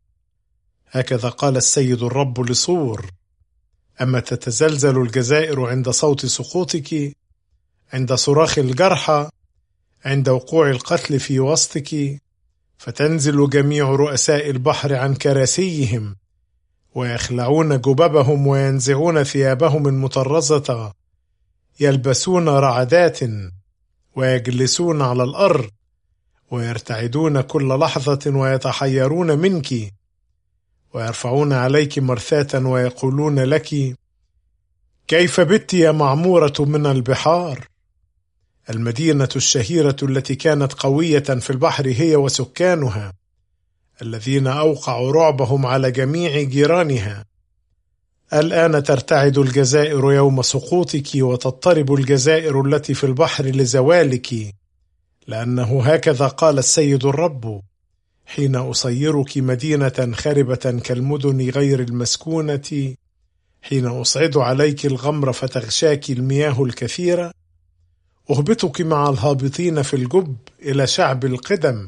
هكذا قال السيد الرب لصور: أما تتزلزل الجزائر عند صوت سقوطك، عند صراخ الجرحى، عند وقوع القتل في وسطك، فتنزل جميع رؤساء البحر عن كراسيهم، ويخلعون جببهم، وينزعون ثيابهم المطرزة، يلبسون رعدات، ويجلسون على الأرض، ويرتعدون كل لحظة، ويتحيرون منك، ويرفعون عليك مرثاة، ويقولون لك: كيف بت يا معمورة من البحار؟ المدينة الشهيرة التي كانت قوية في البحر هي وسكانها، الذين أوقعوا رعبهم على جميع جيرانها. الآن ترتعد الجزائر يوم سقوطك، وتضطرب الجزائر التي في البحر لزوالك، لأنه هكذا قال السيد الرب: حين أصيرك مدينة خربة كالمدن غير المسكونة، حين أصعد عليك الغمر فتغشاك المياه الكثيرة، أهبطك مع الهابطين في الجب إلى شعب القدم،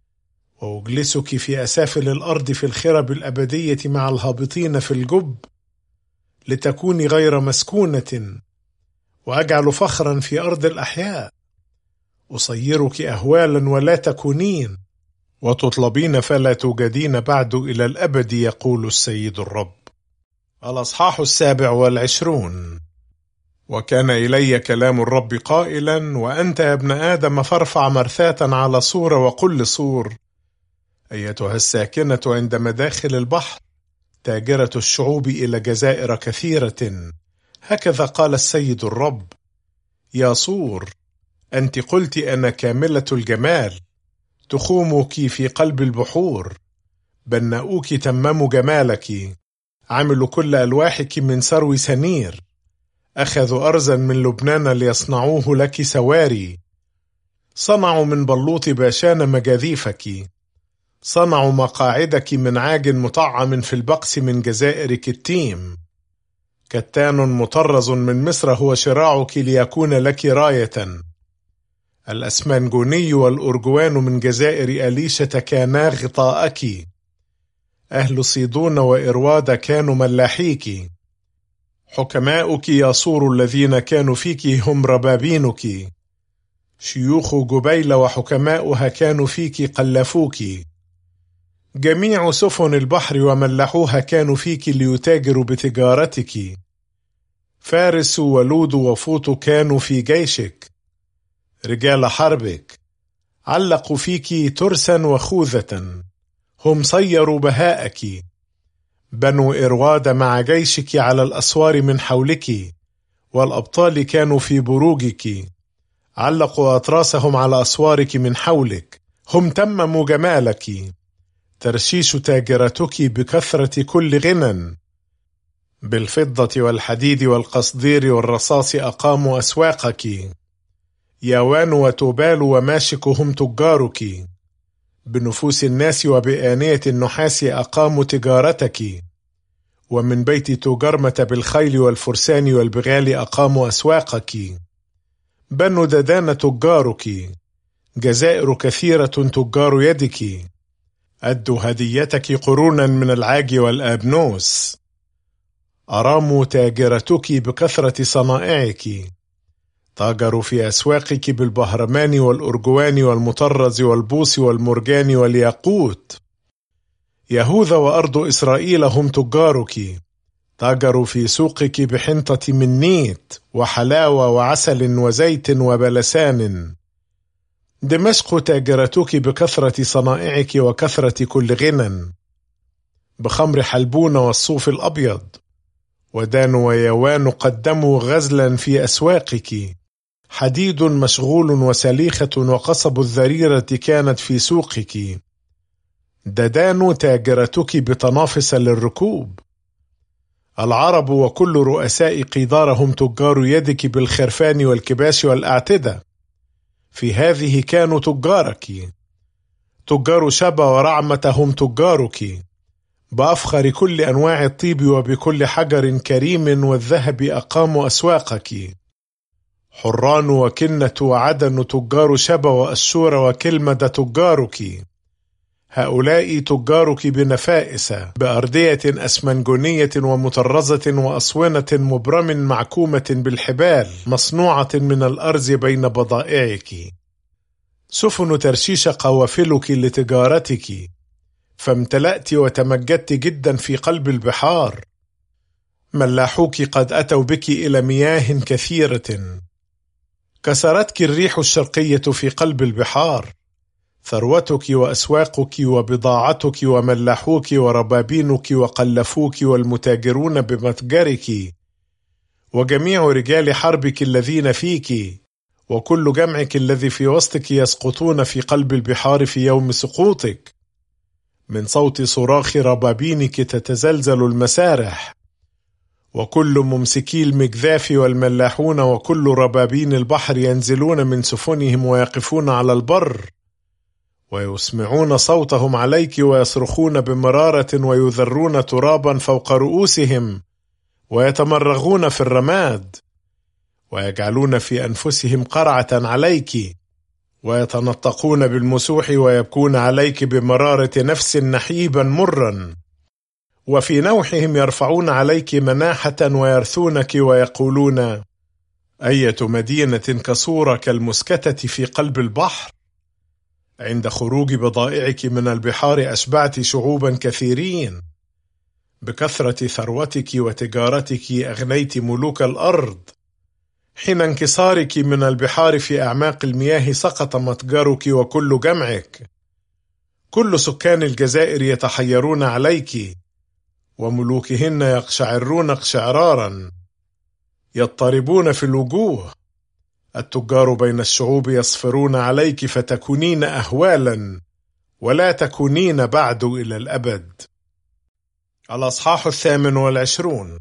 وأجلسك في أسافل الأرض في الخرب الأبدية مع الهابطين في الجب، لتكوني غير مسكونة، وأجعل فخرا في أرض الأحياء. أصيرك أهوالا ولا تكونين، وتطلبين فلا توجدين بعد إلى الأبد يقول السيد الرب. الأصحاح 27. وكان إلي كلام الرب قائلا: وأنت يا ابن آدم، فارفع مرثاة على صور، وقل لصور: أيتها الساكنة عند مداخل البحر، تاجرة الشعوب إلى جزائر كثيرة، هكذا قال السيد الرب: يا صور، أنت قلت أنا كاملة الجمال، تخومك في قلب البحور، بناؤك تمموا جمالك، عملوا كل ألواحك من سرو سنير، أخذوا أرزا من لبنان ليصنعوه لك سواري، صنعوا من بلوط باشان مجاذيفك، صنعوا مقاعدك من عاج مطعم في البقس من جزائر كتيم. كتان مطرز من مصر هو شراعك ليكون لك راية. الأسمنجوني والأرجوان من جزائر أليشة كانا غطاءك. أهل صيدون وإرواد كانوا ملاحيك. حكماؤك ياصور الذين كانوا فيك هم ربابينك. شيوخ جبيل وحكماؤها كانوا فيك قلفوك. جميع سفن البحر وملحوها كانوا فيك ليتاجروا بتجارتك. فارس ولود وفوط كانوا في جيشك. رجال حربك علقوا فيك ترسا وخوذة، هم صيروا بهاءك. بنو إرواد مع جيشك على الأسوار من حولك، والأبطال كانوا في بروجك. علقوا أطراسهم على أسوارك من حولك، هم تمموا جمالك. ترشيش تاجرتك بكثرة كل غنى. بالفضة والحديد والقصدير والرصاص أقاموا أسواقك. ياوان وتوبال وماشك هم تجارك. بنفوس الناس وبآنية النحاس أقاموا تجارتك. ومن بيت توجرمة بالخيل والفرسان والبغال أقاموا أسواقك. بنو ددان تجارك. جزائر كثيرة تجار يدك. أدوا هديتك قرونا من العاج والآبنوس. أراموا تاجرتك بكثرة صنائعك. تاجروا في أسواقك بالبهرمان والأرجوان والمطرز والبوص والمرجان والياقوت. يهوذا وأرض إسرائيل هم تجارك. تاجروا في سوقك بحنطة من نيت وحلاوة وعسل وزيت وبلسان. دمشق تاجرتك بكثرة صنائعك وكثرة كل غنى. بخمر حلبون والصوف الأبيض. ودان ويوان قدموا غزلا في أسواقك. حديد مشغول وسليخة وقصب الذريرة كانت في سوقك. ددان تاجرتك بتنافس للركوب. العرب وكل رؤساء قيدارهم تجار يدك بالخرفان والكباش والأعتدة. في هذه كانوا تجارك. تجار شبا ورعمة هم تجارك. بأفخر كل أنواع الطيب وبكل حجر كريم والذهب أقاموا أسواقك. حران وكنة وعدن تجار شبا وأشور وكلمة تجارك. هؤلاء تجارك بنفائس بأردية أسمنجونية ومطرزة وأصونة مبرم معكومة بالحبال مصنوعة من الأرز بين بضائعك. سفن ترشيش قوافلك لتجارتك. فامتلأت وتمجدت جدا في قلب البحار. ملاحوك قد أتوا بك إلى مياه كثيرة. كسرتك الريح الشرقية في قلب البحار. ثروتك وأسواقك وبضاعتك وملاحوك وربابينك وقلفوك والمتاجرون بمتجرك وجميع رجال حربك الذين فيك وكل جمعك الذي في وسطك يسقطون في قلب البحار في يوم سقوطك. من صوت صراخ ربابينك تتزلزل المسارح. وكل ممسكي المجذاف والملاحون وكل ربابين البحر ينزلون من سفنهم ويقفون على البر ويسمعون صوتهم عليك ويصرخون بمرارة ويذرون ترابا فوق رؤوسهم ويتمرغون في الرماد ويجعلون في أنفسهم قرعة عليك ويتنطقون بالمسوح ويبكون عليك بمرارة نفس نحيبا مرا وفي نوحهم يرفعون عليك مناحة ويرثونك ويقولون أية مدينة كصورة كالمسكتة في قلب البحر. عند خروج بضائعك من البحار أشبعت شعوبا كثيرين. بكثرة ثروتك وتجارتك أغنيت ملوك الأرض. حين انكسارك من البحار في أعماق المياه سقط متجرك وكل جمعك. كل سكان الجزائر يتحيرون عليك وملوكهن يقشعرون اقشعرارا يضطربون في الوجوه. التجار بين الشعوب يصفرون عليك فتكونين أهوالا ولا تكونين بعد إلى الأبد. الأصحاح 28.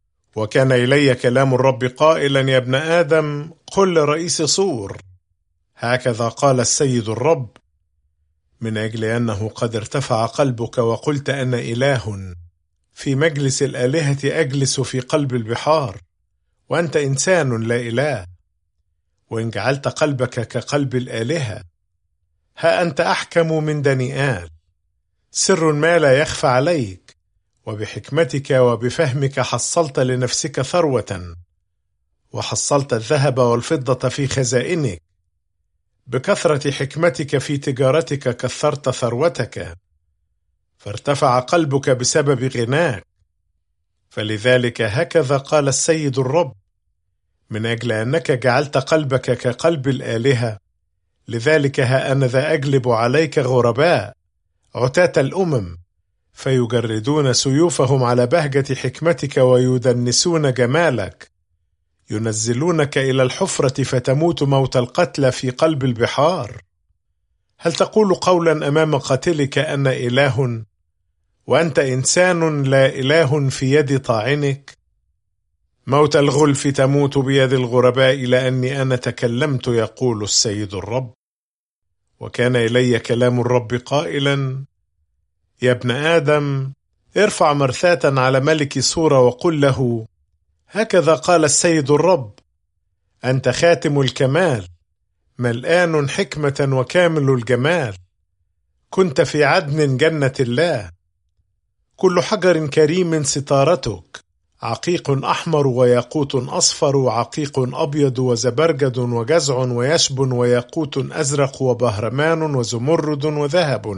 وكان إلي كلام الرب قائلا يا ابن آدم قل لرئيس صور هكذا قال السيد الرب: من أجل أنه قد ارتفع قلبك وقلت أنا إله، في مجلس الآلهة أجلس في قلب البحار، وأنت إنسان لا إله، وإن جعلت قلبك كقلب الآلهة، ها أنت أحكم من دانيال، سر ما لا يخفى عليك، وبحكمتك وبفهمك حصلت لنفسك ثروة، وحصلت الذهب والفضة في خزائنك، بكثرة حكمتك في تجارتك كثرت ثروتك، فارتفع قلبك بسبب غناك. فلذلك هكذا قال السيد الرب: من أجل أنك جعلت قلبك كقلب الآلهة، لذلك ها أنا ذا أجلب عليك غرباء عتاة الأمم، فيجردون سيوفهم على بهجة حكمتك ويدنسون جمالك، ينزلونك إلى الحفرة فتموت موت القتلى في قلب البحار. هل تقول قولا أمام قاتلك أنا إله، وأنت إنسان لا إله في يد طاعنك؟ موت الغلف تموت بيد الغرباء لأني أنا تكلمت، يقول السيد الرب. وكان إلي كلام الرب قائلا: يا ابن آدم، ارفع مرثاة على ملك سورة وقل له: هكذا قال السيد الرب: أنت خاتم الكمال، ملآن حكمة وكامل الجمال، كنت في عدن جنة الله، كل حجر كريم ستارتك، عقيق أحمر وياقوت أصفر وعقيق أبيض وزبرجد وجزع ويشب وياقوت أزرق وبهرمان وزمرد وذهب.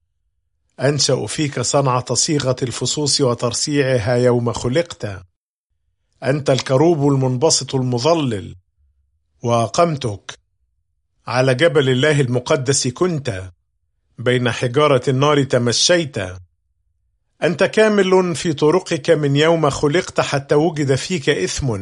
أنشأ فيك صنعة صيغة الفصوص وترصيعها يوم خلقت، أنت الكروب المنبسط المظلل، وأقمتك على جبل الله المقدس، كنت بين حجارة النار تمشيت، أنت كامل في طرقك من يوم خلقت حتى وجد فيك إثم،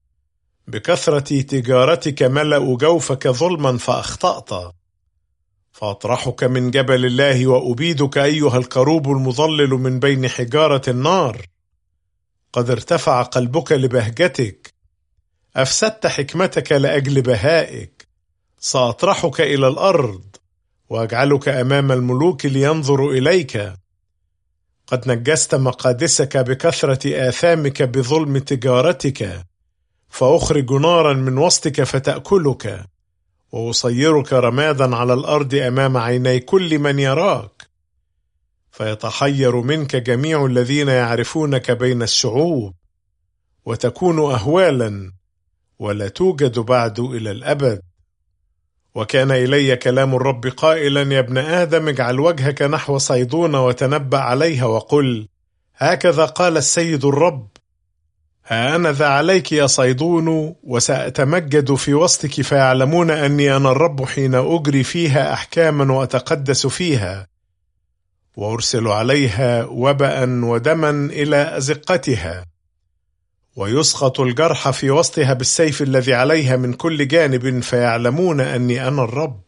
بكثرة تجارتك ملأ جوفك ظلما فأخطأت، فأطرحك من جبل الله وأبيدك أيها الكروب المظلل من بين حجارة النار. قد ارتفع قلبك لبهجتك، أفسدت حكمتك لأجل بهائك، سأطرحك إلى الأرض وأجعلك أمام الملوك لينظروا إليك. قد نجست مقادسك بكثرة آثامك بظلم تجارتك، فأخرج نارا من وسطك فتأكلك، وأصيرك رمادا على الأرض أمام عيني كل من يراك، فيتحير منك جميع الذين يعرفونك بين الشعوب، وتكون أهوالا ولا توجد بعد إلى الأبد. وكان إلي كلام الرب قائلا: يا ابن آدم، اجعل وجهك نحو صيدون وتنبأ عليها وقل: هكذا قال السيد الرب: ها أنا ذا عليك يا صيدون، وسأتمجد في وسطك، فيعلمون أني أنا الرب حين أجري فيها أحكاما وأتقدس فيها، وأرسل عليها وبأ ودما إلى أزقتها، ويسقط الجرح في وسطها بالسيف الذي عليها من كل جانب، فيعلمون أني أنا الرب.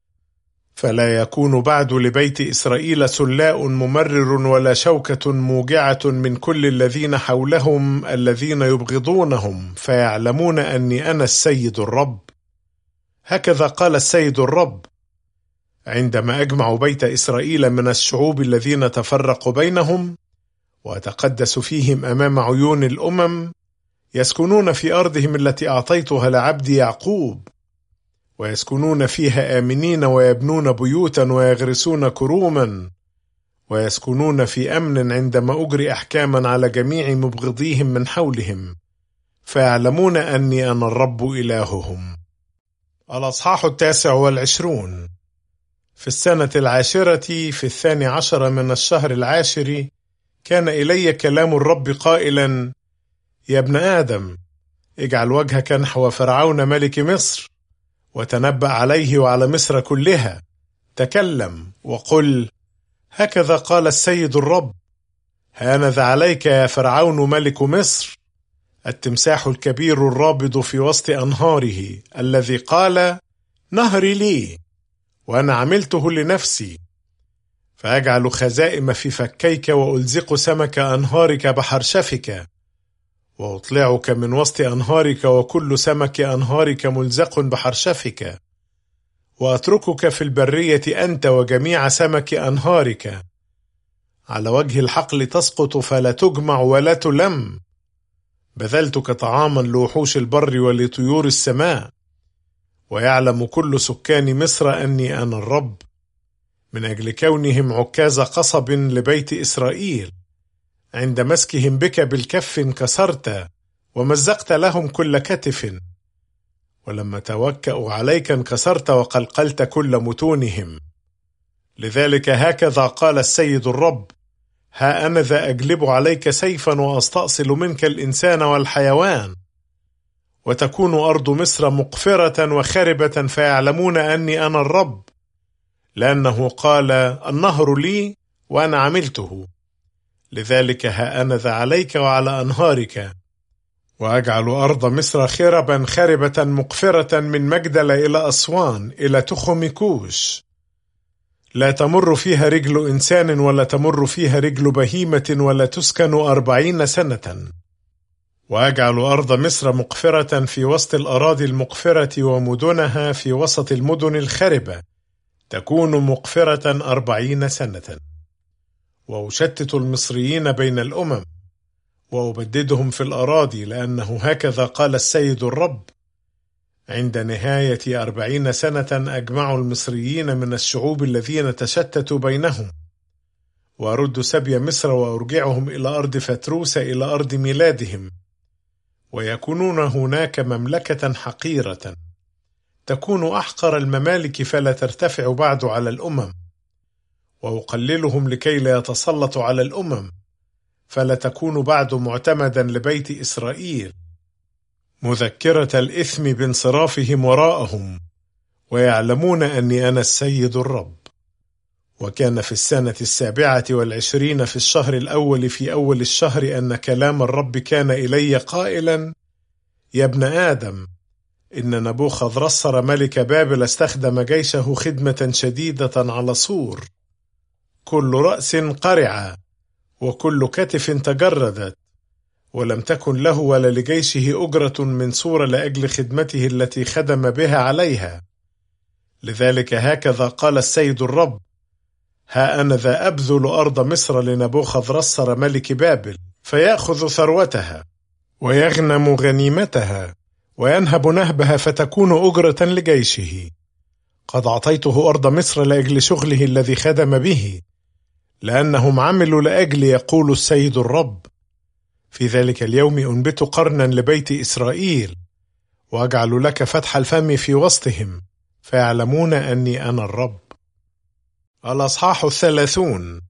فلا يكون بعد لبيت إسرائيل سلاء ممرر ولا شوكة موجعة من كل الذين حولهم الذين يبغضونهم، فيعلمون أني أنا السيد الرب. هكذا قال السيد الرب: عندما أجمع بيت إسرائيل من الشعوب الذين تفرقوا بينهم، وأتقدس فيهم أمام عيون الأمم، يسكنون في أرضهم التي أعطيتها لعبدي يعقوب، ويسكنون فيها آمنين، ويبنون بيوتا ويغرسون كروما، ويسكنون في أمن عندما أجري أحكاما على جميع مبغضيهم من حولهم، فيعلمون أني أنا الرب إلههم. الأصحاح 29. في السنة 10 في 12 من الشهر 10 كان إلي كلام الرب قائلا: يا ابن آدم، اجعل وجهك نحو فرعون ملك مصر، وتنبأ عليه وعلى مصر كلها، تكلم وقل: هكذا قال السيد الرب: هانذا عليك يا فرعون ملك مصر، التمساح الكبير الرابض في وسط أنهاره، الذي قال: نهري لي وأنا عملته لنفسي، فأجعل خزائم في فكيك، وألزق سمك أنهارك بحرشفك، وأطلعك من وسط أنهارك، وكل سمك أنهارك ملزق بحرشفك، وأتركك في البرية أنت وجميع سمك أنهارك، على وجه الحقل تسقط فلا تجمع ولا تلم. بذلتك طعاما لوحوش البر ولطيور السماء، ويعلم كل سكان مصر أني أنا الرب، من أجل كونهم عكاز قصب لبيت إسرائيل. عند مسكهم بك بالكف انكسرت، ومزقت لهم كل كتف. ولما توكأوا عليك انكسرت وقلقلت كل متونهم. لذلك هكذا قال السيد الرب: ها أنا ذا أجلب عليك سيفا وأستأصل منك الإنسان والحيوان، وتكون أرض مصر مقفرة وخربة، فيعلمون أني أنا الرب، لأنه قال: النهر لي وأنا عملته. لذلك ها أنا ذا عليك وعلى أنهارك، وأجعل أرض مصر خربا خربة مقفرة، من مجدل إلى أسوان إلى تخم كوش، لا تمر فيها رجل إنسان ولا تمر فيها رجل بهيمة، ولا تسكن 40 سنة. وأجعل أرض مصر مقفرة في وسط الأراضي المقفرة، ومدنها في وسط المدن الخربة، تكون مقفرة 40 سنة. وأشتت المصريين بين الأمم، وأبددهم في الأراضي، لأنه هكذا قال السيد الرب: عند نهاية 40 سنة أجمع المصريين من الشعوب الذين تشتتوا بينهم، وأرد سبي مصر وأرجعهم إلى أرض فتروس، إلى أرض ميلادهم، ويكونون هناك مملكة حقيرة، تكون أحقر الممالك، فلا ترتفع بعد على الأمم. وأقللهم لكي لا يتسلطوا على الأمم، فلا تكون بعد معتمدا لبيت إسرائيل، مذكرة الإثم بانصرافهم وراءهم، ويعلمون أني أنا السيد الرب. وكان في السنة 27 في الشهر الأول في أول الشهر أن كلام الرب كان إلي قائلا: يا ابن آدم، إن نبوخذرصر ملك بابل استخدم جيشه خدمة شديدة على سور، كل رأس قرع وكل كتف تجردت، ولم تكن له ولا لجيشه أجرة من سور لأجل خدمته التي خدم بها عليها. لذلك هكذا قال السيد الرب: ها أنا ذا أبذل أرض مصر لنبوخذرصر ملك بابل، فيأخذ ثروتها ويغنم غنيمتها وينهب نهبها، فتكون أجرة لجيشه. قد أعطيته أرض مصر لأجل شغله الذي خدم به، لأنهم عملوا لأجل، يقول السيد الرب. في ذلك اليوم أنبت قرنا لبيت إسرائيل، وأجعل لك فتح الفم في وسطهم، فيعلمون أني أنا الرب. الأصحاح 30.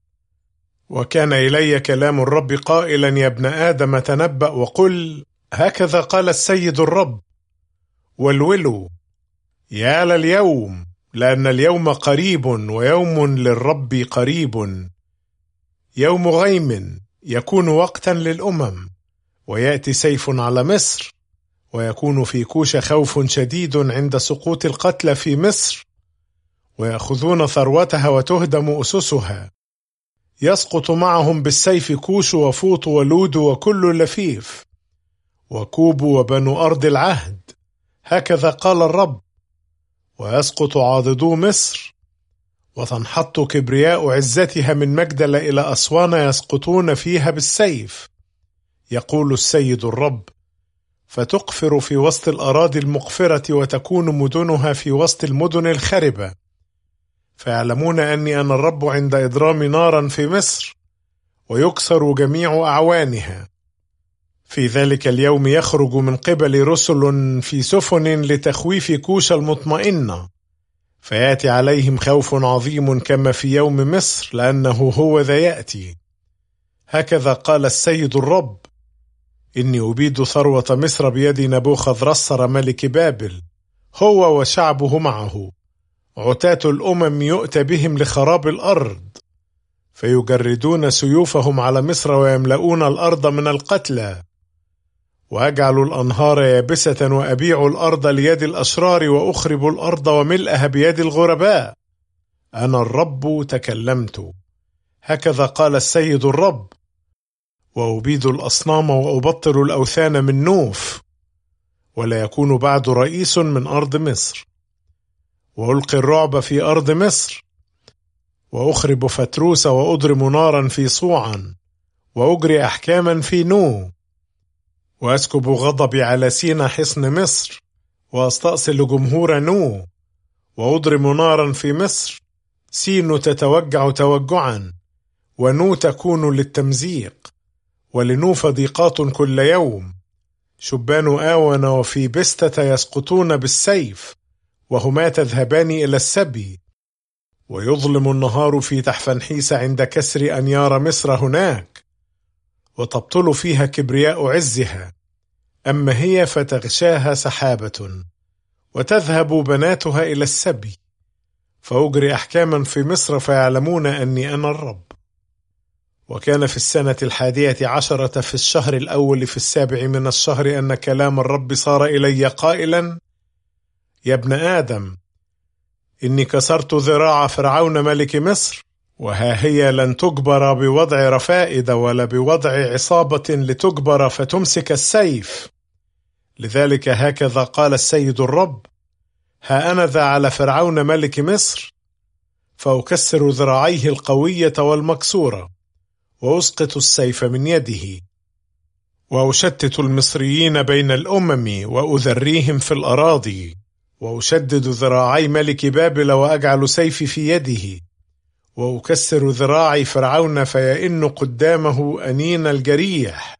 وكان إلي كلام الرب قائلا: يا ابن آدم، تنبأ وقل: هكذا قال السيد الرب: والولوا يا لليوم، لأن اليوم قريب، ويوم للرب قريب، يوم غيم، يكون وقتا للأمم، ويأتي سيف على مصر، ويكون في كوش خوف شديد عند سقوط القتلى في مصر، ويأخذون ثروتها وتهدم أسسها. يسقط معهم بالسيف كوش وفوط ولود وكل لفيف، وكوب وبنو أرض العهد، هكذا قال الرب. ويسقط عاضدو مصر، وتنحط كبرياء عزتها من مجدل إلى أسوان، يسقطون فيها بالسيف، يقول السيد الرب. فتقفر في وسط الأراضي المقفرة، وتكون مدنها في وسط المدن الخربة، فيعلمون أني أنا الرب عند إضرام نارا في مصر، ويكسر جميع أعوانها. في ذلك اليوم يخرج من قبل رسل في سفن لتخويف كوش المطمئنة، فيأتي عليهم خوف عظيم كما في يوم مصر، لأنه هو ذا يأتي. هكذا قال السيد الرب: إني أبيد ثروة مصر بيد نبوخذرصر ملك بابل، هو وشعبه معه، عتاة الأمم يؤتى بهم لخراب الأرض، فيجردون سيوفهم على مصر، ويملؤون الأرض من القتلى. وأجعل الأنهار يابسة، وأبيع الأرض ليد الأشرار، وأخرب الأرض وملئها بيد الغرباء. أنا الرب تكلمت، هكذا قال السيد الرب. وأبيد الأصنام وأبطل الأوثان من نوف، ولا يكون بعد رئيس من أرض مصر. وألقي الرعب في أرض مصر، وأخرب فتروس وأضرم نارا في صوعا، وأجري أحكاما في نو، وأسكب غضبي على سينا حصن مصر، وأستأصل جمهور نو، وأضرم نارا في مصر. سين تتوجع توجعا، ونو تكون للتمزيق، ولنوف ضيقات كل يوم. شبان آون وفي بستة يسقطون بالسيف، وهما تذهبان إلى السبي. ويظلم النهار في تحفنحيس عند كسر أنيار مصر هناك، وتبطل فيها كبرياء عزها. أما هي فتغشاها سحابة، وتذهب بناتها إلى السبي. فأجري أحكاما في مصر فيعلمون أني أنا الرب. وكان في السنة 11 في الشهر الأول في 7 من الشهر أن كلام الرب صار إلي قائلا: يا ابن آدم، إني كسرت ذراع فرعون ملك مصر، وها هي لن تجبر بوضع رفائد ولا بوضع عصابة لتجبر فتمسك السيف. لذلك هكذا قال السيد الرب: ها أنا ذا على فرعون ملك مصر، فأكسر ذراعيه القوية والمكسورة، وأسقط السيف من يده، وأشتت المصريين بين الأمم، وأذريهم في الأراضي، وأشدد ذراعي ملك بابل، وأجعل سيفي في يده، وأكسر ذراعي فرعون فيئن قدامه أنين الجريح،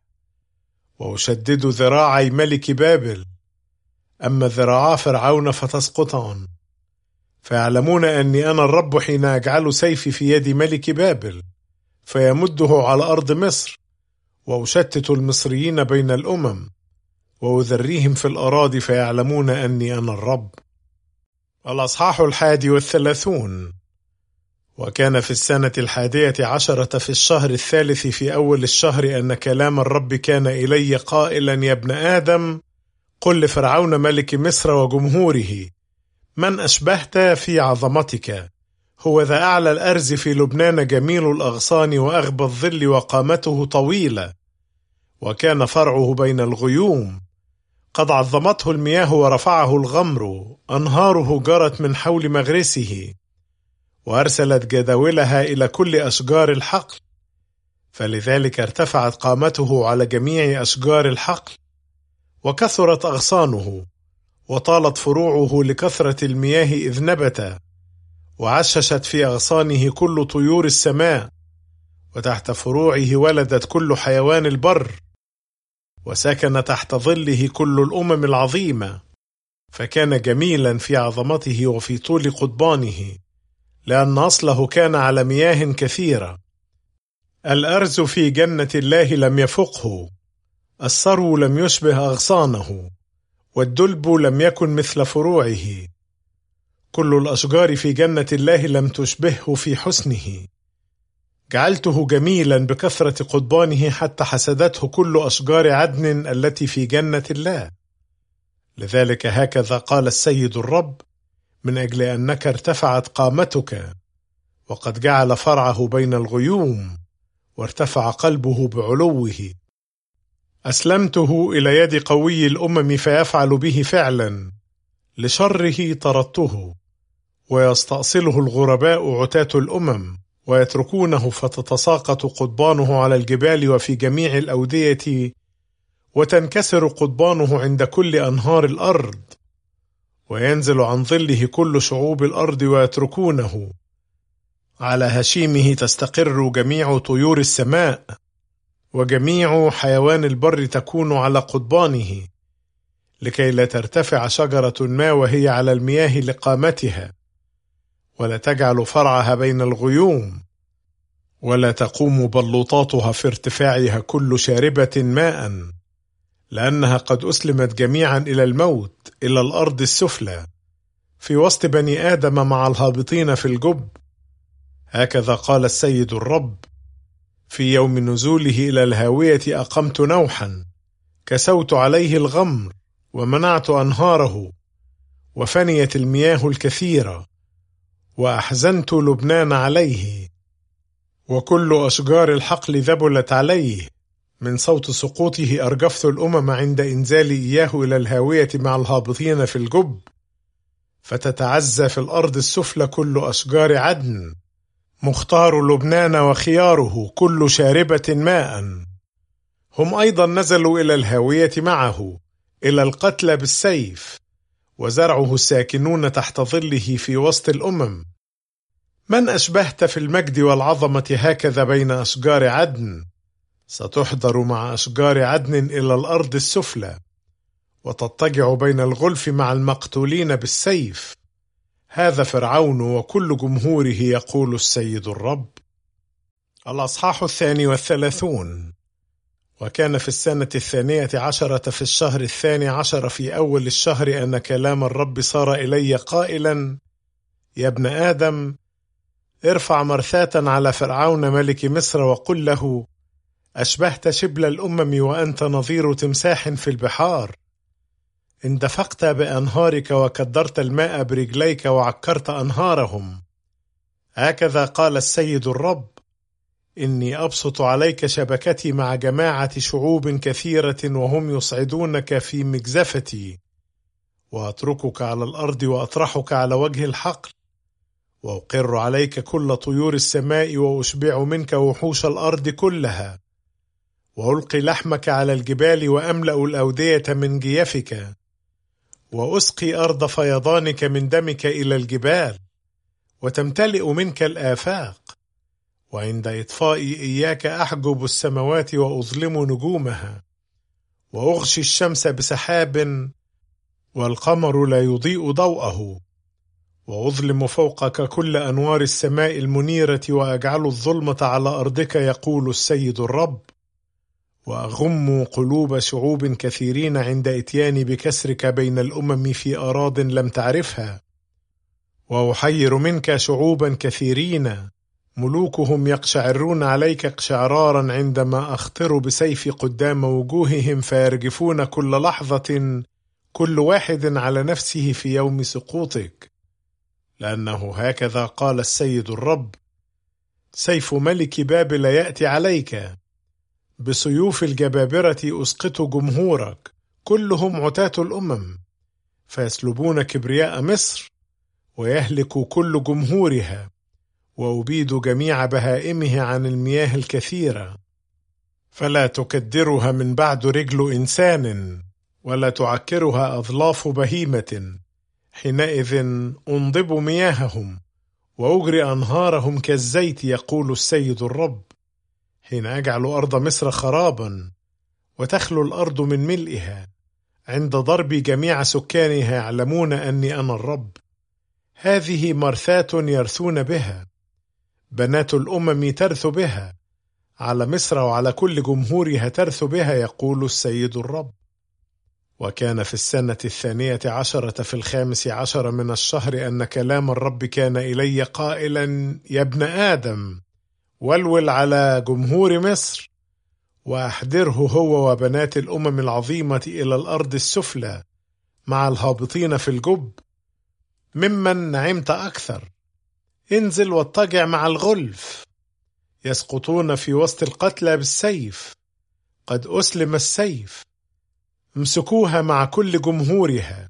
وأشدد ذراعي ملك بابل، أما ذراعا فرعون فتسقطان. فيعلمون أني أنا الرب حين أجعل سيفي في يد ملك بابل فيمده على أرض مصر، وأشتت المصريين بين الأمم، وأذريهم في الأراضي، فيعلمون أني أنا الرب. الأصحاح 31. وكان في السنة 11 في الشهر 3 في أول الشهر أن كلام الرب كان إلي قائلا: يا ابن آدم، قل لفرعون ملك مصر وجمهوره: من أشبهت في عظمتك؟ هو ذا أعلى الأرز في لبنان، جميل الأغصان وأغبى الظل، وقامته طويلة، وكان فرعه بين الغيوم. قد عظمته المياه ورفعه الغمر، أنهاره جرت من حول مغرسه، وأرسلت جداولها إلى كل أشجار الحقل، فلذلك ارتفعت قامته على جميع أشجار الحقل، وكثرت أغصانه، وطالت فروعه لكثرة المياه إذ نبت، وعششت في أغصانه كل طيور السماء، وتحت فروعه ولدت كل حيوان البر، وسكن تحت ظله كل الأمم العظيمة. فكان جميلا في عظمته وفي طول قضبانه، لأن أصله كان على مياه كثيرة. الأرز في جنة الله لم يفقه، الثرو لم يشبه أغصانه، والدلب لم يكن مثل فروعه. كل الأشجار في جنة الله لم تشبهه في حسنه. جعلته جميلا بكثرة قضبانه، حتى حسدته كل أشجار عدن التي في جنة الله. لذلك هكذا قال السيد الرب: من أجل أنك ارتفعت قامتك، وقد جعل فرعه بين الغيوم، وارتفع قلبه بعلوه، أسلمته إلى يد قوي الأمم فيفعل به فعلا. لشره طردته، ويستأصله الغرباء عتاة الأمم، ويتركونه فتتساقط قضبانه على الجبال وفي جميع الأودية، وتنكسر قضبانه عند كل أنهار الأرض، وينزل عن ظله كل شعوب الأرض ويتركونه. على هشيمه تستقر جميع طيور السماء، وجميع حيوان البر تكون على قضبانه، لكي لا ترتفع شجرة ما وهي على المياه لقامتها، ولا تجعل فرعها بين الغيوم، ولا تقوم بلوطاتها في ارتفاعها كل شاربة ماء، لأنها قد أسلمت جميعا إلى الموت، إلى الأرض السفلى، في وسط بني آدم مع الهابطين في الجب. هكذا قال السيد الرب: في يوم نزوله إلى الهاوية أقمت نوحا، كسوت عليه الغمر، ومنعت أنهاره، وفنيت المياه الكثيرة، وأحزنت لبنان عليه، وكل أشجار الحقل ذبلت عليه. من صوت سقوطه أرجفت الأمم عند إنزال إياه إلى الهاوية مع الهابطين في الجب. فتتعزى في الأرض السفلى كل أشجار عدن، مختار لبنان وخياره كل شاربة ماء. هم أيضا نزلوا إلى الهاوية معه، إلى القتلى بالسيف، وزرعه الساكنون تحت ظله في وسط الأمم. من أشبهت في المجد والعظمة هكذا بين أشجار عدن؟ ستحضر مع أشجار عدن إلى الأرض السفلى، وتضطجع بين الغلف مع المقتولين بالسيف. هذا فرعون وكل جمهوره يقول السيد الرب. الأصحاح 32. وكان في السنة 12 في الشهر 12 في أول الشهر أن كلام الرب صار إلي قائلا: يا ابن آدم، ارفع مرثاة على فرعون ملك مصر وقل له: أشبهت شبل الأمم وأنت نظير تمساح في البحار. اندفقت بأنهارك وكدرت الماء برجليك وعكرت أنهارهم. هكذا قال السيد الرب: إني أبسط عليك شبكتي مع جماعة شعوب كثيرة وهم يصعدونك في مجزفتي، وأتركك على الأرض وأطرحك على وجه الحقل، وأقر عليك كل طيور السماء وأشبع منك وحوش الأرض كلها، وألقي لحمك على الجبال وأملأ الأودية من جيفك، وأسقي أرض فيضانك من دمك إلى الجبال، وتمتلئ منك الآفاق. وعند إطفائي إياك أحجب السماوات وأظلم نجومها، وأغشي الشمس بسحاب والقمر لا يضيء ضوءه، وأظلم فوقك كل أنوار السماء المنيرة، وأجعل الظلمة على أرضك، يقول السيد الرب. وأغم قلوب شعوب كثيرين عند إتياني بكسرك بين الأمم في أراض لم تعرفها، وأحير منك شعوبا كثيرين، ملوكهم يقشعرون عليك اقشعرارا عندما أخطر بسيفي قدام وجوههم، فيرجفون كل لحظة كل واحد على نفسه في يوم سقوطك. لأنه هكذا قال السيد الرب: سيف ملك بابل يأتي عليك، بسيوف الجبابرة أسقط جمهورك كلهم عتاة الأمم، فيسلبون كبرياء مصر ويهلك كل جمهورها، وأبيد جميع بهائمه عن المياه الكثيرة، فلا تكدرها من بعد رجل إنسان، ولا تعكرها أظلاف بهيمة. حينئذ أنضب مياههم وأجري أنهارهم كالزيت، يقول السيد الرب. حين أجعل أرض مصر خرابا وتخلو الأرض من ملئها، عند ضربي جميع سكانها يعلمون أني أنا الرب. هذه مرثاة يرثون بها، بنات الأمم ترث بها، على مصر وعلى كل جمهورها ترث بها، يقول السيد الرب. وكان في السنة 12 في 15 من الشهر أن كلام الرب كان إلي قائلا: يا ابن آدم، ولول على جمهور مصر، وأحضره هو وبنات الأمم العظيمة إلى الأرض السفلى مع الهابطين في الجب، ممن نعمت أكثر. انزل واضطجع مع الغلف، يسقطون في وسط القتلى بالسيف، قد أسلم السيف. امسكوها مع كل جمهورها،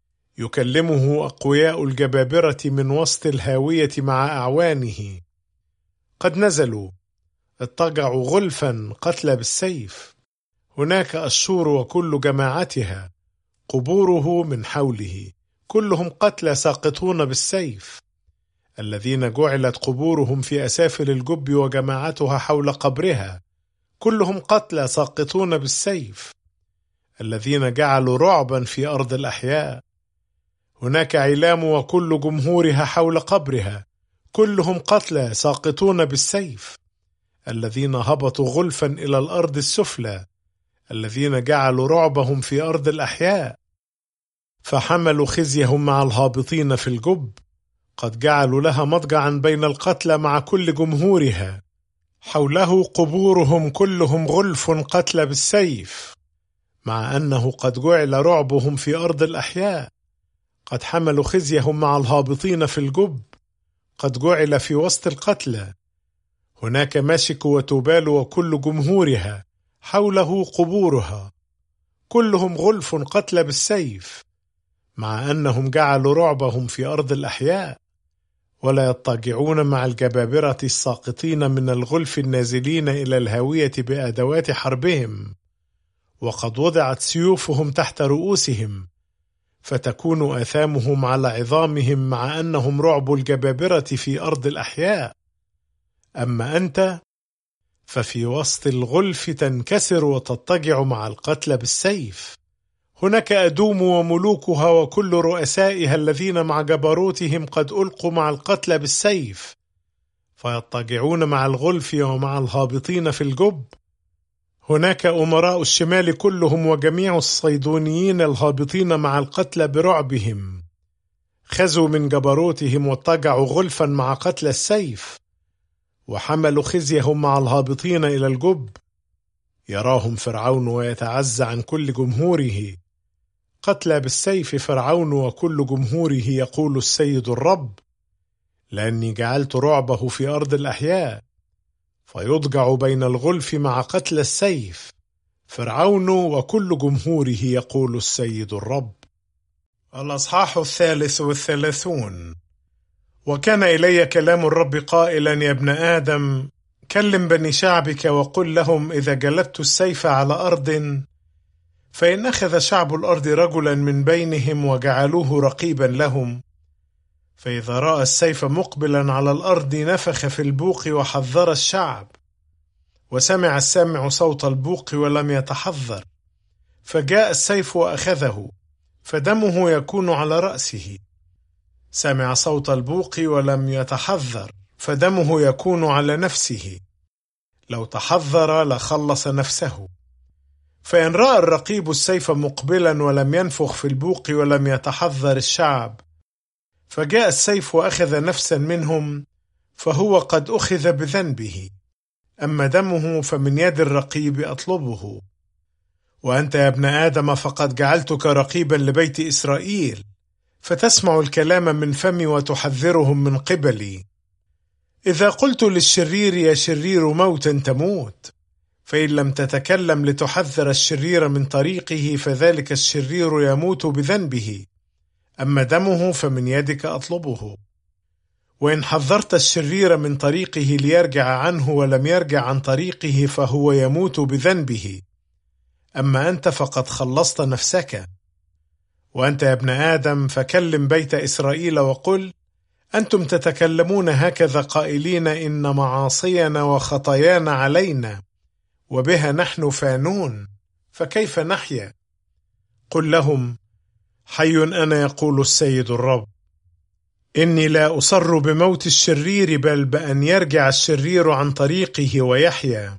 يكلمه أقوياء الجبابرة من وسط الهاوية مع أعوانه. قد نزلوا اضطجعوا غلفا قتلى بالسيف، هناك أشور وكل جماعتها، قبوره من حوله، كلهم قتلى ساقطون بالسيف. الذين جعلت قبورهم في أسافل الجب وجماعتها حول قبرها، كلهم قتلى ساقطون بالسيف. الذين جعلوا رعبا في أرض الأحياء، هناك علام وكل جمهورها حول قبرها، كلهم قتلى ساقطون بالسيف. الذين هبطوا غلفا إلى الأرض السفلى، الذين جعلوا رعبهم في أرض الأحياء، فحملوا خزيهم مع الهابطين في الجب. قد جعلوا لها مضجعا بين القتلى مع كل جمهورها، حوله قبورهم كلهم غلف قتلى بالسيف. مع أنه قد جعل رعبهم في أرض الأحياء، قد حملوا خزيهم مع الهابطين في الجب، قد جعل في وسط القتلى. هناك ماشك وتبال وكل جمهورها، حوله قبورها، كلهم غلف قتلى بالسيف. مع أنهم جعلوا رعبهم في أرض الأحياء، ولا يضطجعون مع الجبابرة الساقطين من الغلف النازلين إلى الهاوية بأدوات حربهم، وقد وضعت سيوفهم تحت رؤوسهم، فتكون آثامهم على عظامهم، مع أنهم رعب الجبابرة في أرض الأحياء. أما أنت ففي وسط الغلف تنكسر وتضطجع مع القتلى بالسيف. هناك أدوم وملوكها وكل رؤسائها الذين مع جبروتهم قد ألقوا مع القتلى بالسيف، فيضطجعون مع الغلف ومع الهابطين في الجب. هناك أمراء الشمال كلهم وجميع الصيدونيين الهابطين مع القتلى برعبهم، خزوا من جبروتهم واضطجعوا غلفا مع قتلى السيف، وحملوا خزيهم مع الهابطين إلى الجب. يراهم فرعون ويتعزى عن كل جمهوره. قتلى بالسيف فرعون وكل جمهوره، يقول السيد الرب، لأني جعلت رعبه في أرض الأحياء، فيضجع بين الغلف مع قتلى السيف فرعون وكل جمهوره، يقول السيد الرب. الأصحاح 33. وكان إلي كلام الرب قائلا: يا ابن آدم، كلم بني شعبك وقل لهم: إذا جلدت السيف على أرض، فإن أخذ شعب الأرض رجلا من بينهم وجعلوه رقيبا لهم، فإذا رأى السيف مقبلا على الأرض نفخ في البوق وحذر الشعب، وسمع السامع صوت البوق ولم يتحذر، فجاء السيف وأخذه، فدمه يكون على رأسه. سمع صوت البوق ولم يتحذر، فدمه يكون على نفسه. لو تحذر لخلص نفسه. فإن رأى الرقيب السيف مقبلا ولم ينفخ في البوق ولم يتحذر الشعب، فجاء السيف وأخذ نفسا منهم، فهو قد أخذ بذنبه. أما دمه فمن يد الرقيب أطلبه. وأنت يا ابن آدم فقد جعلتك رقيبا لبيت إسرائيل، فتسمع الكلام من فمي وتحذرهم من قبلي. إذا قلت للشرير: يا شرير، موتا تموت، فإن لم تتكلم لتحذر الشرير من طريقه، فذلك الشرير يموت بذنبه. أما دمه فمن يدك أطلبه. وإن حذرت الشرير من طريقه ليرجع عنه ولم يرجع عن طريقه، فهو يموت بذنبه. أما أنت فقد خلصت نفسك. وأنت يا ابن آدم فكلم بيت إسرائيل وقل: أنتم تتكلمون هكذا قائلين: إن معاصينا وخطايانا علينا، وبها نحن فانون، فكيف نحيا؟ قل لهم: حي أنا، يقول السيد الرب، إني لا أصر بموت الشرير، بل بأن يرجع الشرير عن طريقه ويحيا.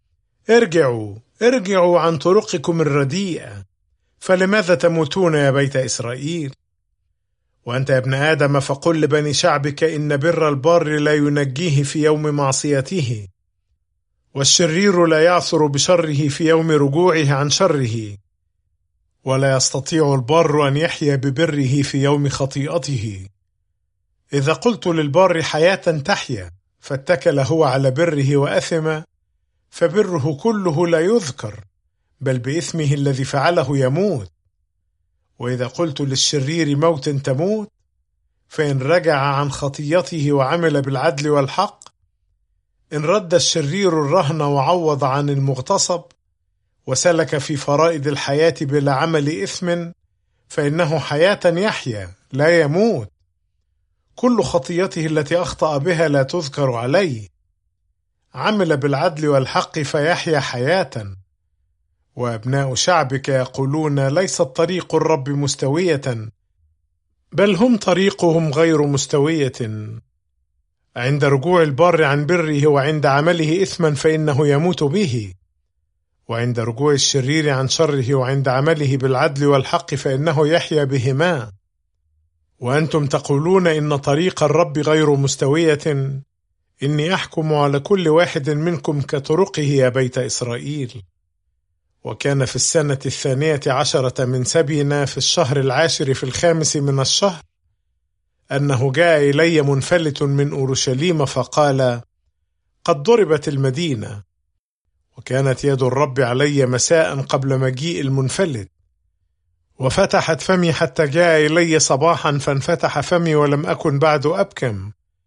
ارجعوا عن طرقكم الرديئة، فلماذا تموتون يا بيت إسرائيل؟ وأنت يا ابن آدم فقل لبني شعبك: إن بر البار لا ينجيه في يوم معصيته، والشرير لا يعثر بشره في يوم رجوعه عن شره، ولا يستطيع البار أن يحيا ببره في يوم خطيئته. إذا قلت للبار: حياة تحيا، فاتكل هو على بره وأثم، فبره كله لا يذكر، بل بإثمه الذي فعله يموت. وإذا قلت للشرير: موت تموت، فإن رجع عن خطيته وعمل بالعدل والحق، إن رد الشرير الرهن وعوض عن المغتصب، وسلك في فرائض الحياة بلا عمل إثم، فإنه حياة يحيا لا يموت. كل خطيته التي أخطأ بها لا تذكر عليه. عمل بالعدل والحق فيحيا حياة. وأبناء شعبك يقولون: ليست طريق الرب مستوية، بل هم طريقهم غير مستوية. عند رجوع البار عن بره وعند عمله إثما فإنه يموت به، وعند رجوع الشرير عن شره وعند عمله بالعدل والحق فإنه يحيا بهما. وأنتم تقولون: إن طريق الرب غير مستوية. إني أحكم على كل واحد منكم كطرقه يا بيت إسرائيل. وكان في السنة 12 من سبينا في الشهر 10 في 5 من الشهر، أنه جاء إلي منفلت من أورشليم فقال: قد ضربت المدينة. وكانت يد الرب علي مساء قبل مجيء المنفلت، وفتحت فمي حتى جاء إلي صباحا، فانفتح فمي ولم أكن بعد أبكم.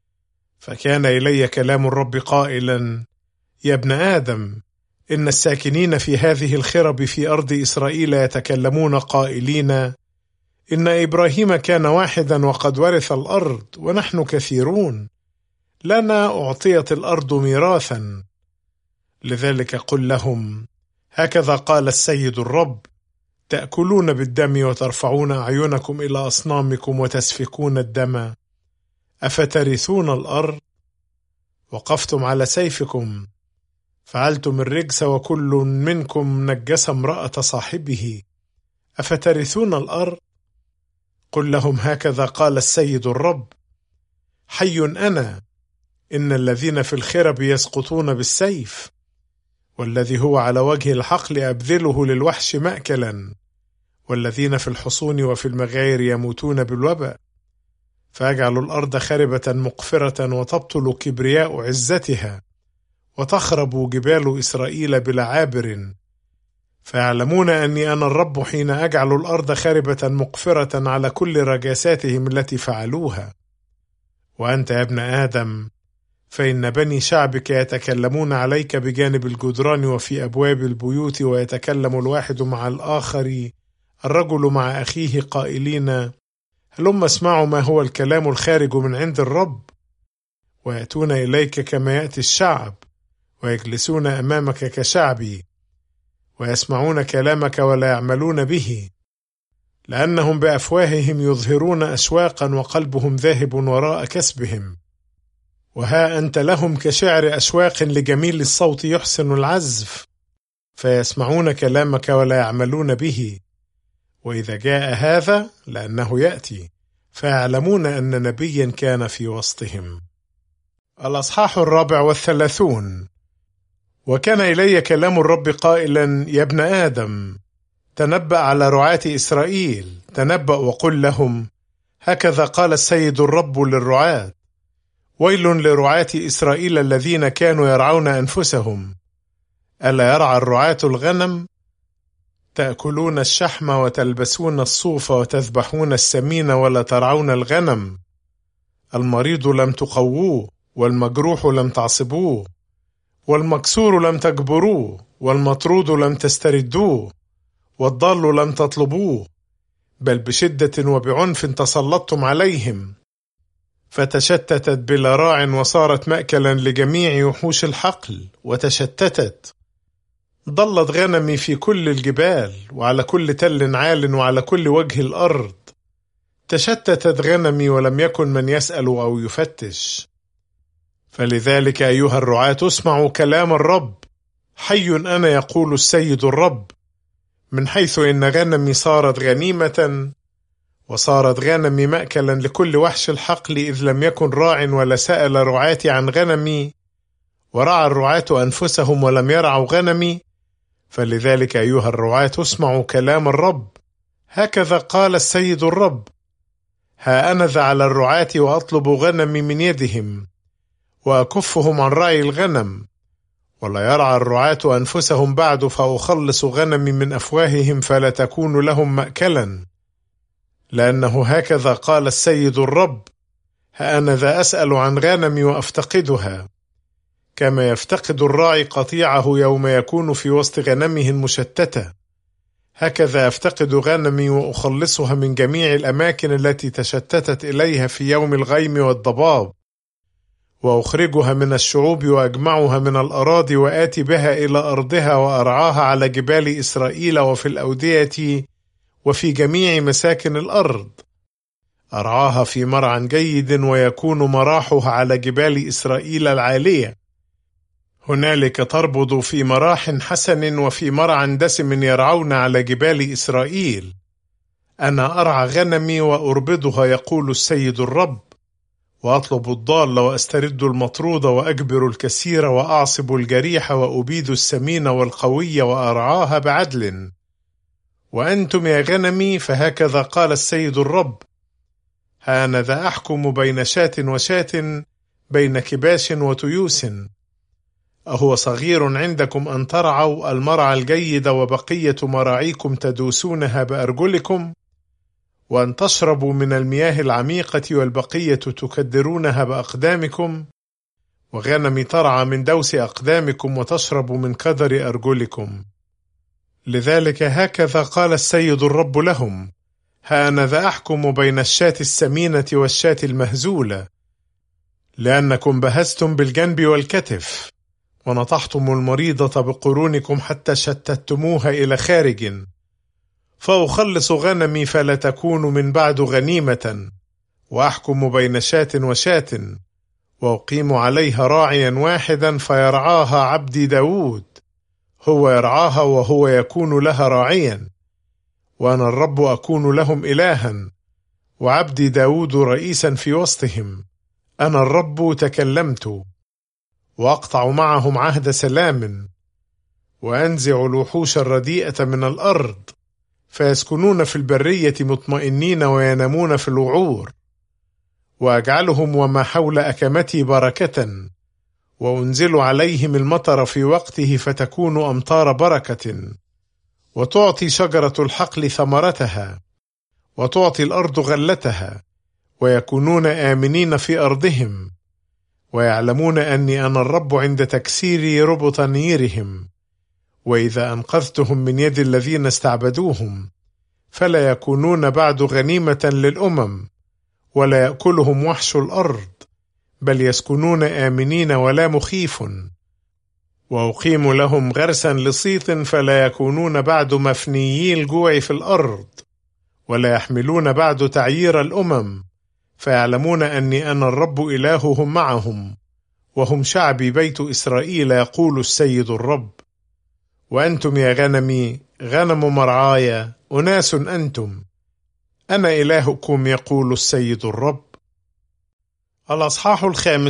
فكان إلي كلام الرب قائلا: يا ابن آدم، إن الساكنين في هذه الخرب في أرض إسرائيل يتكلمون قائلين: إن إبراهيم كان واحدا وقد ورث الأرض، ونحن كثيرون، لنا أعطيت الأرض ميراثا. لذلك قل لهم: هكذا قال السيد الرب: تأكلون بالدم وترفعون أعينكم إلى أصنامكم وتسفكون الدم، أفترثون الأرض؟ وقفتم على سيفكم، فعلتم الرجس، وكل منكم نجس امرأة صاحبه، أفترثون الأرض؟ قل لهم: هكذا قال السيد الرب: حي أنا، إن الذين في الخرب يسقطون بالسيف، والذي هو على وجه الحقل أبذله للوحش مأكلا، والذين في الحصون وفي المغاير يموتون بالوباء. فأجعل الأرض خربة مقفرة، وتبطل كبرياء عزتها، وتخرب جبال إسرائيل بلا عابر. فيعلمون أني أنا الرب حين أجعل الأرض خربة مقفرة على كل رجاساتهم التي فعلوها. وأنت يا ابن آدم، فإن بني شعبك يتكلمون عليك بجانب الجدران وفي أبواب البيوت، ويتكلم الواحد مع الآخر، الرجل مع أخيه، قائلين: هلم اسمعوا ما هو الكلام الخارج من عند الرب. ويأتون إليك كما يأتي الشعب، ويجلسون أمامك كشعبي، ويسمعون كلامك ولا يعملون به، لأنهم بأفواههم يظهرون أشواقا، وقلبهم ذاهب وراء كسبهم. وها أنت لهم كشعر أشواق لجميل الصوت يحسن العزف، فيسمعون كلامك ولا يعملون به. وإذا جاء هذا، لأنه يأتي، فيعلمون أن نبيا كان في وسطهم. الأصحاح 34. وكان إلي كلام الرب قائلا: يا ابن آدم، تنبأ على رعاة إسرائيل، تنبأ وقل لهم: هكذا قال السيد الرب للرعاة: ويل لرعاة إسرائيل الذين كانوا يرعون أنفسهم. ألا يرعى الرعاة الغنم؟ تأكلون الشحم وتلبسون الصوف وتذبحون السمين، ولا ترعون الغنم. المريض لم تقووه، والمجروح لم تعصبوه، والمكسور لم تجبروه، والمطرود لم تستردوه، والضال لم تطلبوه، بل بشدة وبعنف تسلطتم عليهم. فتشتتت بلا راع، وصارت مأكلا لجميع وحوش الحقل، وتشتتت. ضلت غنمي في كل الجبال، وعلى كل تل عال، وعلى كل وجه الأرض. تشتتت غنمي، ولم يكن من يسأل أو يفتش. فلذلك أيها الرعاة، اسمعوا كلام الرب: حي أنا، يقول السيد الرب، من حيث إن غنمي صارت غنيمة، وصارت غنمي مأكلا لكل وحش الحقل، إذ لم يكن راع ولا سأل رعاتي عن غنمي، ورعى الرعاة أنفسهم ولم يرعوا غنمي. فلذلك أيها الرعاة، اسمعوا كلام الرب: هكذا قال السيد الرب: ها أنا ذا على الرعاة، وأطلب غنمي من يدهم، وأكفهم عن رعي الغنم، ولا يرعى الرعاة أنفسهم بعد، فأخلص غنمي من أفواههم، فلا تكون لهم مأكلا. لأنه هكذا قال السيد الرب: ها أنا ذا أسأل عن غنمي وأفتقدها، كما يفتقد الراعي قطيعه يوم يكون في وسط غنمه المشتتة، هكذا أفتقد غنمي وأخلصها من جميع الأماكن التي تشتتت إليها في يوم الغيم والضباب، وأخرجها من الشعوب وأجمعها من الأراضي، وآتي بها إلى أرضها، وأرعاها على جبال إسرائيل وفي الأودية وفي جميع مساكن الأرض. أرعاها في مرعى جيد، ويكون مراحها على جبال إسرائيل العالية. هنالك تربض في مراح حسن، وفي مرعى دسم يرعون على جبال إسرائيل. أنا أرعى غنمي وأربضها، يقول السيد الرب، وأطلب الضال وأسترد المطرود، وأجبر الكثير وأعصب الجريح، وأبيد السمين والقوي، وأرعاها بعدل. وأنتم يا غنمي، فهكذا قال السيد الرب: ها أنا ذا أحكم بين شاة وشاة، بين كباش وتيوس. أهو صغير عندكم أن ترعوا المرعى الجيد وبقية مراعيكم تدوسونها بأرجلكم، وأن تشربوا من المياه العميقة والبقية تكدرونها بأقدامكم، وغنمي ترعى من دوس أقدامكم وتشرب من كدر أرجلكم. لذلك هكذا قال السيد الرب لهم: ها أنا ذا أحكم بين الشاة السمينة والشاة المهزولة، لأنكم بهزتم بالجنب والكتف، ونطحتم المريضة بقرونكم حتى شتتموها إلى خارج، فأخلص غنمي فلا تكون من بعد غنيمة، وأحكم بين شاة وشاة، وأقيم عليها راعيا واحدا فيرعاها عبدي داود، هو يرعاها وهو يكون لها راعيا، وأنا الرب أكون لهم إلها، وعبدي داود رئيسا في وسطهم. أنا الرب تكلمت، وأقطع معهم عهد سلام، وأنزع الوحوش الرديئة من الأرض، فيسكنون في البرية مطمئنين وينامون في الوعور، وأجعلهم وما حول أكمتي بركة، وأنزل عليهم المطر في وقته فتكون أمطار بركة، وتعطي شجرة الحقل ثمرتها، وتعطي الأرض غلتها، ويكونون آمنين في أرضهم، ويعلمون أني أنا الرب عند تكسير ربط نيرهم، وإذا أنقذتهم من يد الذين استعبدوهم، فلا يكونون بعد غنيمة للأمم، ولا يأكلهم وحش الأرض، بل يسكنون آمنين ولا مخيف. وأقيم لهم غرسا لصيط، فلا يكونون بعد مفنيي الجوع في الأرض، ولا يحملون بعد تعيير الأمم، فيعلمون أني أنا الرب إلههم معهم، وهم شعبي بيت إسرائيل، يقول السيد الرب. وأنتم يا غنمي غنم مرعاي، أناس أنتم، أنا إلهكم، يقول السيد الرب. الأصحاح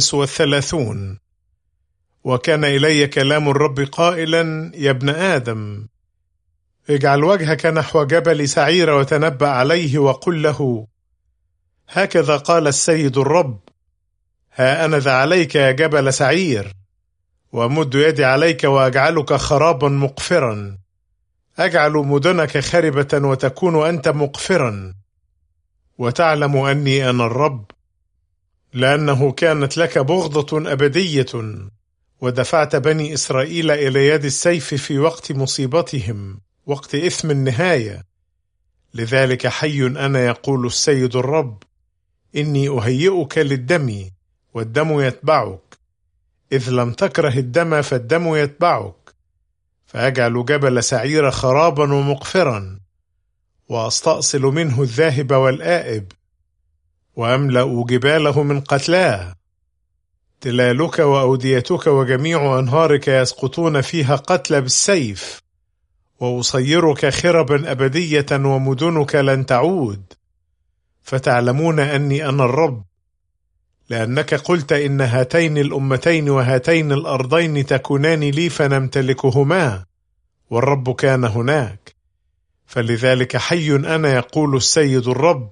35. وكان إلي كلام الرب قائلا: يا ابن آدم، اجعل وجهك نحو جبل سعير وتنبأ عليه، وقل له: هكذا قال السيد الرب، ها أنا ذا عليك يا جبل سعير، وأمد يدي عليك وأجعلك خرابا مقفرا، أجعل مدنك خربة وتكون أنت مقفرا، وتعلم أني أنا الرب. لأنه كانت لك بغضة أبدية، ودفعت بني إسرائيل إلى يد السيف في وقت مصيبتهم، وقت إثم النهاية. لذلك حي أنا، يقول السيد الرب، إني أهيئك للدم، والدم يتبعك، إذ لم تكره الدم فالدم يتبعك، فأجعل جبل سعير خرابا ومقفرا، وأستأصل منه الذاهب والآئب، وأملأ جباله من قتلاه. تلالك وأوديتك وجميع أنهارك يسقطون فيها قتل بالسيف، وأصيرك خربا أبدية، ومدنك لن تعود، فتعلمون أني أنا الرب. لأنك قلت إن هاتين الأمتين وهاتين الأرضين تكونان لي فنمتلكهما، والرب كان هناك. فلذلك حي أنا، يقول السيد الرب،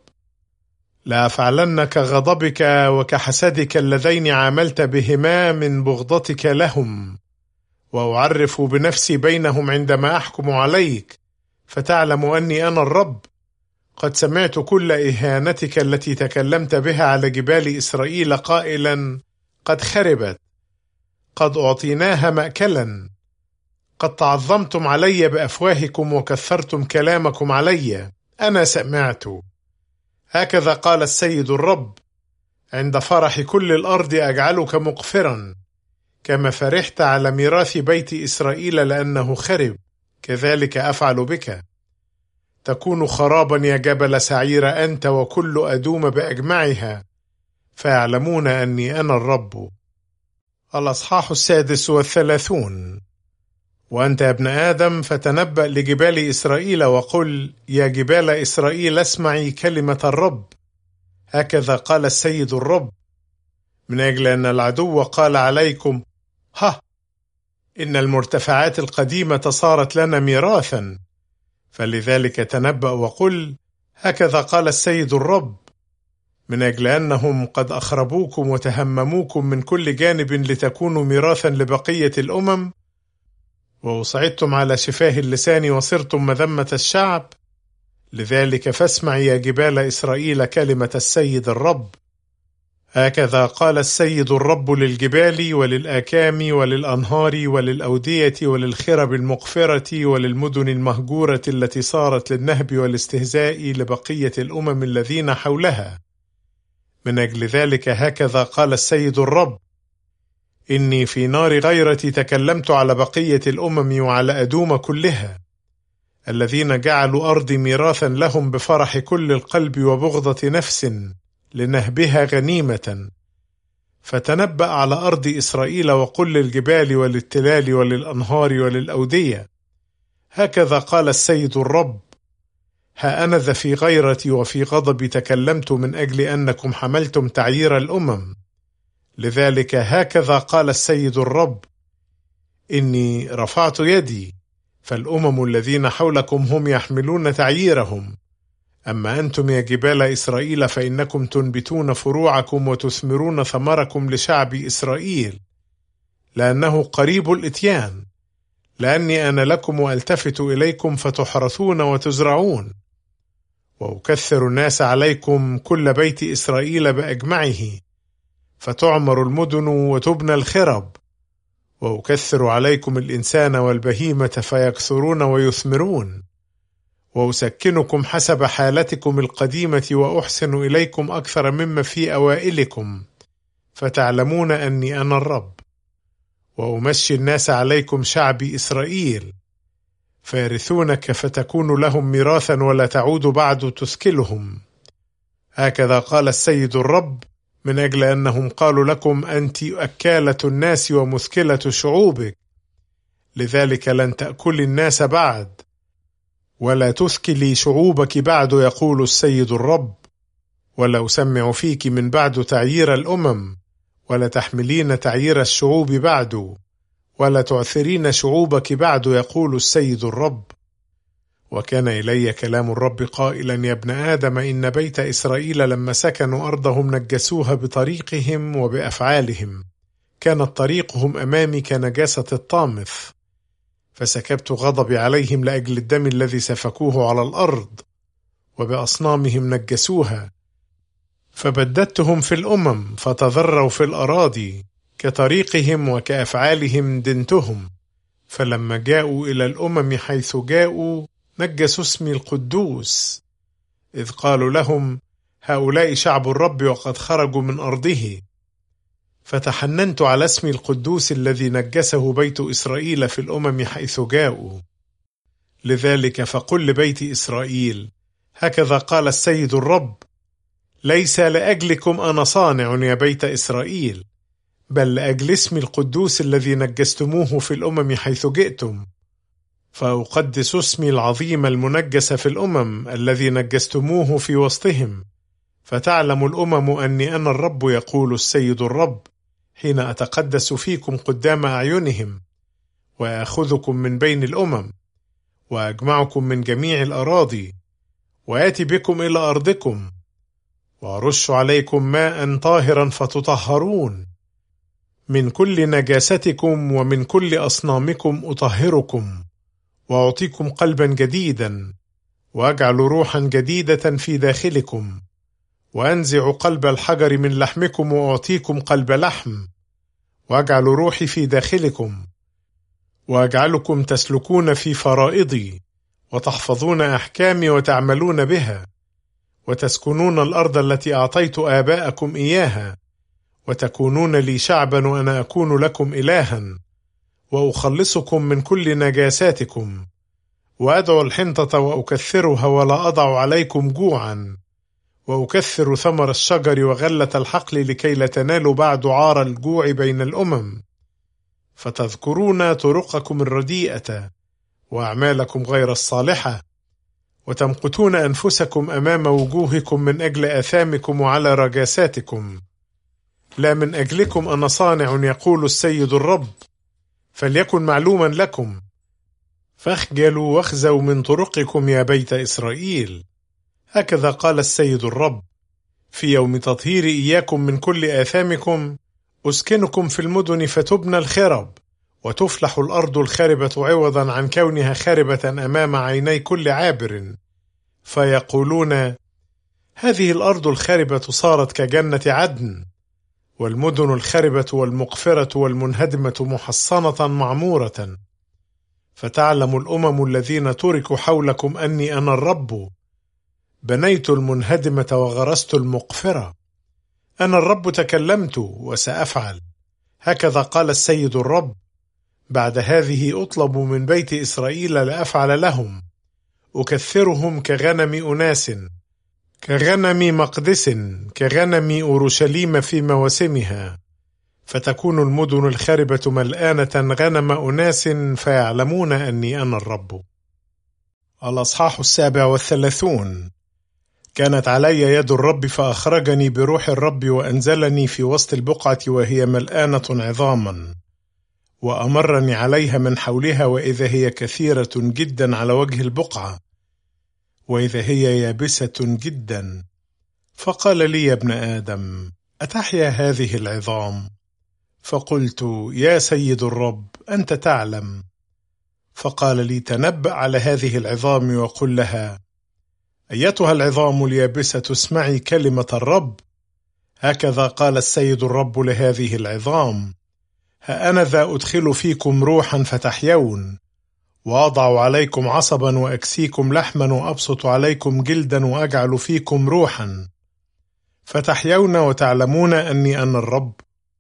لأفعلن كغضبك وكحسدك اللذين عاملت بهما من بغضتك لهم، وأعرف بنفسي بينهم عندما أحكم عليك، فتعلم أني أنا الرب. قد سمعت كل إهانتك التي تكلمت بها على جبال إسرائيل قائلا: قد خربت، قد أعطيناها مأكلا، قد تعظمتم علي بأفواهكم وكثرتم كلامكم علي، أنا سمعت. هكذا قال السيد الرب: عند فرح كل الأرض أجعلك مقفرا، كما فرحت على ميراث بيت إسرائيل لأنه خرب، كذلك أفعل بك. تكون خرابا يا جبل سعير أنت وكل أدوم بأجمعها، فيعلمون أني أنا الرب. الأصحاح 36. وأنت يا ابن آدم فتنبأ لجبال إسرائيل وقل: يا جبال إسرائيل اسمعي كلمة الرب، هكذا قال السيد الرب، من أجل أن العدو قال عليكم: ها، إن المرتفعات القديمة صارت لنا ميراثا، فلذلك تنبأ وقل: هكذا قال السيد الرب، من أجل أنهم قد أخربوكم وتهمموكم من كل جانب لتكونوا ميراثا لبقية الأمم، وأصعدتم على شفاه اللسان وصرتم مذمة الشعب. لذلك فاسمع يا جبال إسرائيل كلمة السيد الرب. هكذا قال السيد الرب للجبال وللآكام وللأنهار وللأودية وللخرب المقفرة وللمدن المهجورة التي صارت للنهب والاستهزاء لبقية الأمم الذين حولها، من أجل ذلك هكذا قال السيد الرب: إني في نار غيرتي تكلمت على بقية الأمم وعلى أدوم كلها، الذين جعلوا أرضي ميراثا لهم بفرح كل القلب وبغضة نفس لنهبها غنيمة. فتنبأ على أرض إسرائيل وقل للجبال وللتلال وللأنهار وللأودية: هكذا قال السيد الرب: ها أنا ذا في غيرتي وفي غضبي تكلمت من أجل أنكم حملتم تعيير الأمم. لذلك هكذا قال السيد الرب: إني رفعت يدي، فالأمم الذين حولكم هم يحملون تعييرهم، أما أنتم يا جبال إسرائيل فإنكم تنبتون فروعكم وتثمرون ثمركم لشعب إسرائيل، لأنه قريب الإتيان، لأني أنا لكم وألتفت إليكم فتحرثون وتزرعون، وأكثر الناس عليكم كل بيت إسرائيل بأجمعه، فتعمر المدن وتبنى الخرب، وأكثر عليكم الإنسان والبهيمة فيكثرون ويثمرون، وأسكنكم حسب حالتكم القديمة وأحسن إليكم أكثر مما في أوائلكم، فتعلمون أني أنا الرب. وأمشي الناس عليكم شعب إسرائيل، فيرثونك فتكون لهم ميراثا ولا تعود بعد تثكلهم. هكذا قال السيد الرب: من أجل أنهم قالوا لكم أنت أكالة الناس ومثكلة شعوبك، لذلك لن تأكل الناس بعد، ولا تثكلي شعوبك بعد، يقول السيد الرب. ولا أسمع فيك من بعد تعيير الأمم، ولا تحملين تعيير الشعوب بعد، ولا تعثرين شعوبك بعد، يقول السيد الرب. وكان إلي كلام الرب قائلا: يا ابن آدم، إن بيت إسرائيل لما سكنوا أرضهم نجسوها بطريقهم وبأفعالهم، كانت طريقهم أمامي كنجاسة الطامث، فسكبت غضبي عليهم لأجل الدم الذي سفكوه على الأرض، وبأصنامهم نجسوها، فبددتهم في الأمم فتضروا في الأراضي، كطريقهم وكأفعالهم دنتهم. فلما جاءوا إلى الأمم حيث جاءوا نجسوا اسمي القدوس، إذ قالوا لهم: هؤلاء شعب الرب وقد خرجوا من أرضه. فتحننت على اسمي القدوس الذي نجسه بيت إسرائيل في الأمم حيث جاءوا. لذلك فقل لبيت إسرائيل: هكذا قال السيد الرب: ليس لأجلكم أنا صانع يا بيت إسرائيل، بل لأجل اسمي القدوس الذي نجستموه في الأمم حيث جئتم، فأقدس اسمي العظيم المنجس في الأمم الذي نجستموه في وسطهم، فتعلم الأمم أني أنا الرب، يقول السيد الرب، حين أتقدس فيكم قدام أعينهم، وأخذكم من بين الأمم، وأجمعكم من جميع الأراضي، وآتي بكم إلى أرضكم، وأرش عليكم ماء طاهرا فتطهرون، من كل نجاستكم ومن كل أصنامكم أطهركم، وأعطيكم قلبا جديدا، وأجعل روحا جديدة في داخلكم، وأنزع قلب الحجر من لحمكم وأعطيكم قلب لحم، وأجعل روحي في داخلكم، وأجعلكم تسلكون في فرائضي، وتحفظون أحكامي وتعملون بها، وتسكنون الأرض التي أعطيت آباءكم إياها، وتكونون لي شعبا وأنا أكون لكم إلها، وأخلصكم من كل نجاساتكم، وأدعو الحنطة وأكثرها ولا أضع عليكم جوعا، وأكثر ثمر الشجر وغلة الحقل لكي لا تنالوا بعد عار الجوع بين الأمم، فتذكرون طرقكم الرديئة وأعمالكم غير الصالحة، وتمقتون أنفسكم أمام وجوهكم من أجل آثامكم وعلى رجاساتكم. لا من أجلكم أنا صانع، يقول السيد الرب، فليكن معلوما لكم، فاخجلوا واخزوا من طرقكم يا بيت إسرائيل. هكذا قال السيد الرب: في يوم تطهير إياكم من كل آثامكم أسكنكم في المدن فتبنى الخرب، وتفلح الأرض الخربة عوضا عن كونها خربة أمام عيني كل عابر، فيقولون: هذه الأرض الخربة صارت كجنة عدن، والمدن الخربة والمقفرة والمنهدمة محصنة معمورة. فتعلم الأمم الذين تركوا حولكم أني أنا الرب، بنيت المنهدمة وغرست المقفرة. أنا الرب تكلمت وسأفعل، هكذا قال السيد الرب. بعد هذه أطلب من بيت إسرائيل لأفعل لهم، أكثرهم كغنم أناس، كغنم مقدس، كغنم أورشليم في مواسمها. فتكون المدن الخربة ملآنة غنم أناس، فيعلمون أني أنا الرب. الأصحاح 37. كانت علي يد الرب فأخرجني بروح الرب وأنزلني في وسط البقعة وهي ملآنة عظاما، وأمرني عليها من حولها، وإذا هي كثيرة جدا على وجه البقعة، وإذا هي يابسة جدا. فقال لي: يا ابن آدم، أتحيا هذه العظام؟ فقلت: يا سيد الرب، أنت تعلم. فقال لي: تنبأ على هذه العظام وقل لها: أيتها العظام اليابسة، اسمعي كلمة الرب. هكذا قال السيد الرب لهذه العظام: ها أنا ذا أدخل فيكم روحا فتحيون، وأضع عليكم عصبا وأكسيكم لحما، وأبسط عليكم جلدا، وأجعل فيكم روحا فتحيون، وتعلمون أني أنا الرب.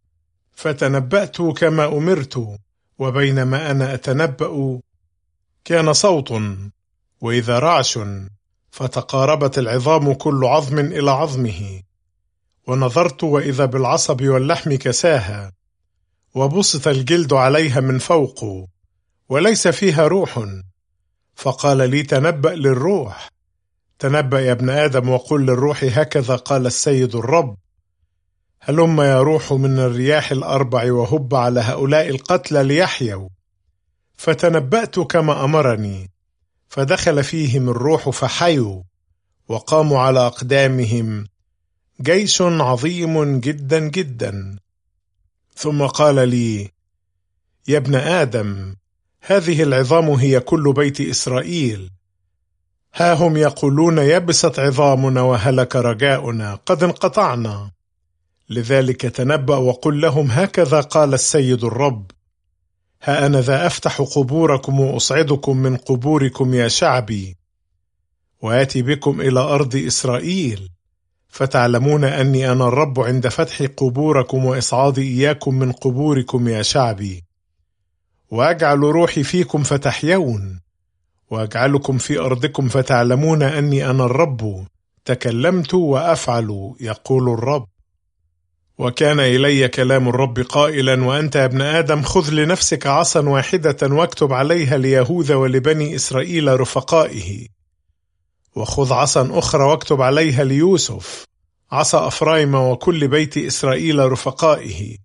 فتنبأت كما أمرت، وبينما أنا أتنبأ كان صوت وإذا رعش، فتقاربت العظام كل عظم إلى عظمه. ونظرت وإذا بالعصب واللحم كساها، وبسط الجلد عليها من فوق، وليس فيها روح. فقال لي: تنبأ للروح، تنبأ يا ابن آدم وقل للروح: هكذا قال السيد الرب: هلم يا روح من الرياح الأربع، وهب على هؤلاء القتلى ليحيوا. فتنبأت كما أمرني، فدخل فيهم الروح فحيوا، وقاموا على أقدامهم جيش عظيم جدا جدا. ثم قال لي: يا ابن آدم، هذه العظام هي كل بيت إسرائيل. ها هم يقولون: يبست عظامنا وهلك رجاؤنا، قد انقطعنا. لذلك تنبأ وقل لهم: هكذا قال السيد الرب: ها أنا ذا أفتح قبوركم وأصعدكم من قبوركم يا شعبي، وآتي بكم إلى أرض إسرائيل، فتعلمون أني أنا الرب عند فتح قبوركم وإصعاد إياكم من قبوركم يا شعبي. وأجعل روحي فيكم فتحيون، وأجعلكم في أرضكم، فتعلمون أني أنا الرب تكلمت وأفعل، يقول الرب. وكان إلي كلام الرب قائلا: وأنت يا ابن آدم، خذ لنفسك عصا واحدة، واكتب عليها ليهوذا ولبني إسرائيل رفقائه، وخذ عصا أخرى واكتب عليها ليوسف، عصا أفرايم وكل بيت إسرائيل رفقائه،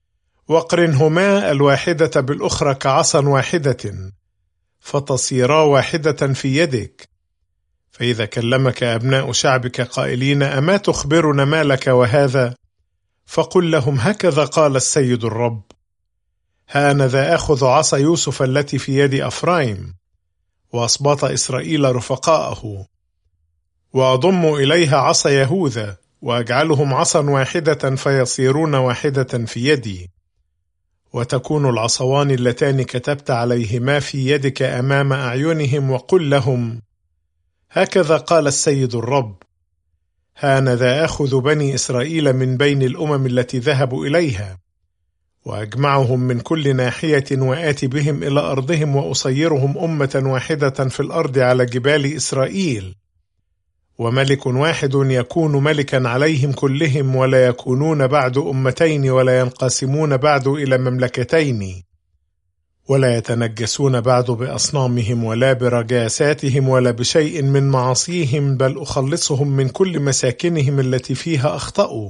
واقرنهما الواحدة بالأخرى كعصا واحدة، فتصيرا واحدة في يدك. فإذا كلمك أبناء شعبك قائلين: أما تخبرنا ما لك وهذا؟ فقل لهم: هكذا قال السيد الرب: ها أنا ذا أخذ عصا يوسف التي في يد أفرايم، وأسباط إسرائيل رفقاءه، وأضم إليها عصا يهوذا، وأجعلهم عصا واحدة، فيصيرون واحدة في يدي. وتكون العصوان اللتان كتبت عليهما في يدك أمام أعينهم، وقل لهم: هكذا قال السيد الرب: ها أنا ذا أخذ بني إسرائيل من بين الأمم التي ذهبوا إليها، وأجمعهم من كل ناحية، وآتي بهم إلى أرضهم، وأصيرهم أمة واحدة في الأرض على جبال إسرائيل، وملك واحد يكون ملكا عليهم كلهم، ولا يكونون بعد أمتين، ولا ينقسمون بعد إلى مملكتين، ولا يتنجسون بعد بأصنامهم ولا برجاساتهم ولا بشيء من معاصيهم، بل أخلصهم من كل مساكنهم التي فيها أخطأوا،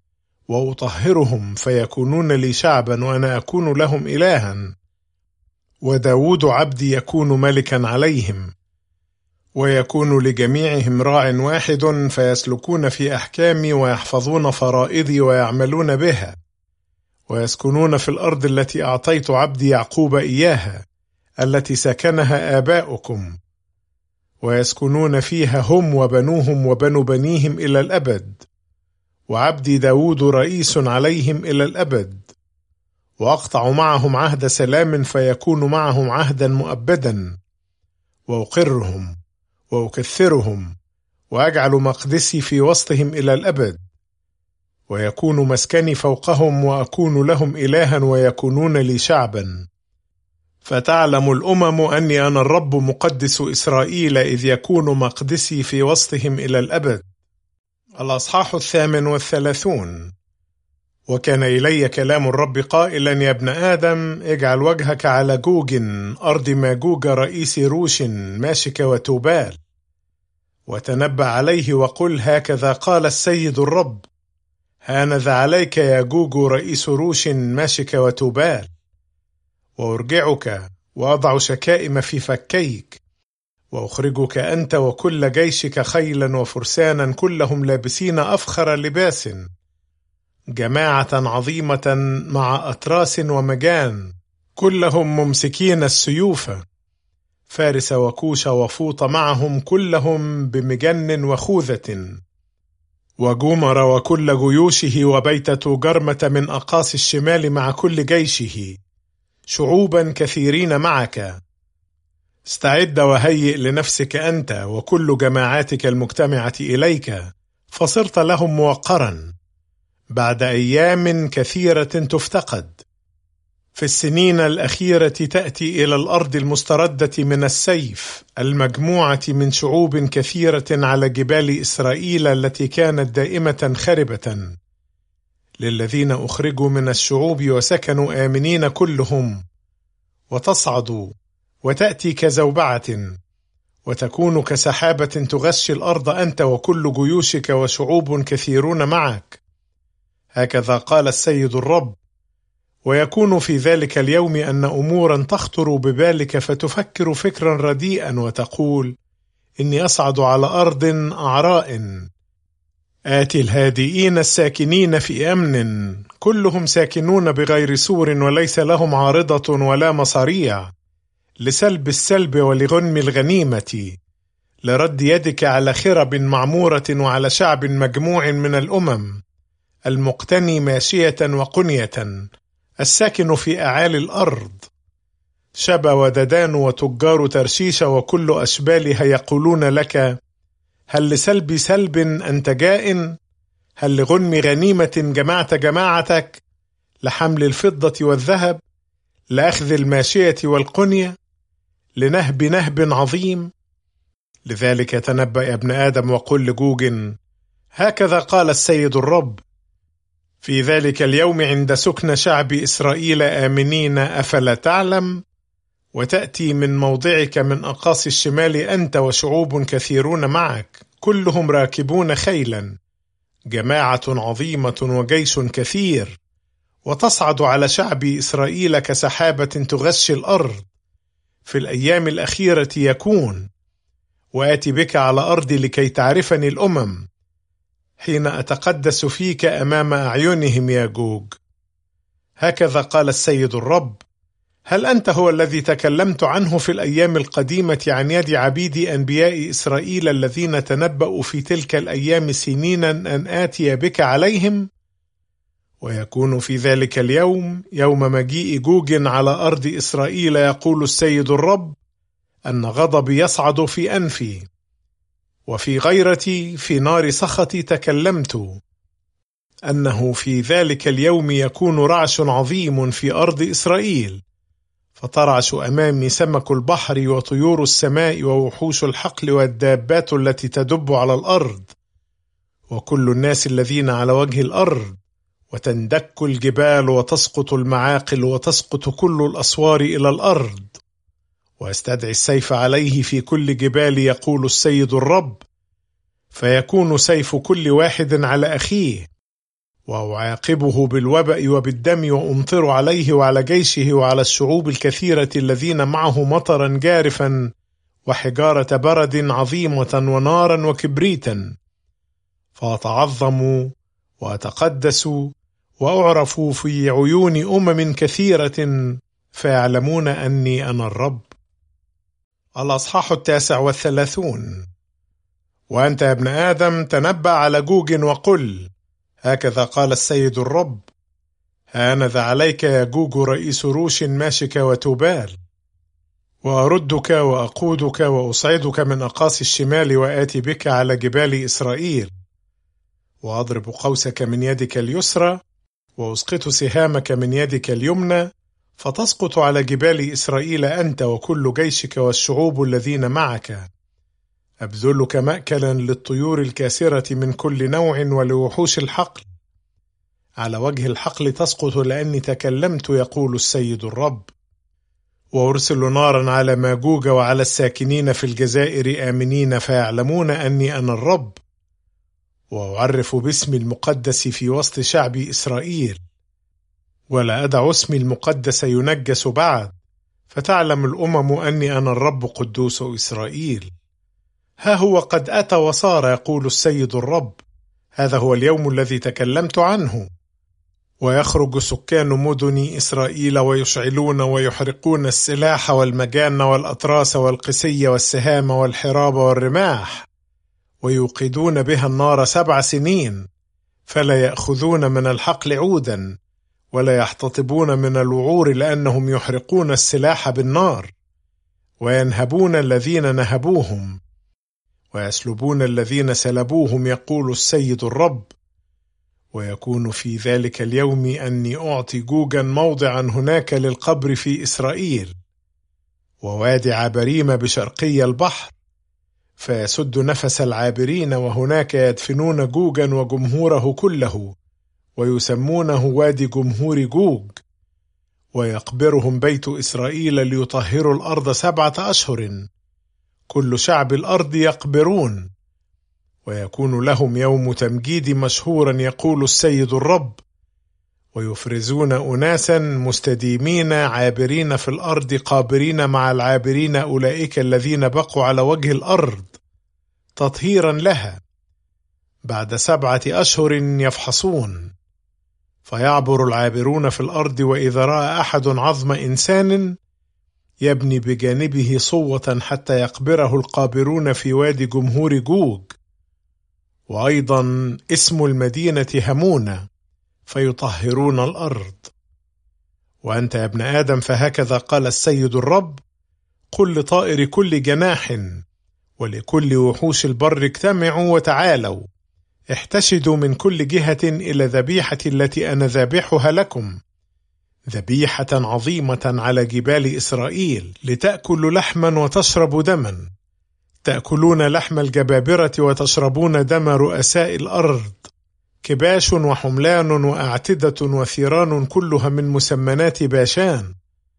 وأطهرهم فيكونون لي شعبا، وأنا أكون لهم إلها، وداود عبدي يكون ملكا عليهم. ويكون لجميعهم راع واحد، فيسلكون في أحكامي ويحفظون فرائضي ويعملون بها، ويسكنون في الأرض التي أعطيت عبدي يعقوب إياها، التي سكنها آباؤكم، ويسكنون فيها هم وبنوهم وبنو بنيهم إلى الأبد، وعبدي داود رئيس عليهم إلى الأبد. وأقطع معهم عهد سلام، فيكون معهم عهدا مؤبدا، وأقرهم وأكثرهم، وأجعل مقدسي في وسطهم إلى الأبد، ويكون مسكني فوقهم، وأكون لهم إلها ويكونون لي شعبا. فتعلم الأمم أني أنا الرب مقدس إسرائيل، إذ يكون مقدسي في وسطهم إلى الأبد. الأصحاح 38. وكان إلي كلام الرب قائلا: يا ابن آدم، اجعل وجهك على جوج أرض ماجوج رئيس روش ماشك وتوبال، وتنبأ عليه وقل: هكذا قال السيد الرب، هانذا عليك يا جوج رئيس روش ماشك وتوبال، وأرجعك وأضع شكائم في فكيك، وأخرجك أنت وكل جيشك خيلا وفرسانا، كلهم لابسين أفخر لباس، جماعة عظيمة مع أتراس ومجان، كلهم ممسكين السيوف، فارس وكوش وفوط معهم، كلهم بمجن وخوذة، وجمر وكل جيوشه، وبيتة جرمة من أقاصي الشمال مع كل جيشه، شعوبا كثيرين معك. استعد وهيئ لنفسك أنت وكل جماعاتك المجتمعة إليك، فصرت لهم موقرا بعد أيام كثيرة تفتقد. في السنين الأخيرة تأتي إلى الأرض المستردة من السيف، المجموعة من شعوب كثيرة على جبال إسرائيل التي كانت دائمة خربة، للذين أخرجوا من الشعوب وسكنوا آمنين كلهم، وتصعد وتأتي كزوبعة، وتكون كسحابة تغشي الأرض أنت وكل جيوشك وشعوب كثيرون معك. هكذا قال السيد الرب. ويكون في ذلك اليوم أن أمورا تخطر ببالك، فتفكر فكرا رديئا وتقول: إني أصعد على أرض أعراء، آتي الهادئين الساكنين في أمن، كلهم ساكنون بغير سور، وليس لهم عارضة ولا مصاريع، لسلب السلب ولغنم الغنيمة، لرد يدك على خرب معمورة وعلى شعب مجموع من الأمم، المقتني ماشية وقنية، الساكن في أعالي الأرض. شبا وددان وتجار ترشيش وكل أشبالها يقولون لك: هل لسلب سلب أنت جائن؟ هل لغنم غنيمة جمعت جماعتك؟ لحمل الفضة والذهب، لأخذ الماشية والقنية، لنهب نهب عظيم؟ لذلك تنبأ يا ابن آدم وقل لجوج: هكذا قال السيد الرب، في ذلك اليوم عند سكن شعب إسرائيل آمنين، أفلا تعلم؟ وتأتي من موضعك من أقاصي الشمال أنت وشعوب كثيرون معك، كلهم راكبون خيلا، جماعة عظيمة وجيش كثير، وتصعد على شعب إسرائيل كسحابة تغشي الأرض. في الأيام الأخيرة يكون، وآتي بك على أرضي لكي تعرفني الأمم، حين أتقدس فيك أمام أعينهم يا جوج. هكذا قال السيد الرب. هل أنت هو الذي تكلمت عنه في الأيام القديمة عن يد عبيدي أنبياء إسرائيل الذين تنبأوا في تلك الأيام سنينا أن آتي بك عليهم؟ ويكون في ذلك اليوم، يوم مجيء جوج على أرض إسرائيل، يقول السيد الرب، أن غضبي يصعد في أنفي، وفي غيرتي في نار سخطي تكلمت، أنه في ذلك اليوم يكون رعش عظيم في أرض إسرائيل، فترعش أمامي سمك البحر وطيور السماء ووحوش الحقل والدابات التي تدب على الأرض وكل الناس الذين على وجه الأرض، وتندك الجبال وتسقط المعاقل وتسقط كل الأسوار إلى الأرض، واستدعي السيف عليه في كل جبال، يقول السيد الرب، فيكون سيف كل واحد على أخيه، وأعاقبه بالوبأ وبالدم، وأمطر عليه وعلى جيشه وعلى الشعوب الكثيرة الذين معه مطرا جارفا وحجارة برد عظيمة ونارا وكبريتا، فأتعظم وأتقدس وأعرف في عيون كثيرة، فيعلمون أني أنا الرب. الأصحاح 39. وأنت يا ابن آدم تنبأ على جوج وقل: هكذا قال السيد الرب: هانذا عليك يا جوج رئيس روش ماشك وتوبال، وأردك وأقودك وأصعدك من أقاصي الشمال، وآتي بك على جبال إسرائيل، وأضرب قوسك من يدك اليسرى، وأسقط سهامك من يدك اليمنى، فتسقط على جبال إسرائيل أنت وكل جيشك والشعوب الذين معك. أبذلك مأكلا للطيور الكاسرة من كل نوع ولوحوش الحقل. على وجه الحقل تسقط، لأني تكلمت، يقول السيد الرب. وأرسل نارا على ماجوج وعلى الساكنين في الجزائر آمنين، فيعلمون أني أنا الرب. وأعرف باسمي المقدس في وسط شعب إسرائيل، ولا أدع اسمي المقدس ينجس بعد، فتعلم الأمم أني أنا الرب قدوس إسرائيل. ها هو قد أتى وصار، يقول السيد الرب. هذا هو اليوم الذي تكلمت عنه. ويخرج سكان مدن إسرائيل ويشعلون ويحرقون السلاح والمجان والأطراس والقسي والسهام والحراب والرماح، ويوقدون بها النار 7 سنين، فلا يأخذون من الحقل عودا ولا يحتطبون من الوعور، لأنهم يحرقون السلاح بالنار، وينهبون الذين نهبوهم، ويسلبون الذين سلبوهم، يقول السيد الرب. ويكون في ذلك اليوم أني أعطي جوجا موضعا هناك للقبر في إسرائيل، ووادي عبريم بشرقي البحر، فيسد نفس العابرين، وهناك يدفنون جوجا وجمهوره كله، ويسمونه وادي جمهور جوج. ويقبرهم بيت إسرائيل ليطهروا الأرض 7 أشهر، كل شعب الأرض يقبرون. ويكون لهم يوم تمجيد مشهورا، يقول السيد الرب. ويفرزون أناسا مستديمين عابرين في الأرض، قابرين مع العابرين، أولئك الذين بقوا على وجه الأرض تطهيرا لها. بعد 7 أشهر يفحصون. فيعبر العابرون في الأرض، وإذا رأى أحد عظم إنسان يبني بجانبه صوة حتى يقبره القابرون في وادي جمهور جوج. وأيضا اسم المدينة همونة، فيطهرون الأرض. وأنت يا ابن آدم فهكذا قال السيد الرب: قل لطائر كل جناح ولكل وحوش البر: اجتمعوا وتعالوا، احتشدوا من كل جهة إلى ذبيحة التي أنا ذابحها لكم، ذبيحة عظيمة على جبال إسرائيل، لتأكلوا لحما وتشربوا دما، تأكلون لحم الجبابرة وتشربون دم رؤساء الأرض، كباش وحملان وأعتدة وثيران كلها من مسمنات باشان،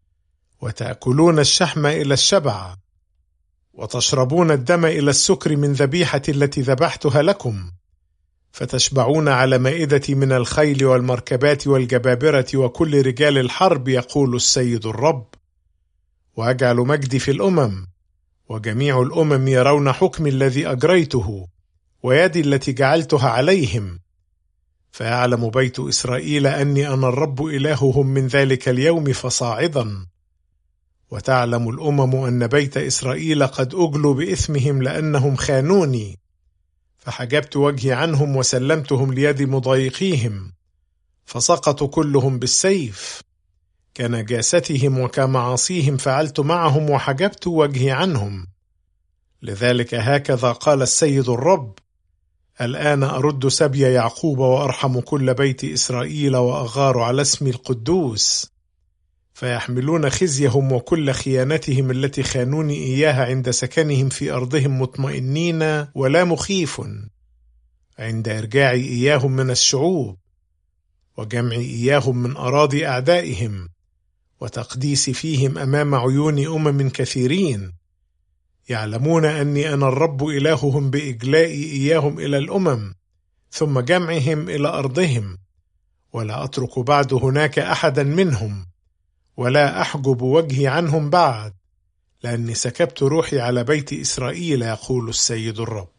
وتأكلون الشحم إلى الشبع، وتشربون الدم إلى السكر من ذبيحة التي ذبحتها لكم، فتشبعون على مائدتي من الخيل والمركبات والجبابرة وكل رجال الحرب، يقول السيد الرب. وأجعل مجدي في الأمم، وجميع الأمم يرون حكمي الذي أجريته، ويدي التي جعلتها عليهم. فيعلم بيت إسرائيل أني أنا الرب إلههم من ذلك اليوم فصاعدا. وتعلم الأمم أن بيت إسرائيل قد أجلوا بإثمهم، لأنهم خانوني، فحجبت وجهي عنهم وسلمتهم ليد مضايقيهم، فسقطوا كلهم بالسيف. كنجاستهم وكمعاصيهم فعلت معهم، وحجبت وجهي عنهم. لذلك هكذا قال السيد الرب: الآن أرد سبي يعقوب وأرحم كل بيت إسرائيل، وأغار على اسمي القدوس، فيحملون خزيهم وكل خيانتهم التي خانوني إياها عند سكنهم في أرضهم مطمئنين ولا مخيف، عند إرجاعي إياهم من الشعوب، وجمعي إياهم من أراضي أعدائهم، وتقديسي فيهم أمام عيون كثيرين. يعلمون أني أنا الرب إلههم بإجلائي إياهم إلى الأمم، ثم جمعهم إلى أرضهم، ولا أترك بعد هناك أحدا منهم، ولا أحجب وجهي عنهم بعد، لأني سكبت روحي على بيت إسرائيل، يقول السيد الرب.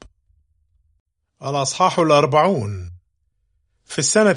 الأصحاح 40. في السنة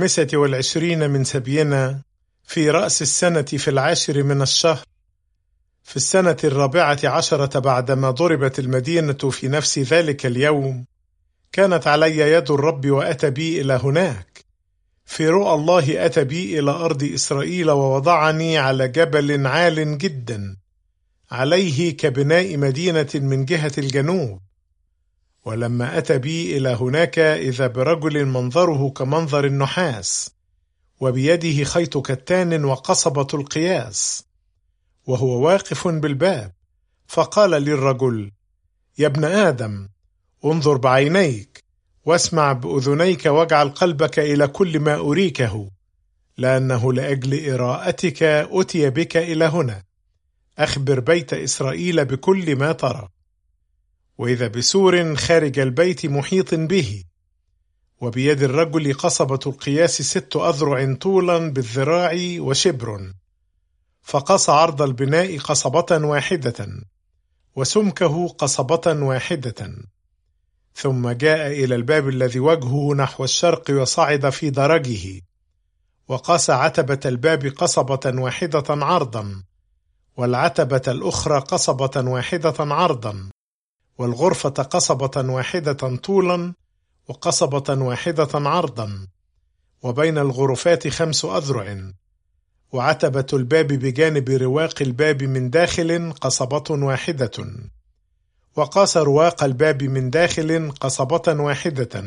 25 من سبينا، في رأس السنة في 10 من الشهر، في السنة 14 بعدما ضربت المدينة في نفس ذلك اليوم، كانت علي يد الرب وأتى بي إلى هناك. في رؤى الله أتى بي إلى أرض إسرائيل ووضعني على جبل عال جدا، عليه كبناء مدينة من جهة الجنوب. ولما أتى بي إلى هناك، إذا برجل منظره كمنظر النحاس، وبيده خيط كتان وقصبة القياس، وهو واقف بالباب. فقال لي الرجل: يا ابن آدم، انظر بعينيك واسمع بأذنيك، واجعل قلبك إلى كل ما أريكه، لأنه لأجل إراءتك أتي بك إلى هنا. أخبر بيت إسرائيل بكل ما ترى. وإذا بسور خارج البيت محيط به، وبيد الرجل قصبة القياس 6 أذرع طولا بالذراع وشبر. فقاس عرض البناء قصبة واحدة، وسمكه قصبة واحدة. ثم جاء إلى الباب الذي وجهه نحو الشرق، وصعد في درجه، وقاس عتبة الباب قصبة واحدة عرضا، والعتبة الأخرى قصبة واحدة عرضا، والغرفة قصبة واحدة طولا، وقصبة واحدة عرضا، وبين الغرفات 5 أذرع. وعتبة الباب بجانب رواق الباب من داخل قصبة واحدة. وقاس رواق الباب من داخل قصبة واحدة.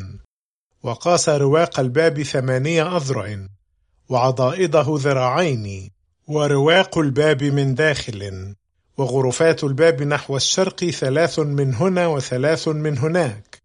وقاس رواق الباب 8 أذرع، وعضائده 2 ذراعين. ورواق الباب من داخل. وغرفات الباب نحو الشرق 3 من هنا و3 من هناك،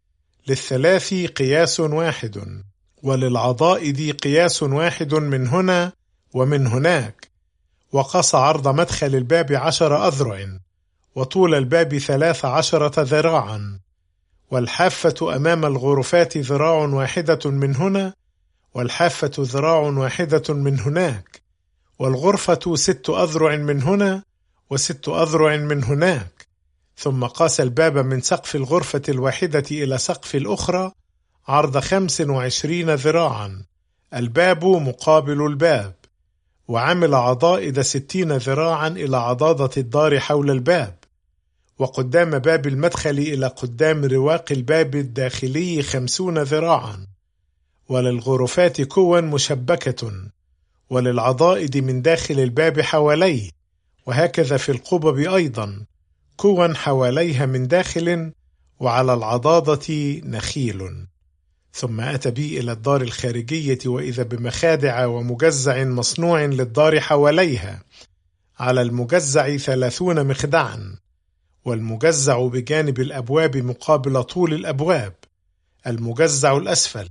للثلاث قياس واحد، وللعضائد قياس واحد من هنا ومن هناك. وقاس عرض مدخل الباب 10 أذرع، وطول الباب 13 ذراعا. والحافة أمام الغرفات 1 ذراع من هنا، والحافة 1 ذراع من هناك. والغرفة 6 أذرع من هنا، و6 أذرع من هناك. ثم قاس الباب من سقف الغرفة الواحدة إلى سقف الأخرى عرض 25 ذراعا، الباب مقابل الباب. وعمل عضائد 60 ذراعا إلى عضادة الدار حول الباب، وقدام باب المدخل إلى قدام رواق الباب الداخلي 50 ذراعا. وللغرفات كوا مشبكة، وللعضائد من داخل الباب حواليه، وهكذا في القبب أيضا كوا حواليها من داخل، وعلى العضادة نخيل. ثم أتى بي إلى الدار الخارجية، وإذا بمخادع ومجزع مصنوع للدار حواليها، على المجزع 30 مخدعا، والمجزع بجانب الأبواب مقابل طول الأبواب، المجزع الأسفل.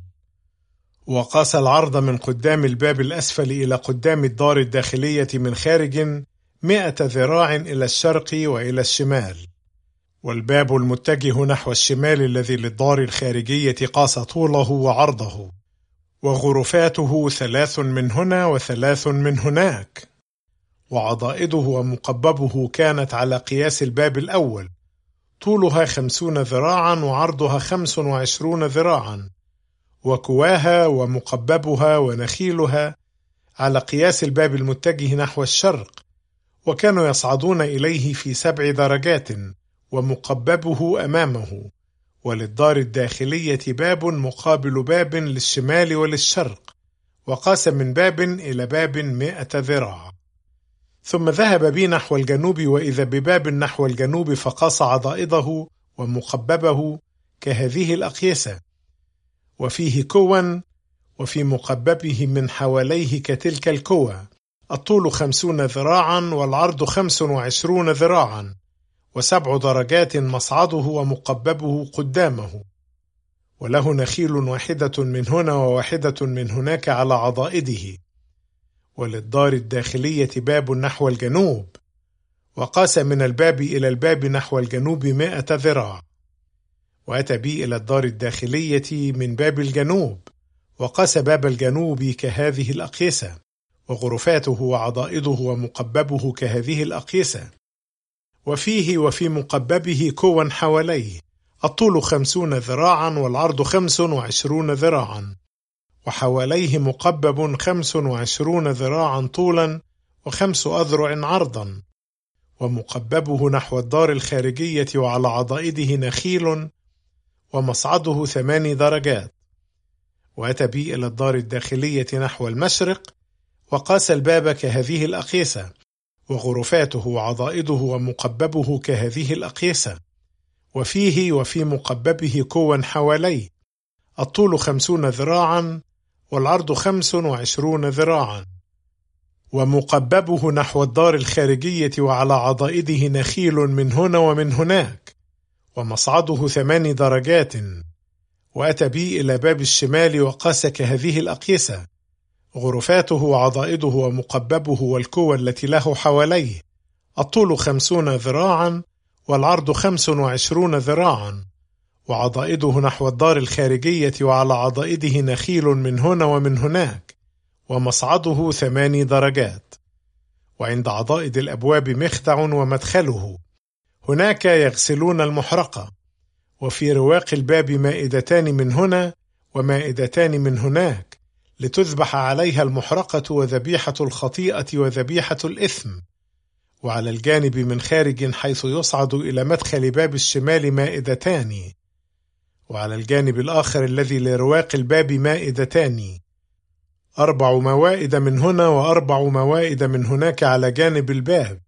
وقاس العرض من قدام الباب الأسفل إلى قدام الدار الداخلية من خارج 100 ذراع إلى الشرق وإلى الشمال. والباب المتجه نحو الشمال الذي للدار الخارجية قاس طوله وعرضه، وغرفاته 3 من هنا و3 من هناك. وعضائده ومقببه كانت على قياس الباب الأول، طولها 50 ذراعا وعرضها 25 ذراعا. وكواها ومقببها ونخيلها على قياس الباب المتجه نحو الشرق، وكانوا يصعدون إليه في 7 درجات، ومقببه أمامه. وللدار الداخلية باب مقابل باب للشمال وللشرق، وقاس من باب إلى باب 100 ذراع. ثم ذهب بي نحو الجنوب، وإذا بباب نحو الجنوب، فقاس عضائده ومقببه كهذه الأقيسة، وفيه كوا، وفي مقببه من حواليه كتلك الكوى. الطول 50 ذراعا، والعرض 25 ذراعا، و7 درجات مصعده ومقببه قدامه. وله نخيل 1 من هنا و1 من هناك على عضائده. وللدار الداخلية باب نحو الجنوب، وقاس من الباب إلى الباب نحو الجنوب 100 ذراع. وأتى بي إلى الدار الداخلية من باب الجنوب، وقاس باب الجنوب كهذه الأقيسة، وغرفاته وعضائده ومقببه كهذه الأقيسة. وفيه وفي مقببه كوا حواليه، الطول 50 ذراعا والعرض 25 ذراعا، وحواليه مقبب 25 ذراعا طولا و5 أذرع عرضا، ومقببه نحو الدار الخارجية وعلى عضائده نخيل، ومصعده 8 درجات. وأتى بي إلى الدار الداخلية نحو المشرق، وقاس الباب كهذه الأقيسة، وغرفاته وعضائده ومقببه كهذه الأقيسة، وفيه وفي مقببه كوا حواليه، الطول 50 ذراعا والعرض 25 ذراعا، ومقببه نحو الدار الخارجية وعلى عضائده نخيل من هنا ومن هناك، ومصعده 8 درجات. وأتى بي إلى باب الشمال وقاس كهذه الأقيسة، غرفاته وعضائده ومقببه والكوى التي له حواليه، الطول 50 ذراعا والعرض 25 ذراعا، وعضائده نحو الدار الخارجية وعلى عضائده نخيل من هنا ومن هناك، ومصعده 8 درجات. وعند عضائد الأبواب مخدع ومدخله، هناك يغسلون المحرقة. وفي رواق الباب مائدتان من هنا ومائدتان من هناك، لتذبح عليها المحرقة وذبيحة الخطيئة وذبيحة الإثم. وعلى الجانب من خارج حيث يصعد إلى مدخل باب الشمال مائدتان، وعلى الجانب الآخر الذي لرواق الباب مائدتان، 4 موائد من هنا و4 موائد من هناك على جانب الباب،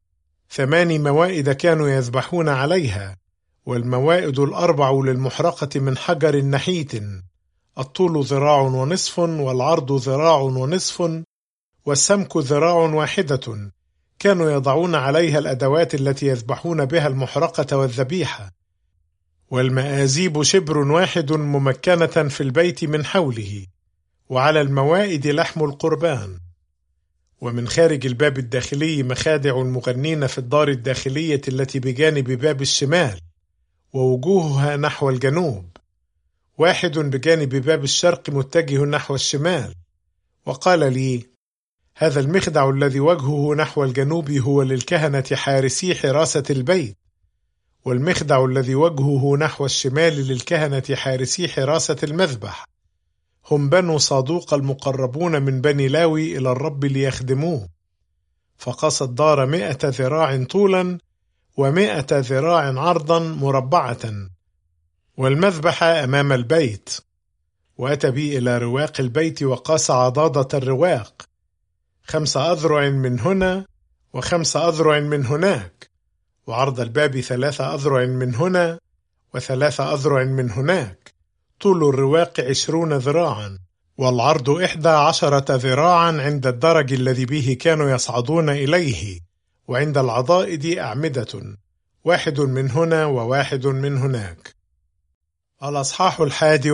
8 موائد كانوا يذبحون عليها، والموائد 4 للمحرقة من حجر نحيت، الطول 1.5 ذراع والعرض 1.5 ذراع والسمك 1 ذراع، كانوا يضعون عليها الأدوات التي يذبحون بها المحرقة والذبيحة. والمآزيب شبر واحد ممكنة في البيت من حوله، وعلى الموائد لحم القربان. ومن خارج الباب الداخلي مخادع المغنين في الدار الداخلية التي بجانب باب الشمال، ووجوهها نحو الجنوب، واحد بجانب باب الشرق متجه نحو الشمال. وقال لي: هذا المخدع الذي وجهه نحو الجنوب هو للكهنة حارسي حراسة البيت، والمخدع الذي وجهه نحو الشمال للكهنة حارسي حراسة المذبح، هم بنو صادوق المقربون من بني لاوي إلى الرب ليخدموه. فقاس الدار 100 ذراع طولا و100 ذراع عرضا مربعة، والمذبح أمام البيت. وأتى بي إلى رواق البيت وقاس عضادة الرواق، 5 أذرع من هنا و5 أذرع من هناك، وعرض الباب 3 أذرع من هنا و3 أذرع من هناك، طول الرواق 20 ذراعا، والعرض 11 ذراعا عند الدرج الذي به كانوا يصعدون إليه. وعند العضائد أعمدة، 1 من هنا و1 من هناك. الأصحاح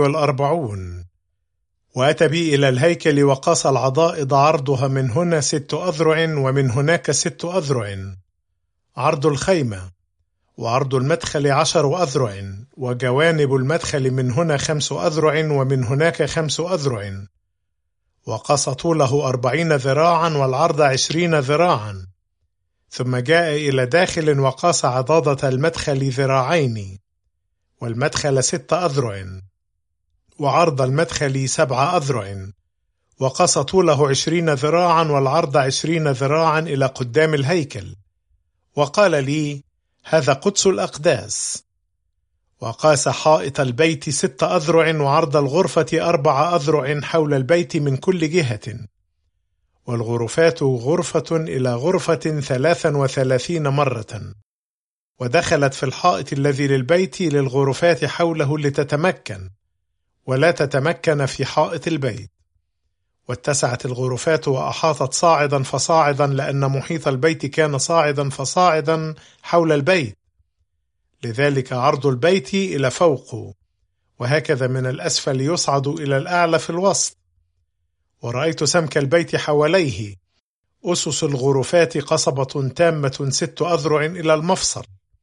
41. وأتى بي إلى الهيكل وقاس العضائد، عرضها من هنا 6 أذرع ومن هناك 6 أذرع، عرض الخيمة. وعرض المدخل 10 أذرع، وجوانب المدخل من هنا 5 أذرع ومن هناك 5 أذرع. وقاس طوله 40 ذراعا والعرض 20 ذراعا. ثم جاء إلى داخل وقاس عضادة المدخل 2 ذراعين، والمدخل 6 أذرع، وعرض المدخل 7 أذرع. وقاس طوله 20 ذراعا والعرض 20 ذراعا إلى قدام الهيكل. وقال لي: هذا قدس الأقداس. وقاس حائط البيت 6 أذرع، وعرض الغرفة 4 أذرع حول البيت من كل جهة، والغرفات غرفة إلى غرفة 33 مرة. ودخلت في الحائط الذي للبيت للغرفات حوله لتتمكن، ولا تتمكن في حائط البيت. واتسعت الغرفات وأحاطت صاعدا فصاعدا، لأن محيط البيت كان صاعدا فصاعدا حول البيت، لذلك عرض البيت إلى فوق، وهكذا من الأسفل يصعد إلى الأعلى في الوسط. ورأيت سمك البيت حواليه، أسس الغرفات قصبة تامة 6 أذرع إلى المفصل.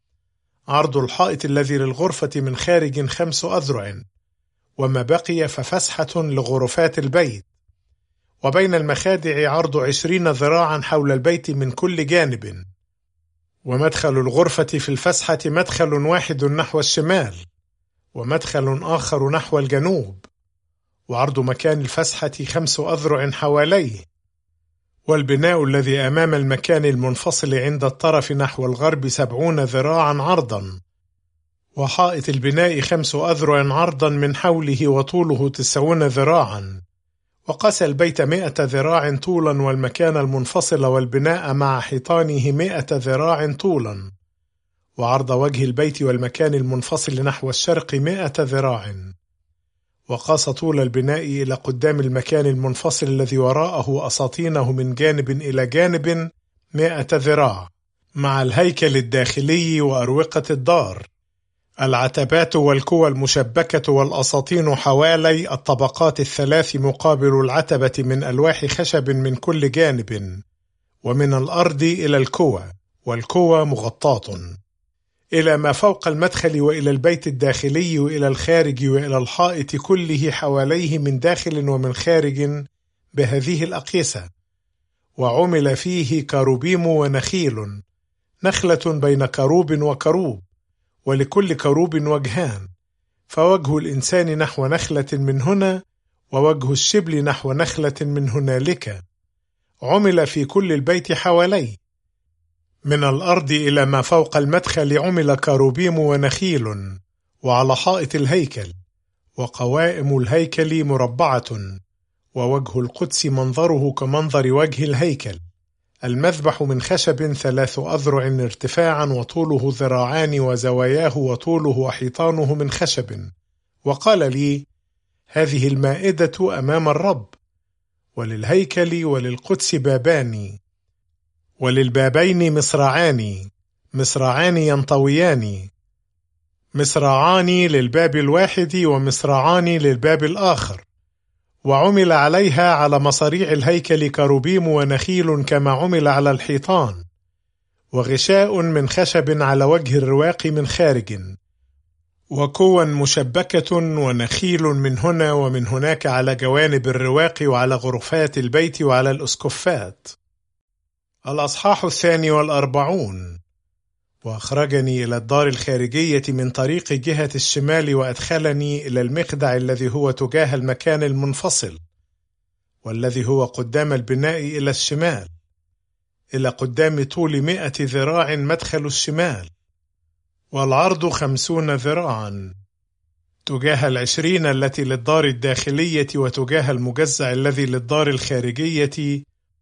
عرض الحائط الذي للغرفة من خارج 5 أذرع، وما بقي ففسحة لغرفات البيت. وبين المخادع عرض 20 ذراعا حول البيت من كل جانب. ومدخل الغرفة في الفسحة مدخل واحد نحو الشمال، ومدخل آخر نحو الجنوب، وعرض مكان الفسحة 5 أذرع حواليه. والبناء الذي أمام المكان المنفصل عند الطرف نحو الغرب 70 ذراعا عرضا، وحائط البناء 5 أذرع عرضا من حوله وطوله 90 ذراعا. وقاس البيت 100 ذراع طولا، والمكان المنفصل والبناء مع حيطانه 100 ذراع طولا. وعرض وجه البيت والمكان المنفصل نحو الشرق 100 ذراع. وقاس طول البناء إلى قدام المكان المنفصل الذي وراءه أساطينه من جانب إلى جانب 100 ذراع، مع الهيكل الداخلي وأروقة الدار، العتبات والكوى المشبكة والأساطين حوالي الطبقات الثلاث مقابل العتبة من ألواح خشب من كل جانب، ومن الأرض إلى الكوى، والكوى مغطاة إلى ما فوق المدخل وإلى البيت الداخلي وإلى الخارج وإلى الحائط كله حواليه من داخل ومن خارج بهذه الأقيسة. وعمل فيه كروبيم ونخيل، نخلة بين كروب وكروب، ولكل كروب وجهان، فوجه الإنسان نحو نخلة من هنا، ووجه الشبل نحو نخلة من هنالك. عمل في كل البيت حواليه من الأرض إلى ما فوق المدخل عمل كروبيم ونخيل، وعلى حائط الهيكل. وقوائم الهيكل مربعة، ووجه القدس منظره كمنظر وجه الهيكل. المذبح من خشب 3 أذرع ارتفاعا، وطوله ذراعان، وزواياه وطوله وحيطانه من خشب. وقال لي: هذه المائدة أمام الرب، وللهيكل وللقدس بابان، وللبابين مصراعان ينطويان، مصراعان للباب الواحد ومصراعان للباب الآخر. وعمل عليها على مصاريع الهيكل كروبيم ونخيل كما عمل على الحيطان، وغشاء من خشب على وجه الرواق من خارج، وكوى مشبكة ونخيل من هنا ومن هناك على جوانب الرواق وعلى غرفات البيت وعلى الأسكفات. الأصحاح 42. وأخرجني إلى الدار الخارجية من طريق جهة الشمال، وأدخلني إلى المخدع الذي هو تجاه المكان المنفصل، والذي هو قدام البناء إلى الشمال، إلى قدام طول 100 ذراع مدخل الشمال، والعرض 50 ذراعا، تجاه 20 التي للدار الداخلية، وتجاه المجزع الذي للدار الخارجية،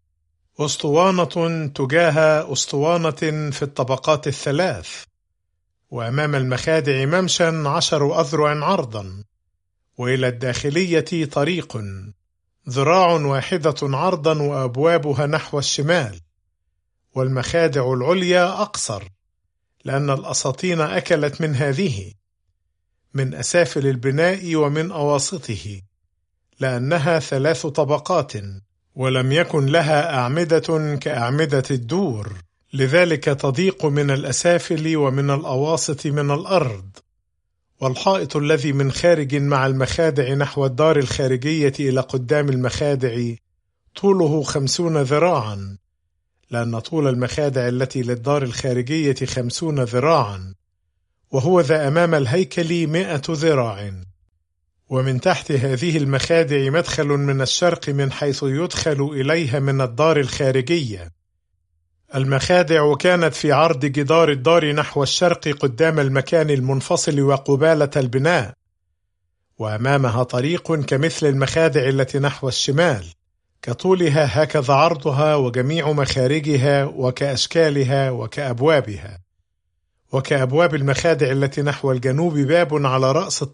أسطوانة تجاه أسطوانة في الطبقات الثلاث. وأمام المخادع ممشى 10 أذرع عرضا، وإلى الداخلية طريق 1 ذراع عرضا، وأبوابها نحو الشمال. والمخادع العليا أقصر، لأن الأساطين أكلت من هذه، من أسافل البناء ومن أواسطه، لأنها 3 طبقات، ولم يكن لها أعمدة كأعمدة الدور، لذلك تضيق من الأسافل ومن الأواسط من الأرض. والحائط الذي من خارج مع المخادع نحو الدار الخارجية إلى قدام المخادع طوله 50 ذراعا، لأن طول المخادع التي للدار الخارجية 50 ذراعا، وهو ذا أمام الهيكل 100 ذراع. ومن تحت هذه المخادع مدخل من الشرق من حيث يدخل إليها من الدار الخارجية. المخادع كانت في عرض جدار الدار نحو الشرق قدام المكان المنفصل وقبالة البناء، وأمامها طريق كمثل المخادع التي نحو الشمال، كطولها هكذا عرضها، وجميع مخارجها وكأشكالها وكأبوابها. وكأبواب المخادع التي نحو الجنوب باب على رأس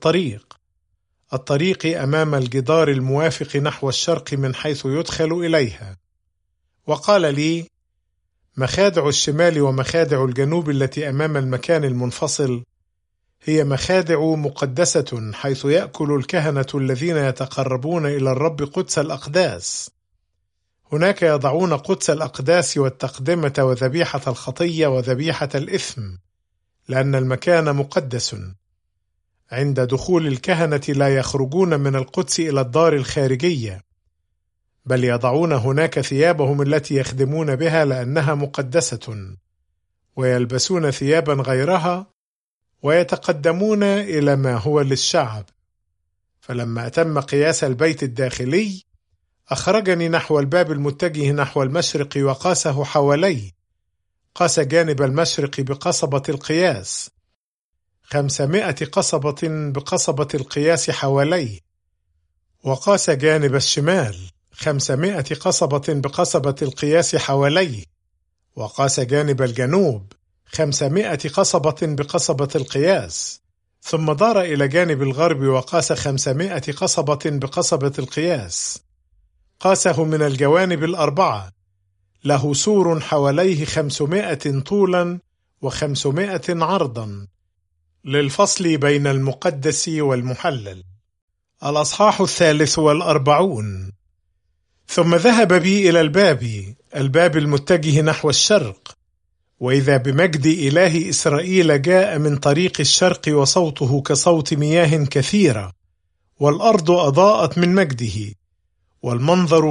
الطريق أمام الجدار الموافق نحو الشرق من حيث يدخل إليها. وقال لي: مخادع الشمال ومخادع الجنوب التي أمام المكان المنفصل هي مخادع مقدسة، حيث يأكل الكهنة الذين يتقربون إلى الرب قدس الأقداس. هناك يضعون قدس الأقداس والتقدمة وذبيحة الخطية وذبيحة الإثم، لأن المكان مقدس. عند دخول الكهنة لا يخرجون من القدس إلى الدار الخارجية، بل يضعون هناك ثيابهم التي يخدمون بها، لأنها مقدسة. ويلبسون ثيابا غيرها، ويتقدمون إلى ما هو للشعب. فلما أتم قياس البيت الداخلي أخرجني نحو الباب المتجه نحو المشرق وقاسه حواليه. قاس جانب المشرق بقصبة القياس 500 قصبة بقصبة القياس حواليه، وقاس جانب الشمال 500 قصبة بقصبة القياس حواليه، وقاس جانب الجنوب 500 قصبة بقصبة القياس، ثم دار إلى جانب الغرب وقاس 500 قصبة بقصبة القياس. قاسه من الجوانب الأربعة، له سور حواليه 500 طولا و500 عرضا، للفصل بين المقدس والمحلل. الأصحاح 43. ثم ذهب بي إلى الباب المتجه نحو الشرق، وإذا بمجد إله إسرائيل جاء من طريق الشرق، وصوته كصوت مياه كثيرة، والأرض أضاءت من مجده، والمنظر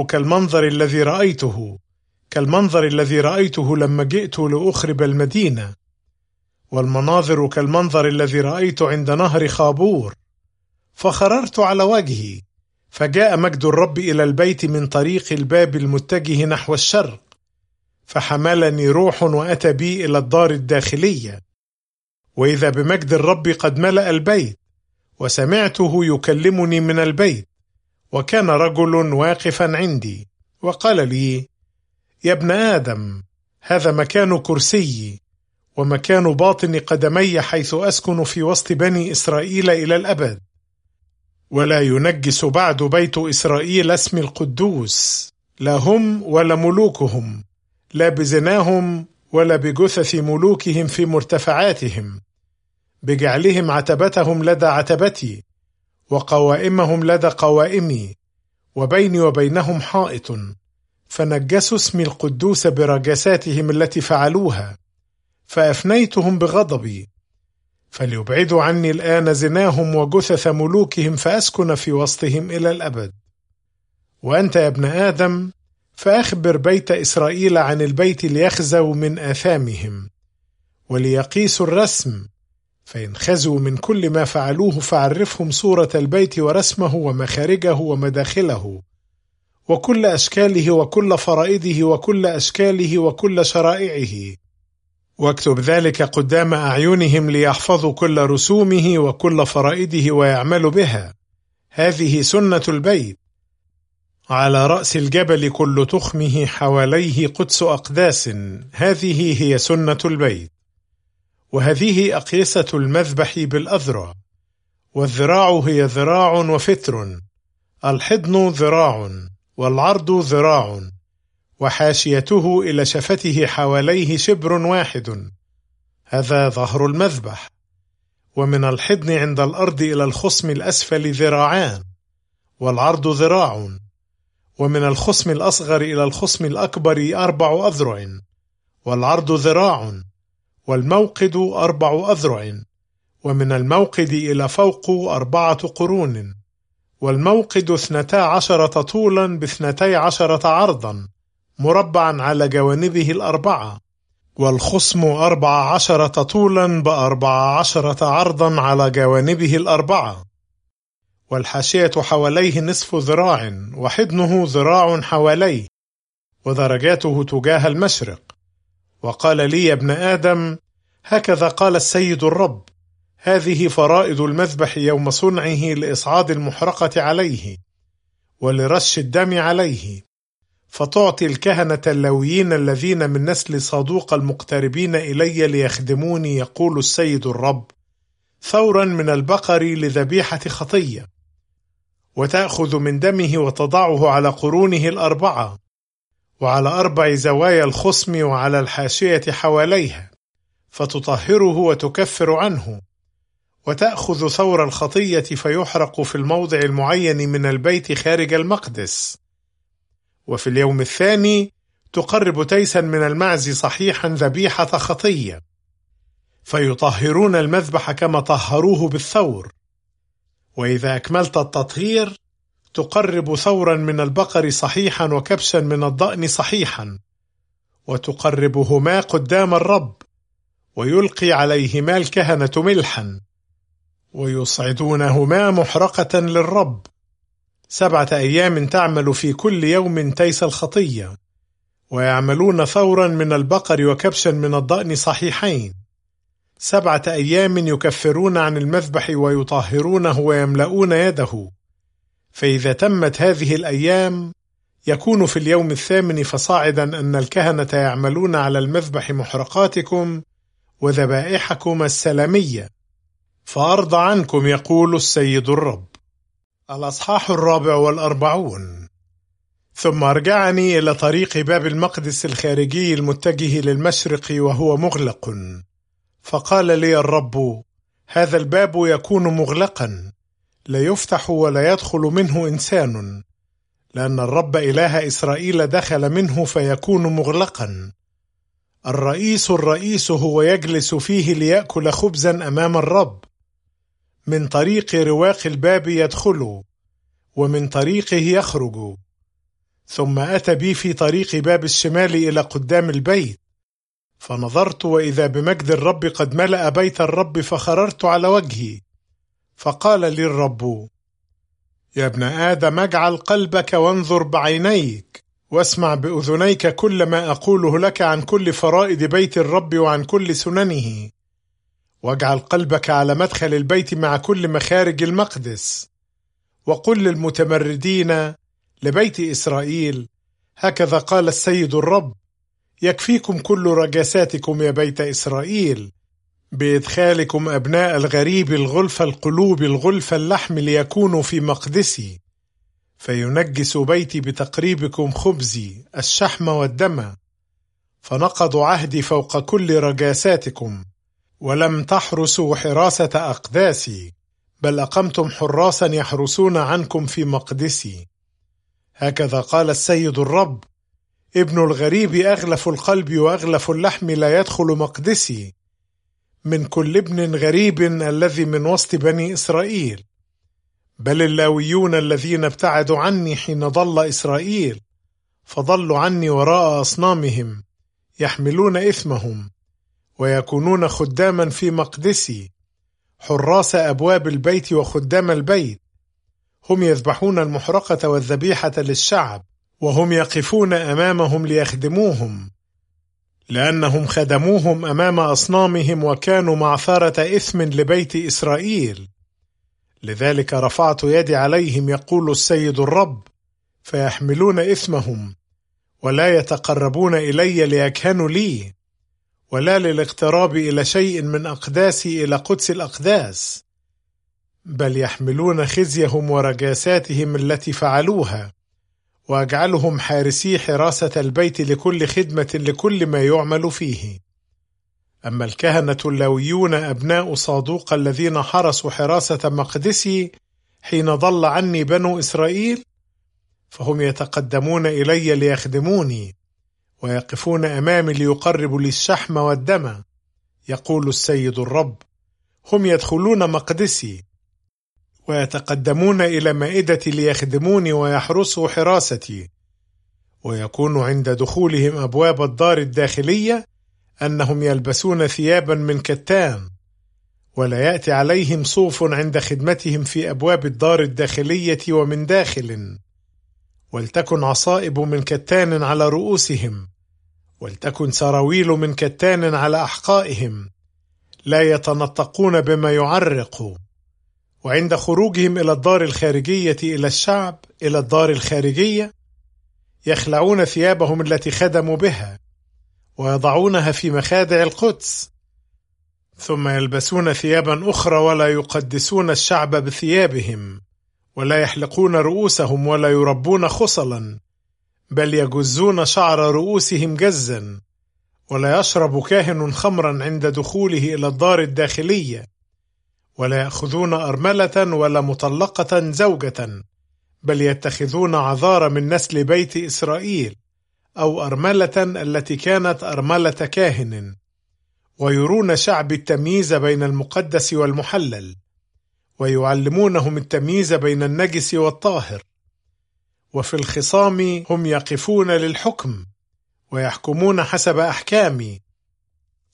كالمنظر الذي رأيته لما جئت لأخرب المدينة، والمناظر كالمنظر الذي رأيت عند نهر خابور. فخررت على وجهي، فجاء مجد الرب إلى البيت من طريق الباب المتجه نحو الشرق، فحملني روح وأتى بي إلى الدار الداخلية، وإذا بمجد الرب قد ملأ البيت، وسمعته يكلمني من البيت، وكان رجل واقفا عندي وقال لي: يا ابن آدم، هذا مكان كرسيي ومكان باطن قدمي، حيث أسكن في وسط بني إسرائيل إلى الأبد، ولا ينجس بعد بيت إسرائيل اسمي القدوس، لا هم ولا ملوكهم، لا بزناهم ولا بجثث ملوكهم في مرتفعاتهم، بجعلهم عتبتهم لدى عتبتي، وقوائمهم لدى قوائمي، وبيني وبينهم حائط، فنجسوا اسمي القدوس برجساتهم التي فعلوها، فأفنيتهم بغضبي، فليبعدوا عني الآن زناهم وجثث ملوكهم، فأسكن في وسطهم إلى الأبد. وأنت يا ابن آدم، فأخبر بيت إسرائيل عن البيت ليخزوا من آثامهم، وليقيسوا الرسم، فإن خزوا من كل ما فعلوه فعرفهم صورة البيت ورسمه ومخارجه ومداخله وكل أشكاله وكل فرائده وكل أشكاله وكل شرائعه، واكتب ذلك قدام أعينهم ليحفظوا كل رسومه وكل فرائده ويعملوا بها. هذه سنة البيت. على رأس الجبل كل تخمه حواليه قدس أقداس، هذه هي سنة البيت. وهذه أقيسة المذبح بالأذرع، والذراع هي ذراع وفتر، الحضن ذراع، والعرض ذراع، وحاشيته إلى شفته حواليه شبر واحد، هذا ظهر المذبح. ومن الحضن عند الأرض إلى الخصم الأسفل ذراعان، والعرض ذراع، ومن الخصم الأصغر إلى الخصم الأكبر 4 أذرع، والعرض ذراع، والموقد 4 أذرع، ومن الموقد إلى فوق 4 قرون، والموقد 12 طولا ب12 عرضا، مربعا على جوانبه ال4، والخصم 14 طولا ب14 عرضا على جوانبه ال4، والحاشية حواليه نصف ذراع، وحضنه ذراع حواليه، ودرجاته تجاه المشرق. وقال لي: يا ابن آدم، هكذا قال السيد الرب: هذه فرائض المذبح يوم صنعه لإصعاد المحرقة عليه ولرش الدم عليه، فتعطي الكهنة اللويين الذين من نسل صادوق المقتربين إلي ليخدموني، يقول السيد الرب، ثورا من البقر لذبيحة خطية، وتأخذ من دمه وتضعه على قرونه ال4 وعلى 4 زوايا الخصم وعلى الحاشية حواليها، فتطهره وتكفر عنه، وتأخذ ثور الخطية فيحرق في الموضع المعين من البيت خارج المقدس. وفي اليوم الثاني تقرب تيسا من المعز صحيحا ذبيحة خطية، فيطهرون المذبح كما طهروه بالثور. وإذا أكملت التطهير تقرب ثورا من البقر صحيحا وكبشا من الضأن صحيحا، وتقربهما قدام الرب، ويلقي عليهما الكهنة ملحا، ويصعدونهما محرقة للرب. 7 أيام تعمل في كل يوم تيس الخطية، ويعملون ثورا من البقر وكبشا من الضأن صحيحين. 7 أيام يكفرون عن المذبح ويطهرونه ويملؤون يده. فإذا تمت هذه الأيام يكون في اليوم 8 فصاعدا أن الكهنة يعملون على المذبح محرقاتكم وذبائحكم السلامية، فأرضى عنكم يقول السيد الرب. الأصحاح 44. ثم أرجعني إلى طريق باب المقدس الخارجي المتجه للمشرق وهو مغلق، فقال لي الرب: هذا الباب يكون مغلقا، لا يفتح ولا يدخل منه إنسان، لأن الرب إله إسرائيل دخل منه فيكون مغلقا. الرئيس هو يجلس فيه ليأكل خبزا أمام الرب. من طريق رواق الباب يدخل، ومن طريقه يخرج. ثم أتى بي في طريق باب الشمال إلى قدام البيت، فنظرت وإذا بمجد الرب قد ملأ بيت الرب، فخررت على وجهي. فقال لي الرب: يا ابن آدم، اجعل قلبك وانظر بعينيك، واسمع بأذنيك كل ما أقوله لك عن كل فرائض بيت الرب وعن كل سننه، واجعل قلبك على مدخل البيت مع كل مخارج المقدس. وقل للمتمردين لبيت إسرائيل: هكذا قال السيد الرب: يكفيكم كل رجاساتكم يا بيت إسرائيل، بإدخالكم أبناء الغريب الغلف القلوب الغلف اللحم ليكونوا في مقدسي، فينجس بيتي بتقريبكم خبزي الشحم والدم. فنقضوا عهدي فوق كل رجاساتكم، ولم تحرسوا حراسة أقداسي، بل أقمتم حراسا يحرسون عنكم في مقدسي. هكذا قال السيد الرب: ابن الغريب أغلف القلب وأغلف اللحم لا يدخل مقدسي، من كل ابن غريب الذي من وسط بني إسرائيل. بل اللاويون الذين ابتعدوا عني حين ضل إسرائيل، فضلوا عني وراء أصنامهم، يحملون إثمهم، ويكونون خداما في مقدسي، حراس أبواب البيت وخدام البيت. هم يذبحون المحرقة والذبيحة للشعب، وهم يقفون أمامهم ليخدموهم، لأنهم خدموهم أمام أصنامهم وكانوا معثرة إثم لبيت إسرائيل. لذلك رفعت يدي عليهم يقول السيد الرب، فيحملون إثمهم، ولا يتقربون إلي ليكهنوا لي، ولا للاقتراب إلى شيء من أقداسي إلى قدس الأقداس، بل يحملون خزيهم ورجاساتهم التي فعلوها، وأجعلهم حارسي حراسة البيت لكل خدمة لكل ما يعمل فيه. أما الكهنة اللاويون أبناء صادوق الذين حرسوا حراسة مقدسي حين ضل عني بنو إسرائيل، فهم يتقدمون إلي ليخدموني، ويقفون أمامي ليقربوا لي الشحم والدم، يقول السيد الرب. هم يدخلون مقدسي ويتقدمون إلى مائدتي ليخدموني ويحرسوا حراستي. ويكون عند دخولهم أبواب الدار الداخلية أنهم يلبسون ثيابا من كتان، ولا يأتي عليهم صوف عند خدمتهم في أبواب الدار الداخلية ومن داخل. ولتكن عصائب من كتان على رؤوسهم، ولتكن سراويل من كتان على أحقائهم، لا يتنطقون بما يعرق. وعند خروجهم إلى الدار الخارجية إلى الشعب إلى الدار الخارجية، يخلعون ثيابهم التي خدموا بها ويضعونها في مخادع القدس، ثم يلبسون ثيابا أخرى، ولا يقدسون الشعب بثيابهم، ولا يحلقون رؤوسهم، ولا يربون خصلا، بل يجزون شعر رؤوسهم جزا. ولا يشرب كاهن خمرا عند دخوله إلى الدار الداخلية، ولا يأخذون أرملة ولا مطلقة زوجة، بل يتخذون عذار من نسل بيت إسرائيل، أو أرملة التي كانت أرملة كاهن، ويرون شعب التمييز بين المقدس والمحلل، ويعلمونهم التمييز بين النجس والطاهر. وفي الخصام هم يقفون للحكم، ويحكمون حسب أحكامي.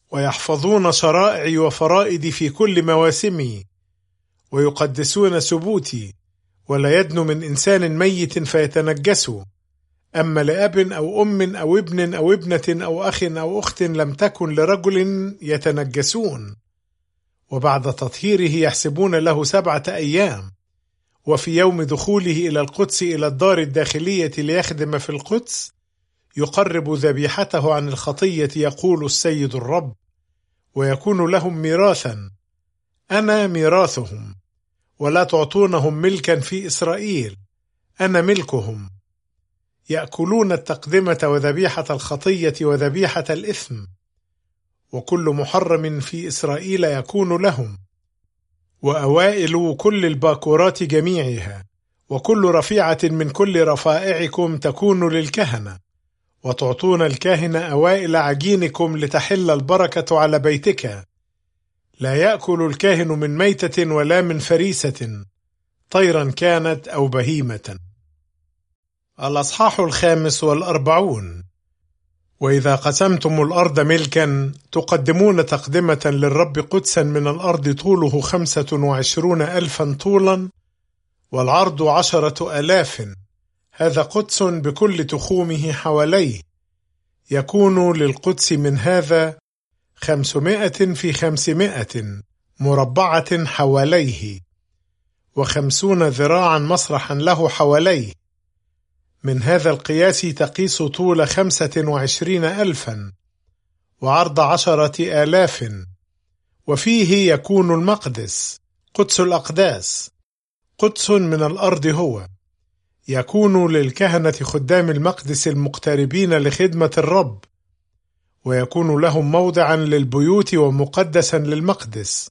ويحفظون شرائعي وفرائدي في كل مواسمي، ويقدسون سبوتي، ولا يدنو من إنسان ميت فيتنجسوا. أما لأب أو أم أو ابن أو ابنة أو أخ أو أخت لم تكن لرجل يتنجسون، وبعد تطهيره يحسبون له 7 أيام. وفي يوم دخوله إلى القدس إلى الدار الداخلية ليخدم في القدس يقرب ذبيحته عن الخطية، يقول السيد الرب، ويكون لهم ميراثا، أنا ميراثهم، ولا تعطونهم ملكا في إسرائيل، أنا ملكهم. يأكلون التقدمة وذبيحة الخطية وذبيحة الإثم، وكل محرم في إسرائيل يكون لهم، وأوائل كل الباكورات جميعها، وكل رفيعة من كل رفائعكم تكون للكهنة، وتعطون الكاهن أوائل عجينكم لتحل البركة على بيتك. لا يأكل الكاهن من ميتة ولا من فريسة، طيرا كانت أو بهيمة. الأصحاح 45. وإذا قسمتم الأرض ملكا تقدمون تقدمة للرب قدسا من الأرض طوله 25,000 طولا والعرض 10,000. هذا قدس بكل تخومه حواليه. يكون للقدس من هذا 500 في 500 مربعة حواليه، 50 ذراعا مسرحا له حواليه. من هذا القياس تقيس طول 25,000 وعرض 10,000. وفيه يكون المقدس، قدس الأقداس، قدس من الأرض هو. يكون للكهنة خدام المقدس المقتربين لخدمة الرب، ويكون لهم موضعا للبيوت ومقدسا للمقدس.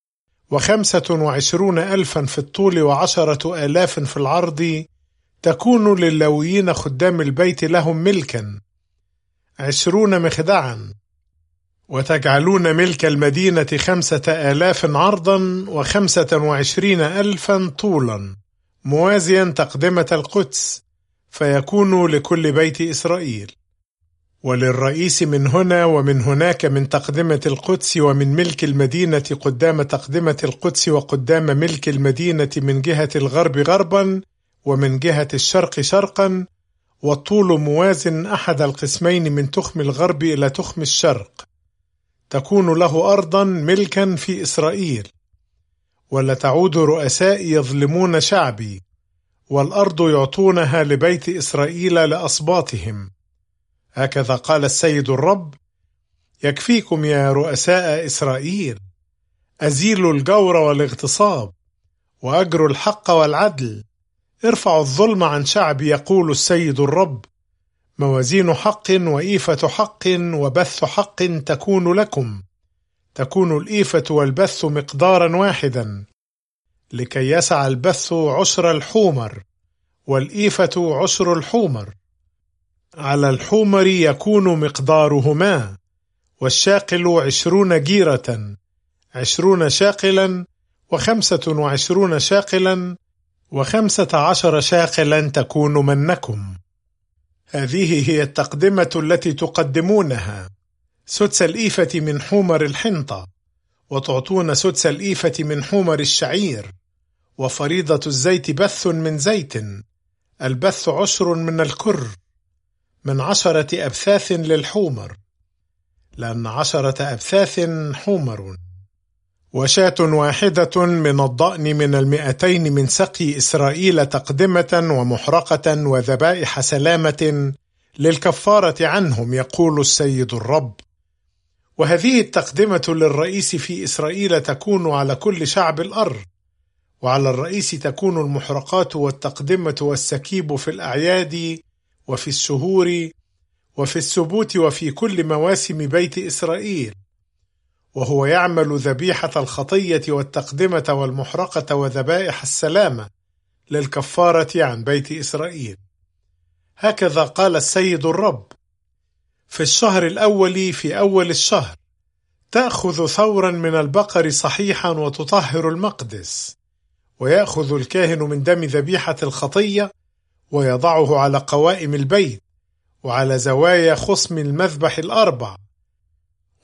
25,000 في الطول و10,000 في العرض تكون لللويين خدام البيت لهم ملكا، 20 مخدعا. وتجعلون ملك المدينة 5,000 عرضا و25,000 طولا، موازيا تقدمة القدس، فيكون لكل بيت إسرائيل. وللرئيس من هنا ومن هناك من تقدمة القدس ومن ملك المدينة قدام تقدمة القدس وقدام ملك المدينة من جهة الغرب غربا ومن جهة الشرق شرقا، والطول موازن أحد القسمين من تخم الغرب إلى تخم الشرق. تكون له أرضا ملكا في إسرائيل. ولا تعود رؤساء يظلمون شعبي، والأرض يعطونها لبيت إسرائيل لأصباطهم. هكذا قال السيد الرب: يكفيكم يا رؤساء إسرائيل، أزيلوا الجور والاغتصاب، وأجروا الحق والعدل، ارفعوا الظلم عن شعبي، يقول السيد الرب. موازين حق وإيفة حق وبث حق تكون لكم، تكون الإيفة والبث مقدارا واحدا، لكي يسع البث 10 الحومر والإيفة 10 الحومر. على الحومر يكون مقدارهما، والشاقل 20 جيرة، 20 شاقلا و25 شاقلا و15 شاقلا تكون منكم. هذه هي التقدمة التي تقدمونها: سدس الإيفة من حومر الحنطة، وتعطون سدس الإيفة من حومر الشعير، وفريضة الزيت بث من زيت، البث 10 من الكر، من 10 أبثاث للحومر، لأن 10 أبثاث حومر. وشاة واحدة من الضأن من 200 من سقي إسرائيل تقدمة ومحرقة وذبائح سلامة للكفارة عنهم، يقول السيد الرب. وهذه التقدمة للرئيس في إسرائيل تكون على كل شعب الأرض، وعلى الرئيس تكون المحرقات والتقدمة والسكيب في الأعياد وفي الشهور وفي السبوت وفي كل مواسم بيت إسرائيل، وهو يعمل ذبيحة الخطية والتقدمة والمحرقة وذبائح السلامة للكفارة عن بيت إسرائيل. هكذا قال السيد الرب: في الشهر الأول في أول الشهر تأخذ ثورا من البقر صحيحا وتطهر المقدس، ويأخذ الكاهن من دم ذبيحة الخطية ويضعه على قوائم البيت وعلى زوايا خصم المذبح 4،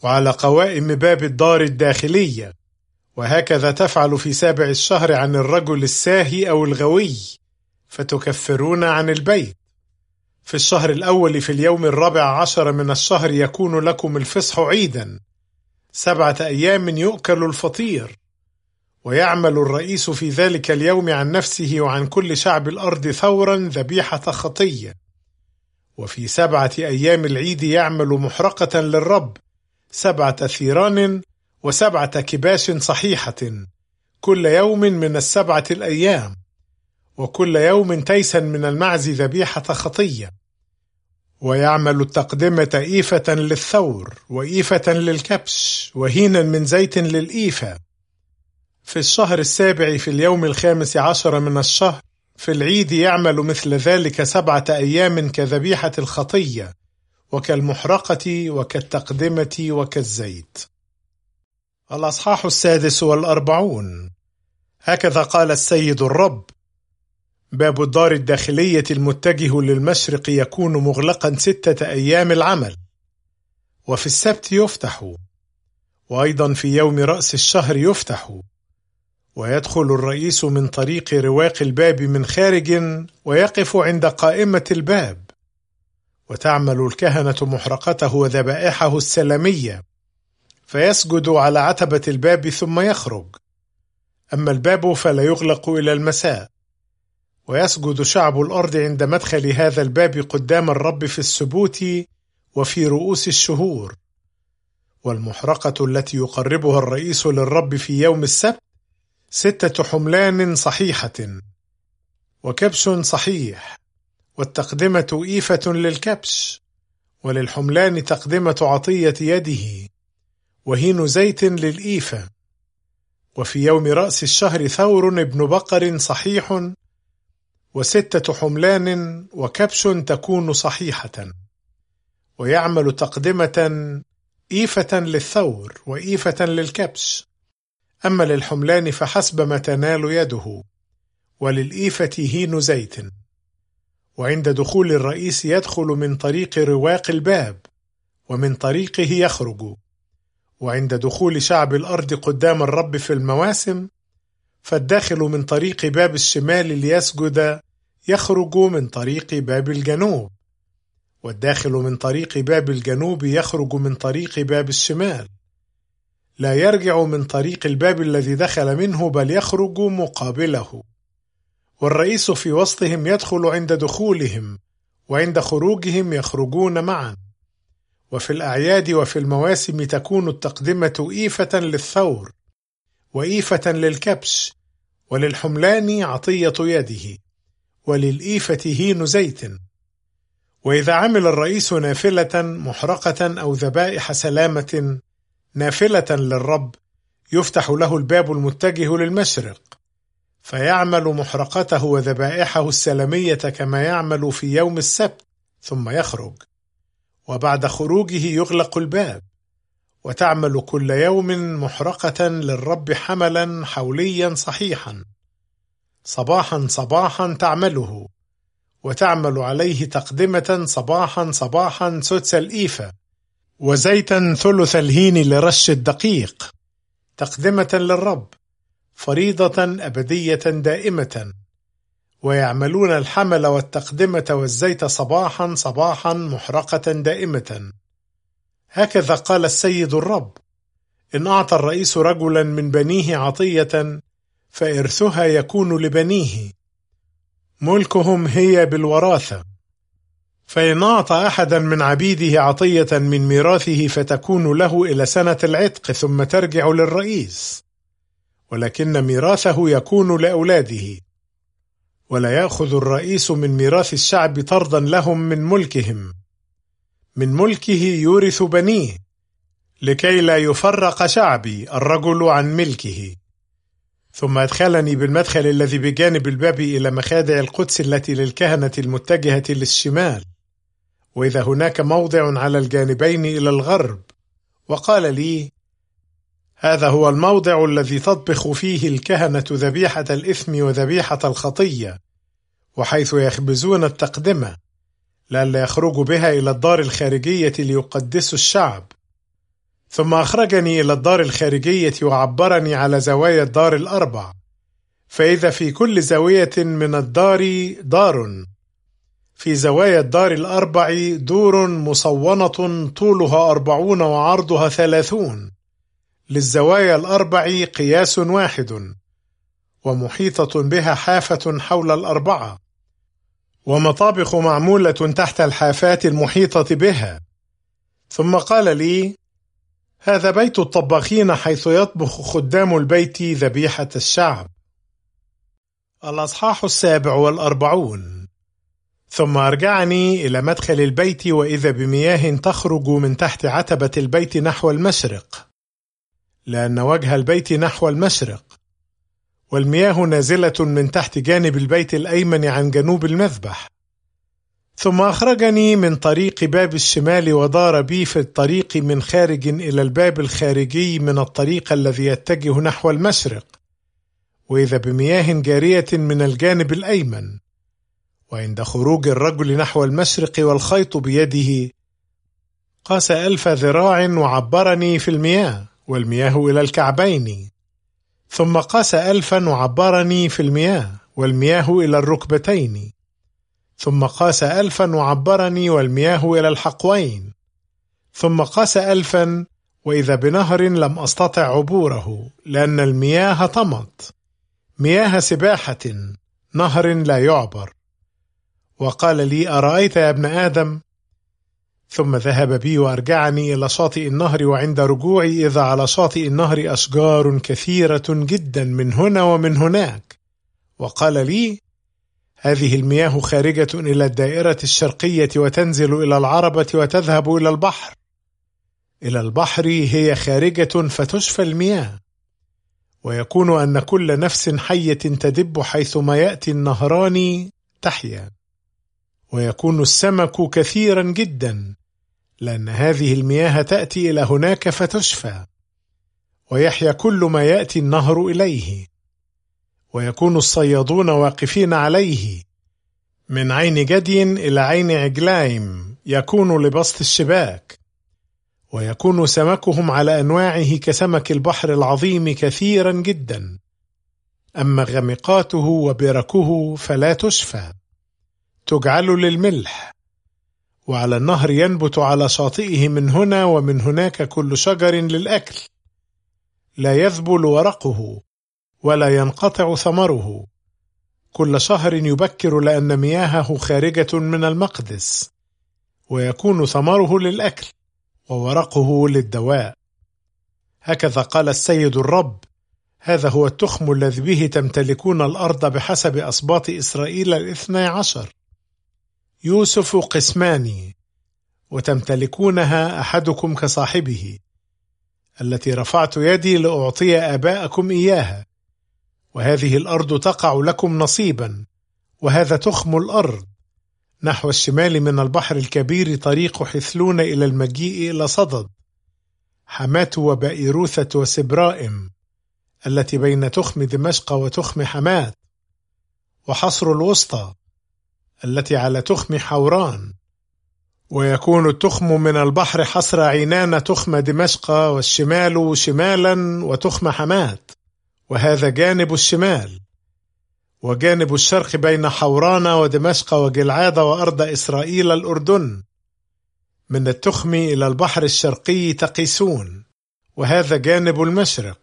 وعلى قوائم باب الدار الداخلية، وهكذا تفعل في 7 الشهر عن الرجل الساهي أو الغوي، فتكفرون عن البيت. في الشهر الأول في اليوم 14 من الشهر يكون لكم الفصح عيدا، 7 أيام يؤكل الفطير. ويعمل الرئيس في ذلك اليوم عن نفسه وعن كل شعب الأرض ثورا ذبيحة خطية. وفي 7 أيام العيد يعمل محرقة للرب 7 ثيران و7 كباش صحيحة كل يوم من 7 الأيام، وكل يوم تيسا من المعز ذبيحة خطية. ويعمل التقدمة إيفة للثور وإيفة للكبش وهينا من زيت للإيفة. في الشهر السابع في اليوم 15 من الشهر في العيد يعمل مثل ذلك 7 أيام كذبيحة الخطية وكالمحرقة وكالتقدمة وكالزيت. الأصحاح 46. هكذا قال السيد الرب: باب الدار الداخلية المتجه للمشرق يكون مغلقا 6 أيام العمل، وفي السبت يفتح، وأيضا في يوم رأس الشهر يفتح. ويدخل الرئيس من طريق رواق الباب من خارج ويقف عند قائمة الباب. وتعمل الكهنة محرقته وذبائحه السلامية، فيسجد على عتبة الباب ثم يخرج. أما الباب فلا يغلق إلى المساء. ويسجد شعب الأرض عند مدخل هذا الباب قدام الرب في السبوت وفي رؤوس الشهور. والمحرقة التي يقربها الرئيس للرب في يوم السبت 6 حملان صحيحة وكبش صحيح، والتقدمة إيفة للكبش، وللحملان تقدمة عطية يده، وهين زيت للإيفة. وفي يوم رأس الشهر ثور ابن بقر صحيح، و6 حملان وكبش تكون صحيحة. ويعمل تقدمة إيفة للثور وإيفة للكبش. أما للحملان فحسب ما تنال يده، وللإيفة هين زيت. وعند دخول الرئيس يدخل من طريق رواق الباب، ومن طريقه يخرج. وعند دخول شعب الأرض قدام الرب في المواسم، فالداخل من طريق باب الشمال ليسجد يخرج من طريق باب الجنوب، والداخل من طريق باب الجنوب يخرج من طريق باب الشمال. لا يرجع من طريق الباب الذي دخل منه، بل يخرج مقابله. والرئيس في وسطهم يدخل عند دخولهم، وعند خروجهم يخرجون معا. وفي الأعياد وفي المواسم تكون التقدمة إيفة للثور وإيفة للكبش، وللحملان عطية يده، وللإيفة هين زيت. وإذا عمل الرئيس نافلة محرقة أو ذبائح سلامة نافلة للرب، يفتح له الباب المتجه للمشرق، فيعمل محرقته وذبائحه السلامية كما يعمل في يوم السبت، ثم يخرج. وبعد خروجه يغلق الباب. وتعمل كل يوم محرقة للرب حملا حوليا صحيحا، صباحا صباحا تعمله. وتعمل عليه تقدمة صباحا صباحا 6 الإيفة، وزيتا 1/3 الهين لرش الدقيق، تقدمة للرب، فريضة أبدية دائمة. ويعملون الحمل والتقدمة والزيت صباحا صباحا محرقة دائمة. هكذا قال السيد الرب: إن أعطى الرئيس رجلا من بنيه عطية، فإرثها يكون لبنيه، ملكهم هي بالوراثة. فإن أعطى أحدا من عبيده عطية من ميراثه، فتكون له إلى سنة العتق، ثم ترجع للرئيس، ولكن ميراثه يكون لأولاده. ولا يأخذ الرئيس من ميراث الشعب طردا لهم من ملكهم، من ملكه يورث بنيه، لكي لا يفرق شعبي الرجل عن ملكه. ثم أدخلني بالمدخل الذي بجانب الباب إلى مخادع القدس التي للكهنة المتجهة للشمال، وإذا هناك موضع على الجانبين إلى الغرب. وقال لي: هذا هو الموضع الذي تطبخ فيه الكهنة ذبيحة الإثم وذبيحة الخطية، وحيث يخبزون التقدمة، لئلا يخرجوا بها إلى الدار الخارجية ليقدسوا الشعب. ثم أخرجني إلى الدار الخارجية وعبرني على زوايا الدار الأربع، فإذا في كل زاوية من الدار دار، في زوايا الدار الأربع دور مصونة طولها 40 وعرضها 30، للزوايا الأربع قياس واحد، ومحيطة بها حافة حول الأربعة، ومطابخ معمولة تحت الحافات المحيطة بها. ثم قال لي: هذا بيت الطباخين، حيث يطبخ خدام البيت ذبيحة الشعب. الأصحاح 47. ثم أرجعني إلى مدخل البيت، وإذا بمياه تخرج من تحت عتبة البيت نحو المشرق، لأن وجه البيت نحو المشرق، والمياه نازلة من تحت جانب البيت الأيمن عن جنوب المذبح. ثم أخرجني من طريق باب الشمال، ودار بي في الطريق من خارج إلى الباب الخارجي من الطريق الذي يتجه نحو المشرق، وإذا بمياه جارية من الجانب الأيمن. وعند خروج الرجل نحو المشرق والخيط بيده، قاس 1000 ذراع وعبرني في المياه، والمياه إلى الكعبين. ثم قاس 1000 وعبرني في المياه، والمياه إلى الركبتين. ثم قاس 1000 وعبرني، والمياه إلى الحقوين. ثم قاس 1000، وإذا بنهر لم أستطع عبوره، لأن المياه طمت، مياه سباحة، نهر لا يعبر. وقال لي: أرأيت يا ابن آدم؟ ثم ذهب بي وأرجعني إلى شاطئ النهر، وعند رجوعي إذا على شاطئ النهر أشجار كثيرة جدا من هنا ومن هناك. وقال لي: هذه المياه خارجة إلى الدائرة الشرقية، وتنزل إلى العربة، وتذهب إلى البحر. إلى البحر هي خارجة، فتشفى المياه. ويكون أن كل نفس حية تدب حيثما يأتي النهران تحيا. ويكون السمك كثيرا جدا، لأن هذه المياه تأتي إلى هناك فتشفى، ويحيا كل ما يأتي النهر إليه. ويكون الصيادون واقفين عليه، من عين جدي إلى عين عجلايم يكون لبسط الشباك. ويكون سمكهم على أنواعه كسمك البحر العظيم كثيرا جدا، أما غمقاته وبركه فلا تشفى، تجعل للملح. وعلى النهر ينبت على شاطئه من هنا ومن هناك كل شجر للأكل، لا يذبل ورقه ولا ينقطع ثمره، كل شهر يبكر، لأن مياهه خارجة من المقدس. ويكون ثمره للأكل، وورقه للدواء. هكذا قال السيد الرب: هذا هو التخم الذي به تمتلكون الأرض بحسب أسباط إسرائيل 12. يوسف قسمان، وتمتلكونها أحدكم كصاحبه، التي رفعت يدي لأعطي آباءكم إياها. وهذه الأرض تقع لكم نصيبا، وهذا تخم الأرض. نحو الشمال من البحر الكبير طريق حثلون إلى المجيء إلى صدد، حماة وبائروثة وسبرائم، التي بين تخم دمشق وتخم حماة، وحصر الوسطى التي على تخم حوران. ويكون التخم من البحر حصر عينان تخم دمشق، والشمال شمالا وتخم حماة، وهذا جانب الشمال. وجانب الشرق بين حوران ودمشق وجلعاد وأرض إسرائيل الأردن، من التخم إلى البحر الشرقي تقيسون، وهذا جانب المشرق.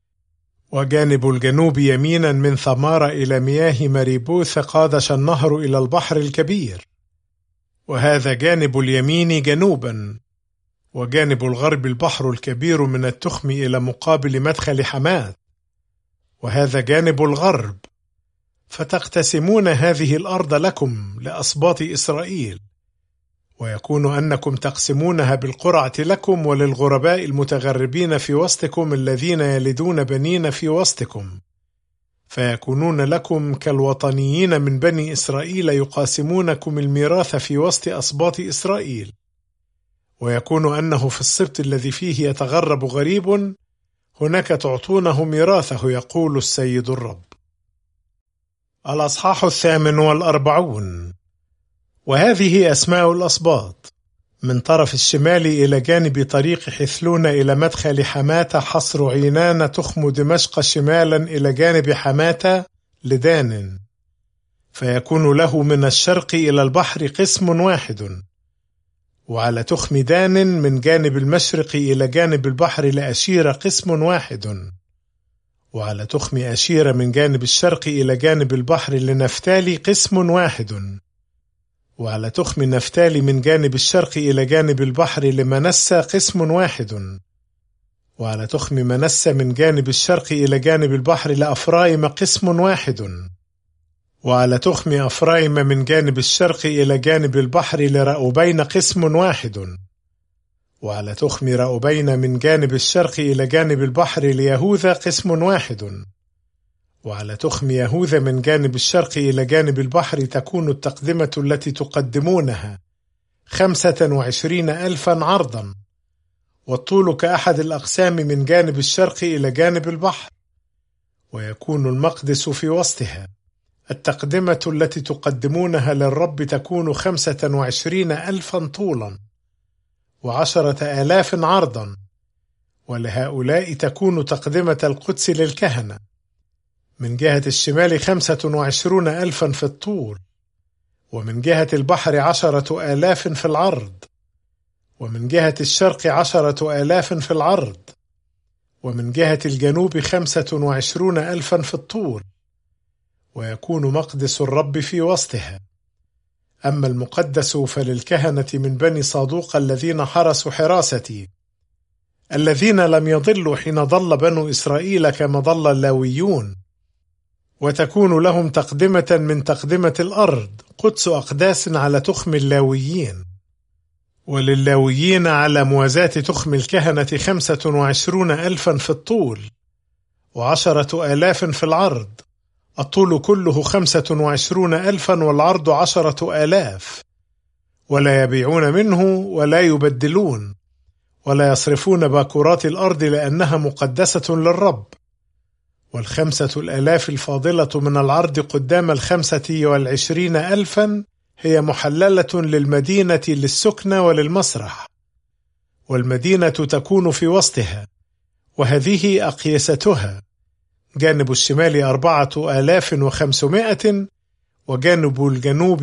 وجانب الجنوب يمينا من ثمار إلى مياه مريبوث قادش النهر إلى البحر الكبير، وهذا جانب اليمين جنوبا. وجانب الغرب البحر الكبير من التخم إلى مقابل مدخل حماة، وهذا جانب الغرب. فتقتسمون هذه الأرض لكم لأسباط إسرائيل، ويكون أنكم تقسمونها بالقرعة لكم وللغرباء المتغربين في وسطكم الذين يلدون بنين في وسطكم، فيكونون لكم كالوطنيين من بني إسرائيل، يقاسمونكم الميراث في وسط أسباط إسرائيل. ويكون أنه في السبط الذي فيه يتغرب غريب، هناك تعطونه ميراثه، يقول السيد الرب. الأصحاح 48. وهذه أسماء الأسباط: من طرف الشمال إلى جانب طريق حثلون إلى مدخل حماة حصر عينان تخم دمشق شمالا إلى جانب حماة لدان، فيكون له من الشرق إلى البحر قسم واحد. وعلى تخم دان من جانب المشرق إلى جانب البحر لأشير قسم واحد. وعلى تخم أشير من جانب الشرق إلى جانب البحر لنفتالي قسم واحد. وعلى تخم نفتالي من جانب الشرق إلى جانب البحر لمنسى قسم واحد. وعلى تخم منسى من جانب الشرق إلى جانب البحر لأفرايم قسم واحد. وعلى تخم أفرايم من جانب الشرق إلى جانب البحر لرأوبين قسم واحد. وعلى تخم رأوبين من جانب الشرق إلى جانب البحر ليهوذا قسم واحد. وعلى تخم يهوذا من جانب الشرق إلى جانب البحر تكون التقدمة التي تقدمونها 25,000 عرضا، والطول كأحد الأقسام من جانب الشرق إلى جانب البحر، ويكون المقدس في وسطها. التقدمة التي تقدمونها للرب تكون 25,000 طولا و10,000 عرضا، ولهؤلاء تكون تقدمة القدس للكهنة. من جهة الشمال 25,000 في الطول، ومن جهة البحر 10,000 في العرض، ومن جهة الشرق 10,000 في العرض، ومن جهة الجنوب 25,000 في الطول، ويكون مقدس الرب في وسطها. أما المقدس فللكهنة من بني صادوق الذين حرسوا حراستي، الذين لم يضلوا حين ضل بنو إسرائيل كما ضل اللاويون، وتكون لهم تقدمة من تقدمة الأرض قدس أقداس على تخم اللاويين. وللاويين على موازاة تخم الكهنة 25,000 في الطول و10,000 في العرض، الطول كله 25,000 والعرض 10,000. ولا يبيعون منه ولا يبدلون ولا يصرفون باكورات الأرض لأنها مقدسة للرب. 5,000 الفاضلة من العرض قدام 25,000 هي محللة للمدينة للسكن وللمسرح، والمدينة تكون في وسطها، وهذه أقيستها: جانب الشمال 4,500، وجانب الجنوب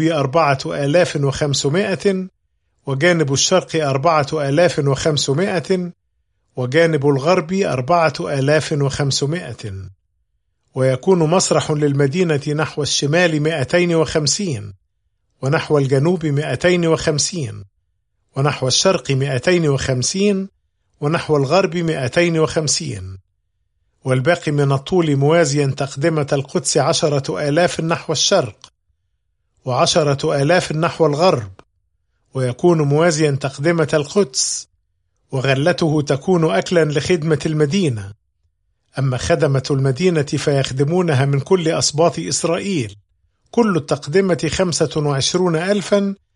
4,500، وجانب الشرق 4,500، وجانب الغرب 4,500. ويكون مسرح للمدينة نحو الشمال 250، ونحو الجنوب 250، ونحو الشرق 250، ونحو الغرب 250. والباقي من الطول موازيا تقدمة القدس 10,000 نحو الشرق، و10,000 نحو الغرب، ويكون موازيا تقدمة القدس، وغلته تكون أكلا لخدمة المدينة. أما خدمة المدينة فيخدمونها من كل أسباط إسرائيل، كل التقدمة 25,000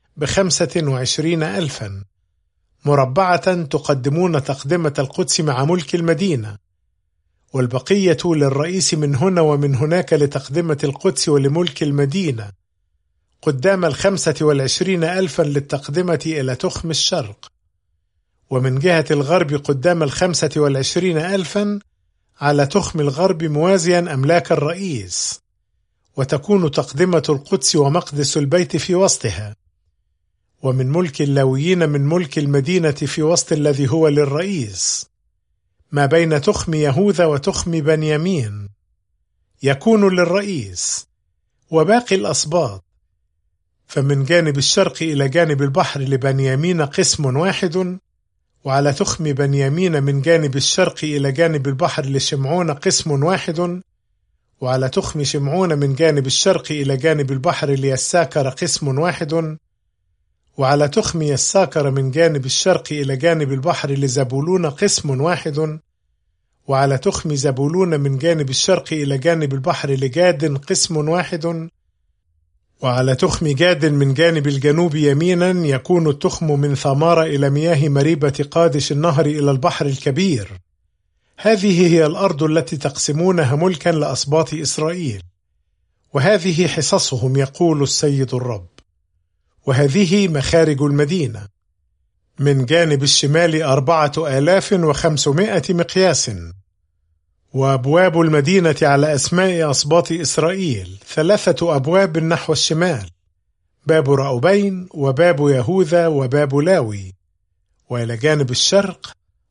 ب25,000 مربعة، تقدمون تقدمة القدس مع ملك المدينة، والبقية للرئيس من هنا ومن هناك لتقدمة القدس ولملك المدينة، قدام 25,000 للتقدمة إلى تخم الشرق. ومن جهة الغرب قدام 25,000 على تخم الغرب موازيا أملاك الرئيس، وتكون تقدمة القدس ومقدس البيت في وسطها. ومن ملك اللاويين من ملك المدينة في وسط الذي هو للرئيس، ما بين تخم يهوذا وتخم بنيامين يكون للرئيس، وباقي الأسباط. فمن جانب الشرق إلى جانب البحر لبنيامين قسم واحد، وعلى تخم بنيامين من جانب الشرق إلى جانب البحر لشمعون قسم واحد، وعلى تخم شمعون من جانب الشرق إلى جانب البحر ليساكر قسم واحد، وعلى تخم يساكر من جانب الشرق إلى جانب البحر لزبولون قسم واحد، وعلى تخم زبولون من جانب الشرق إلى جانب البحر لجاد قسم واحد، وعلى تخم جاد من جانب الجنوب يمينا يكون التخم من ثمار إلى مياه مريبة قادش النهر إلى البحر الكبير. هذه هي الأرض التي تقسمونها ملكا لأسباط إسرائيل، وهذه حصصهم يقول السيد الرب. وهذه مخارج المدينة: من جانب الشمال 4500 مقياس. وأبواب المدينة على أسماء أسباط إسرائيل 3 أبواب نحو الشمال، باب رأوبين وباب يهوذا وباب لاوي. وإلى جانب الشرق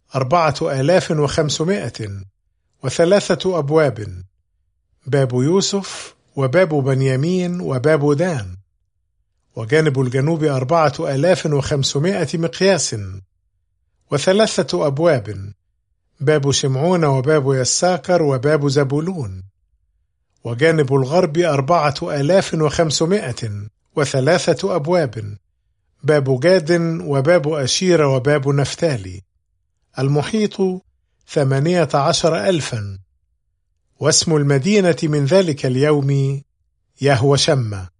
4503 أبواب، باب يوسف وباب بنيامين وباب دان. وجانب الجنوب 4500 مقياس و3 أبواب، باب شمعون وباب يساكر وباب زبولون. وجانب الغرب 4503 أبواب، باب جاد وباب أشير وباب نفتالي. المحيط 18,000. واسم المدينة من ذلك اليوم يهوشم.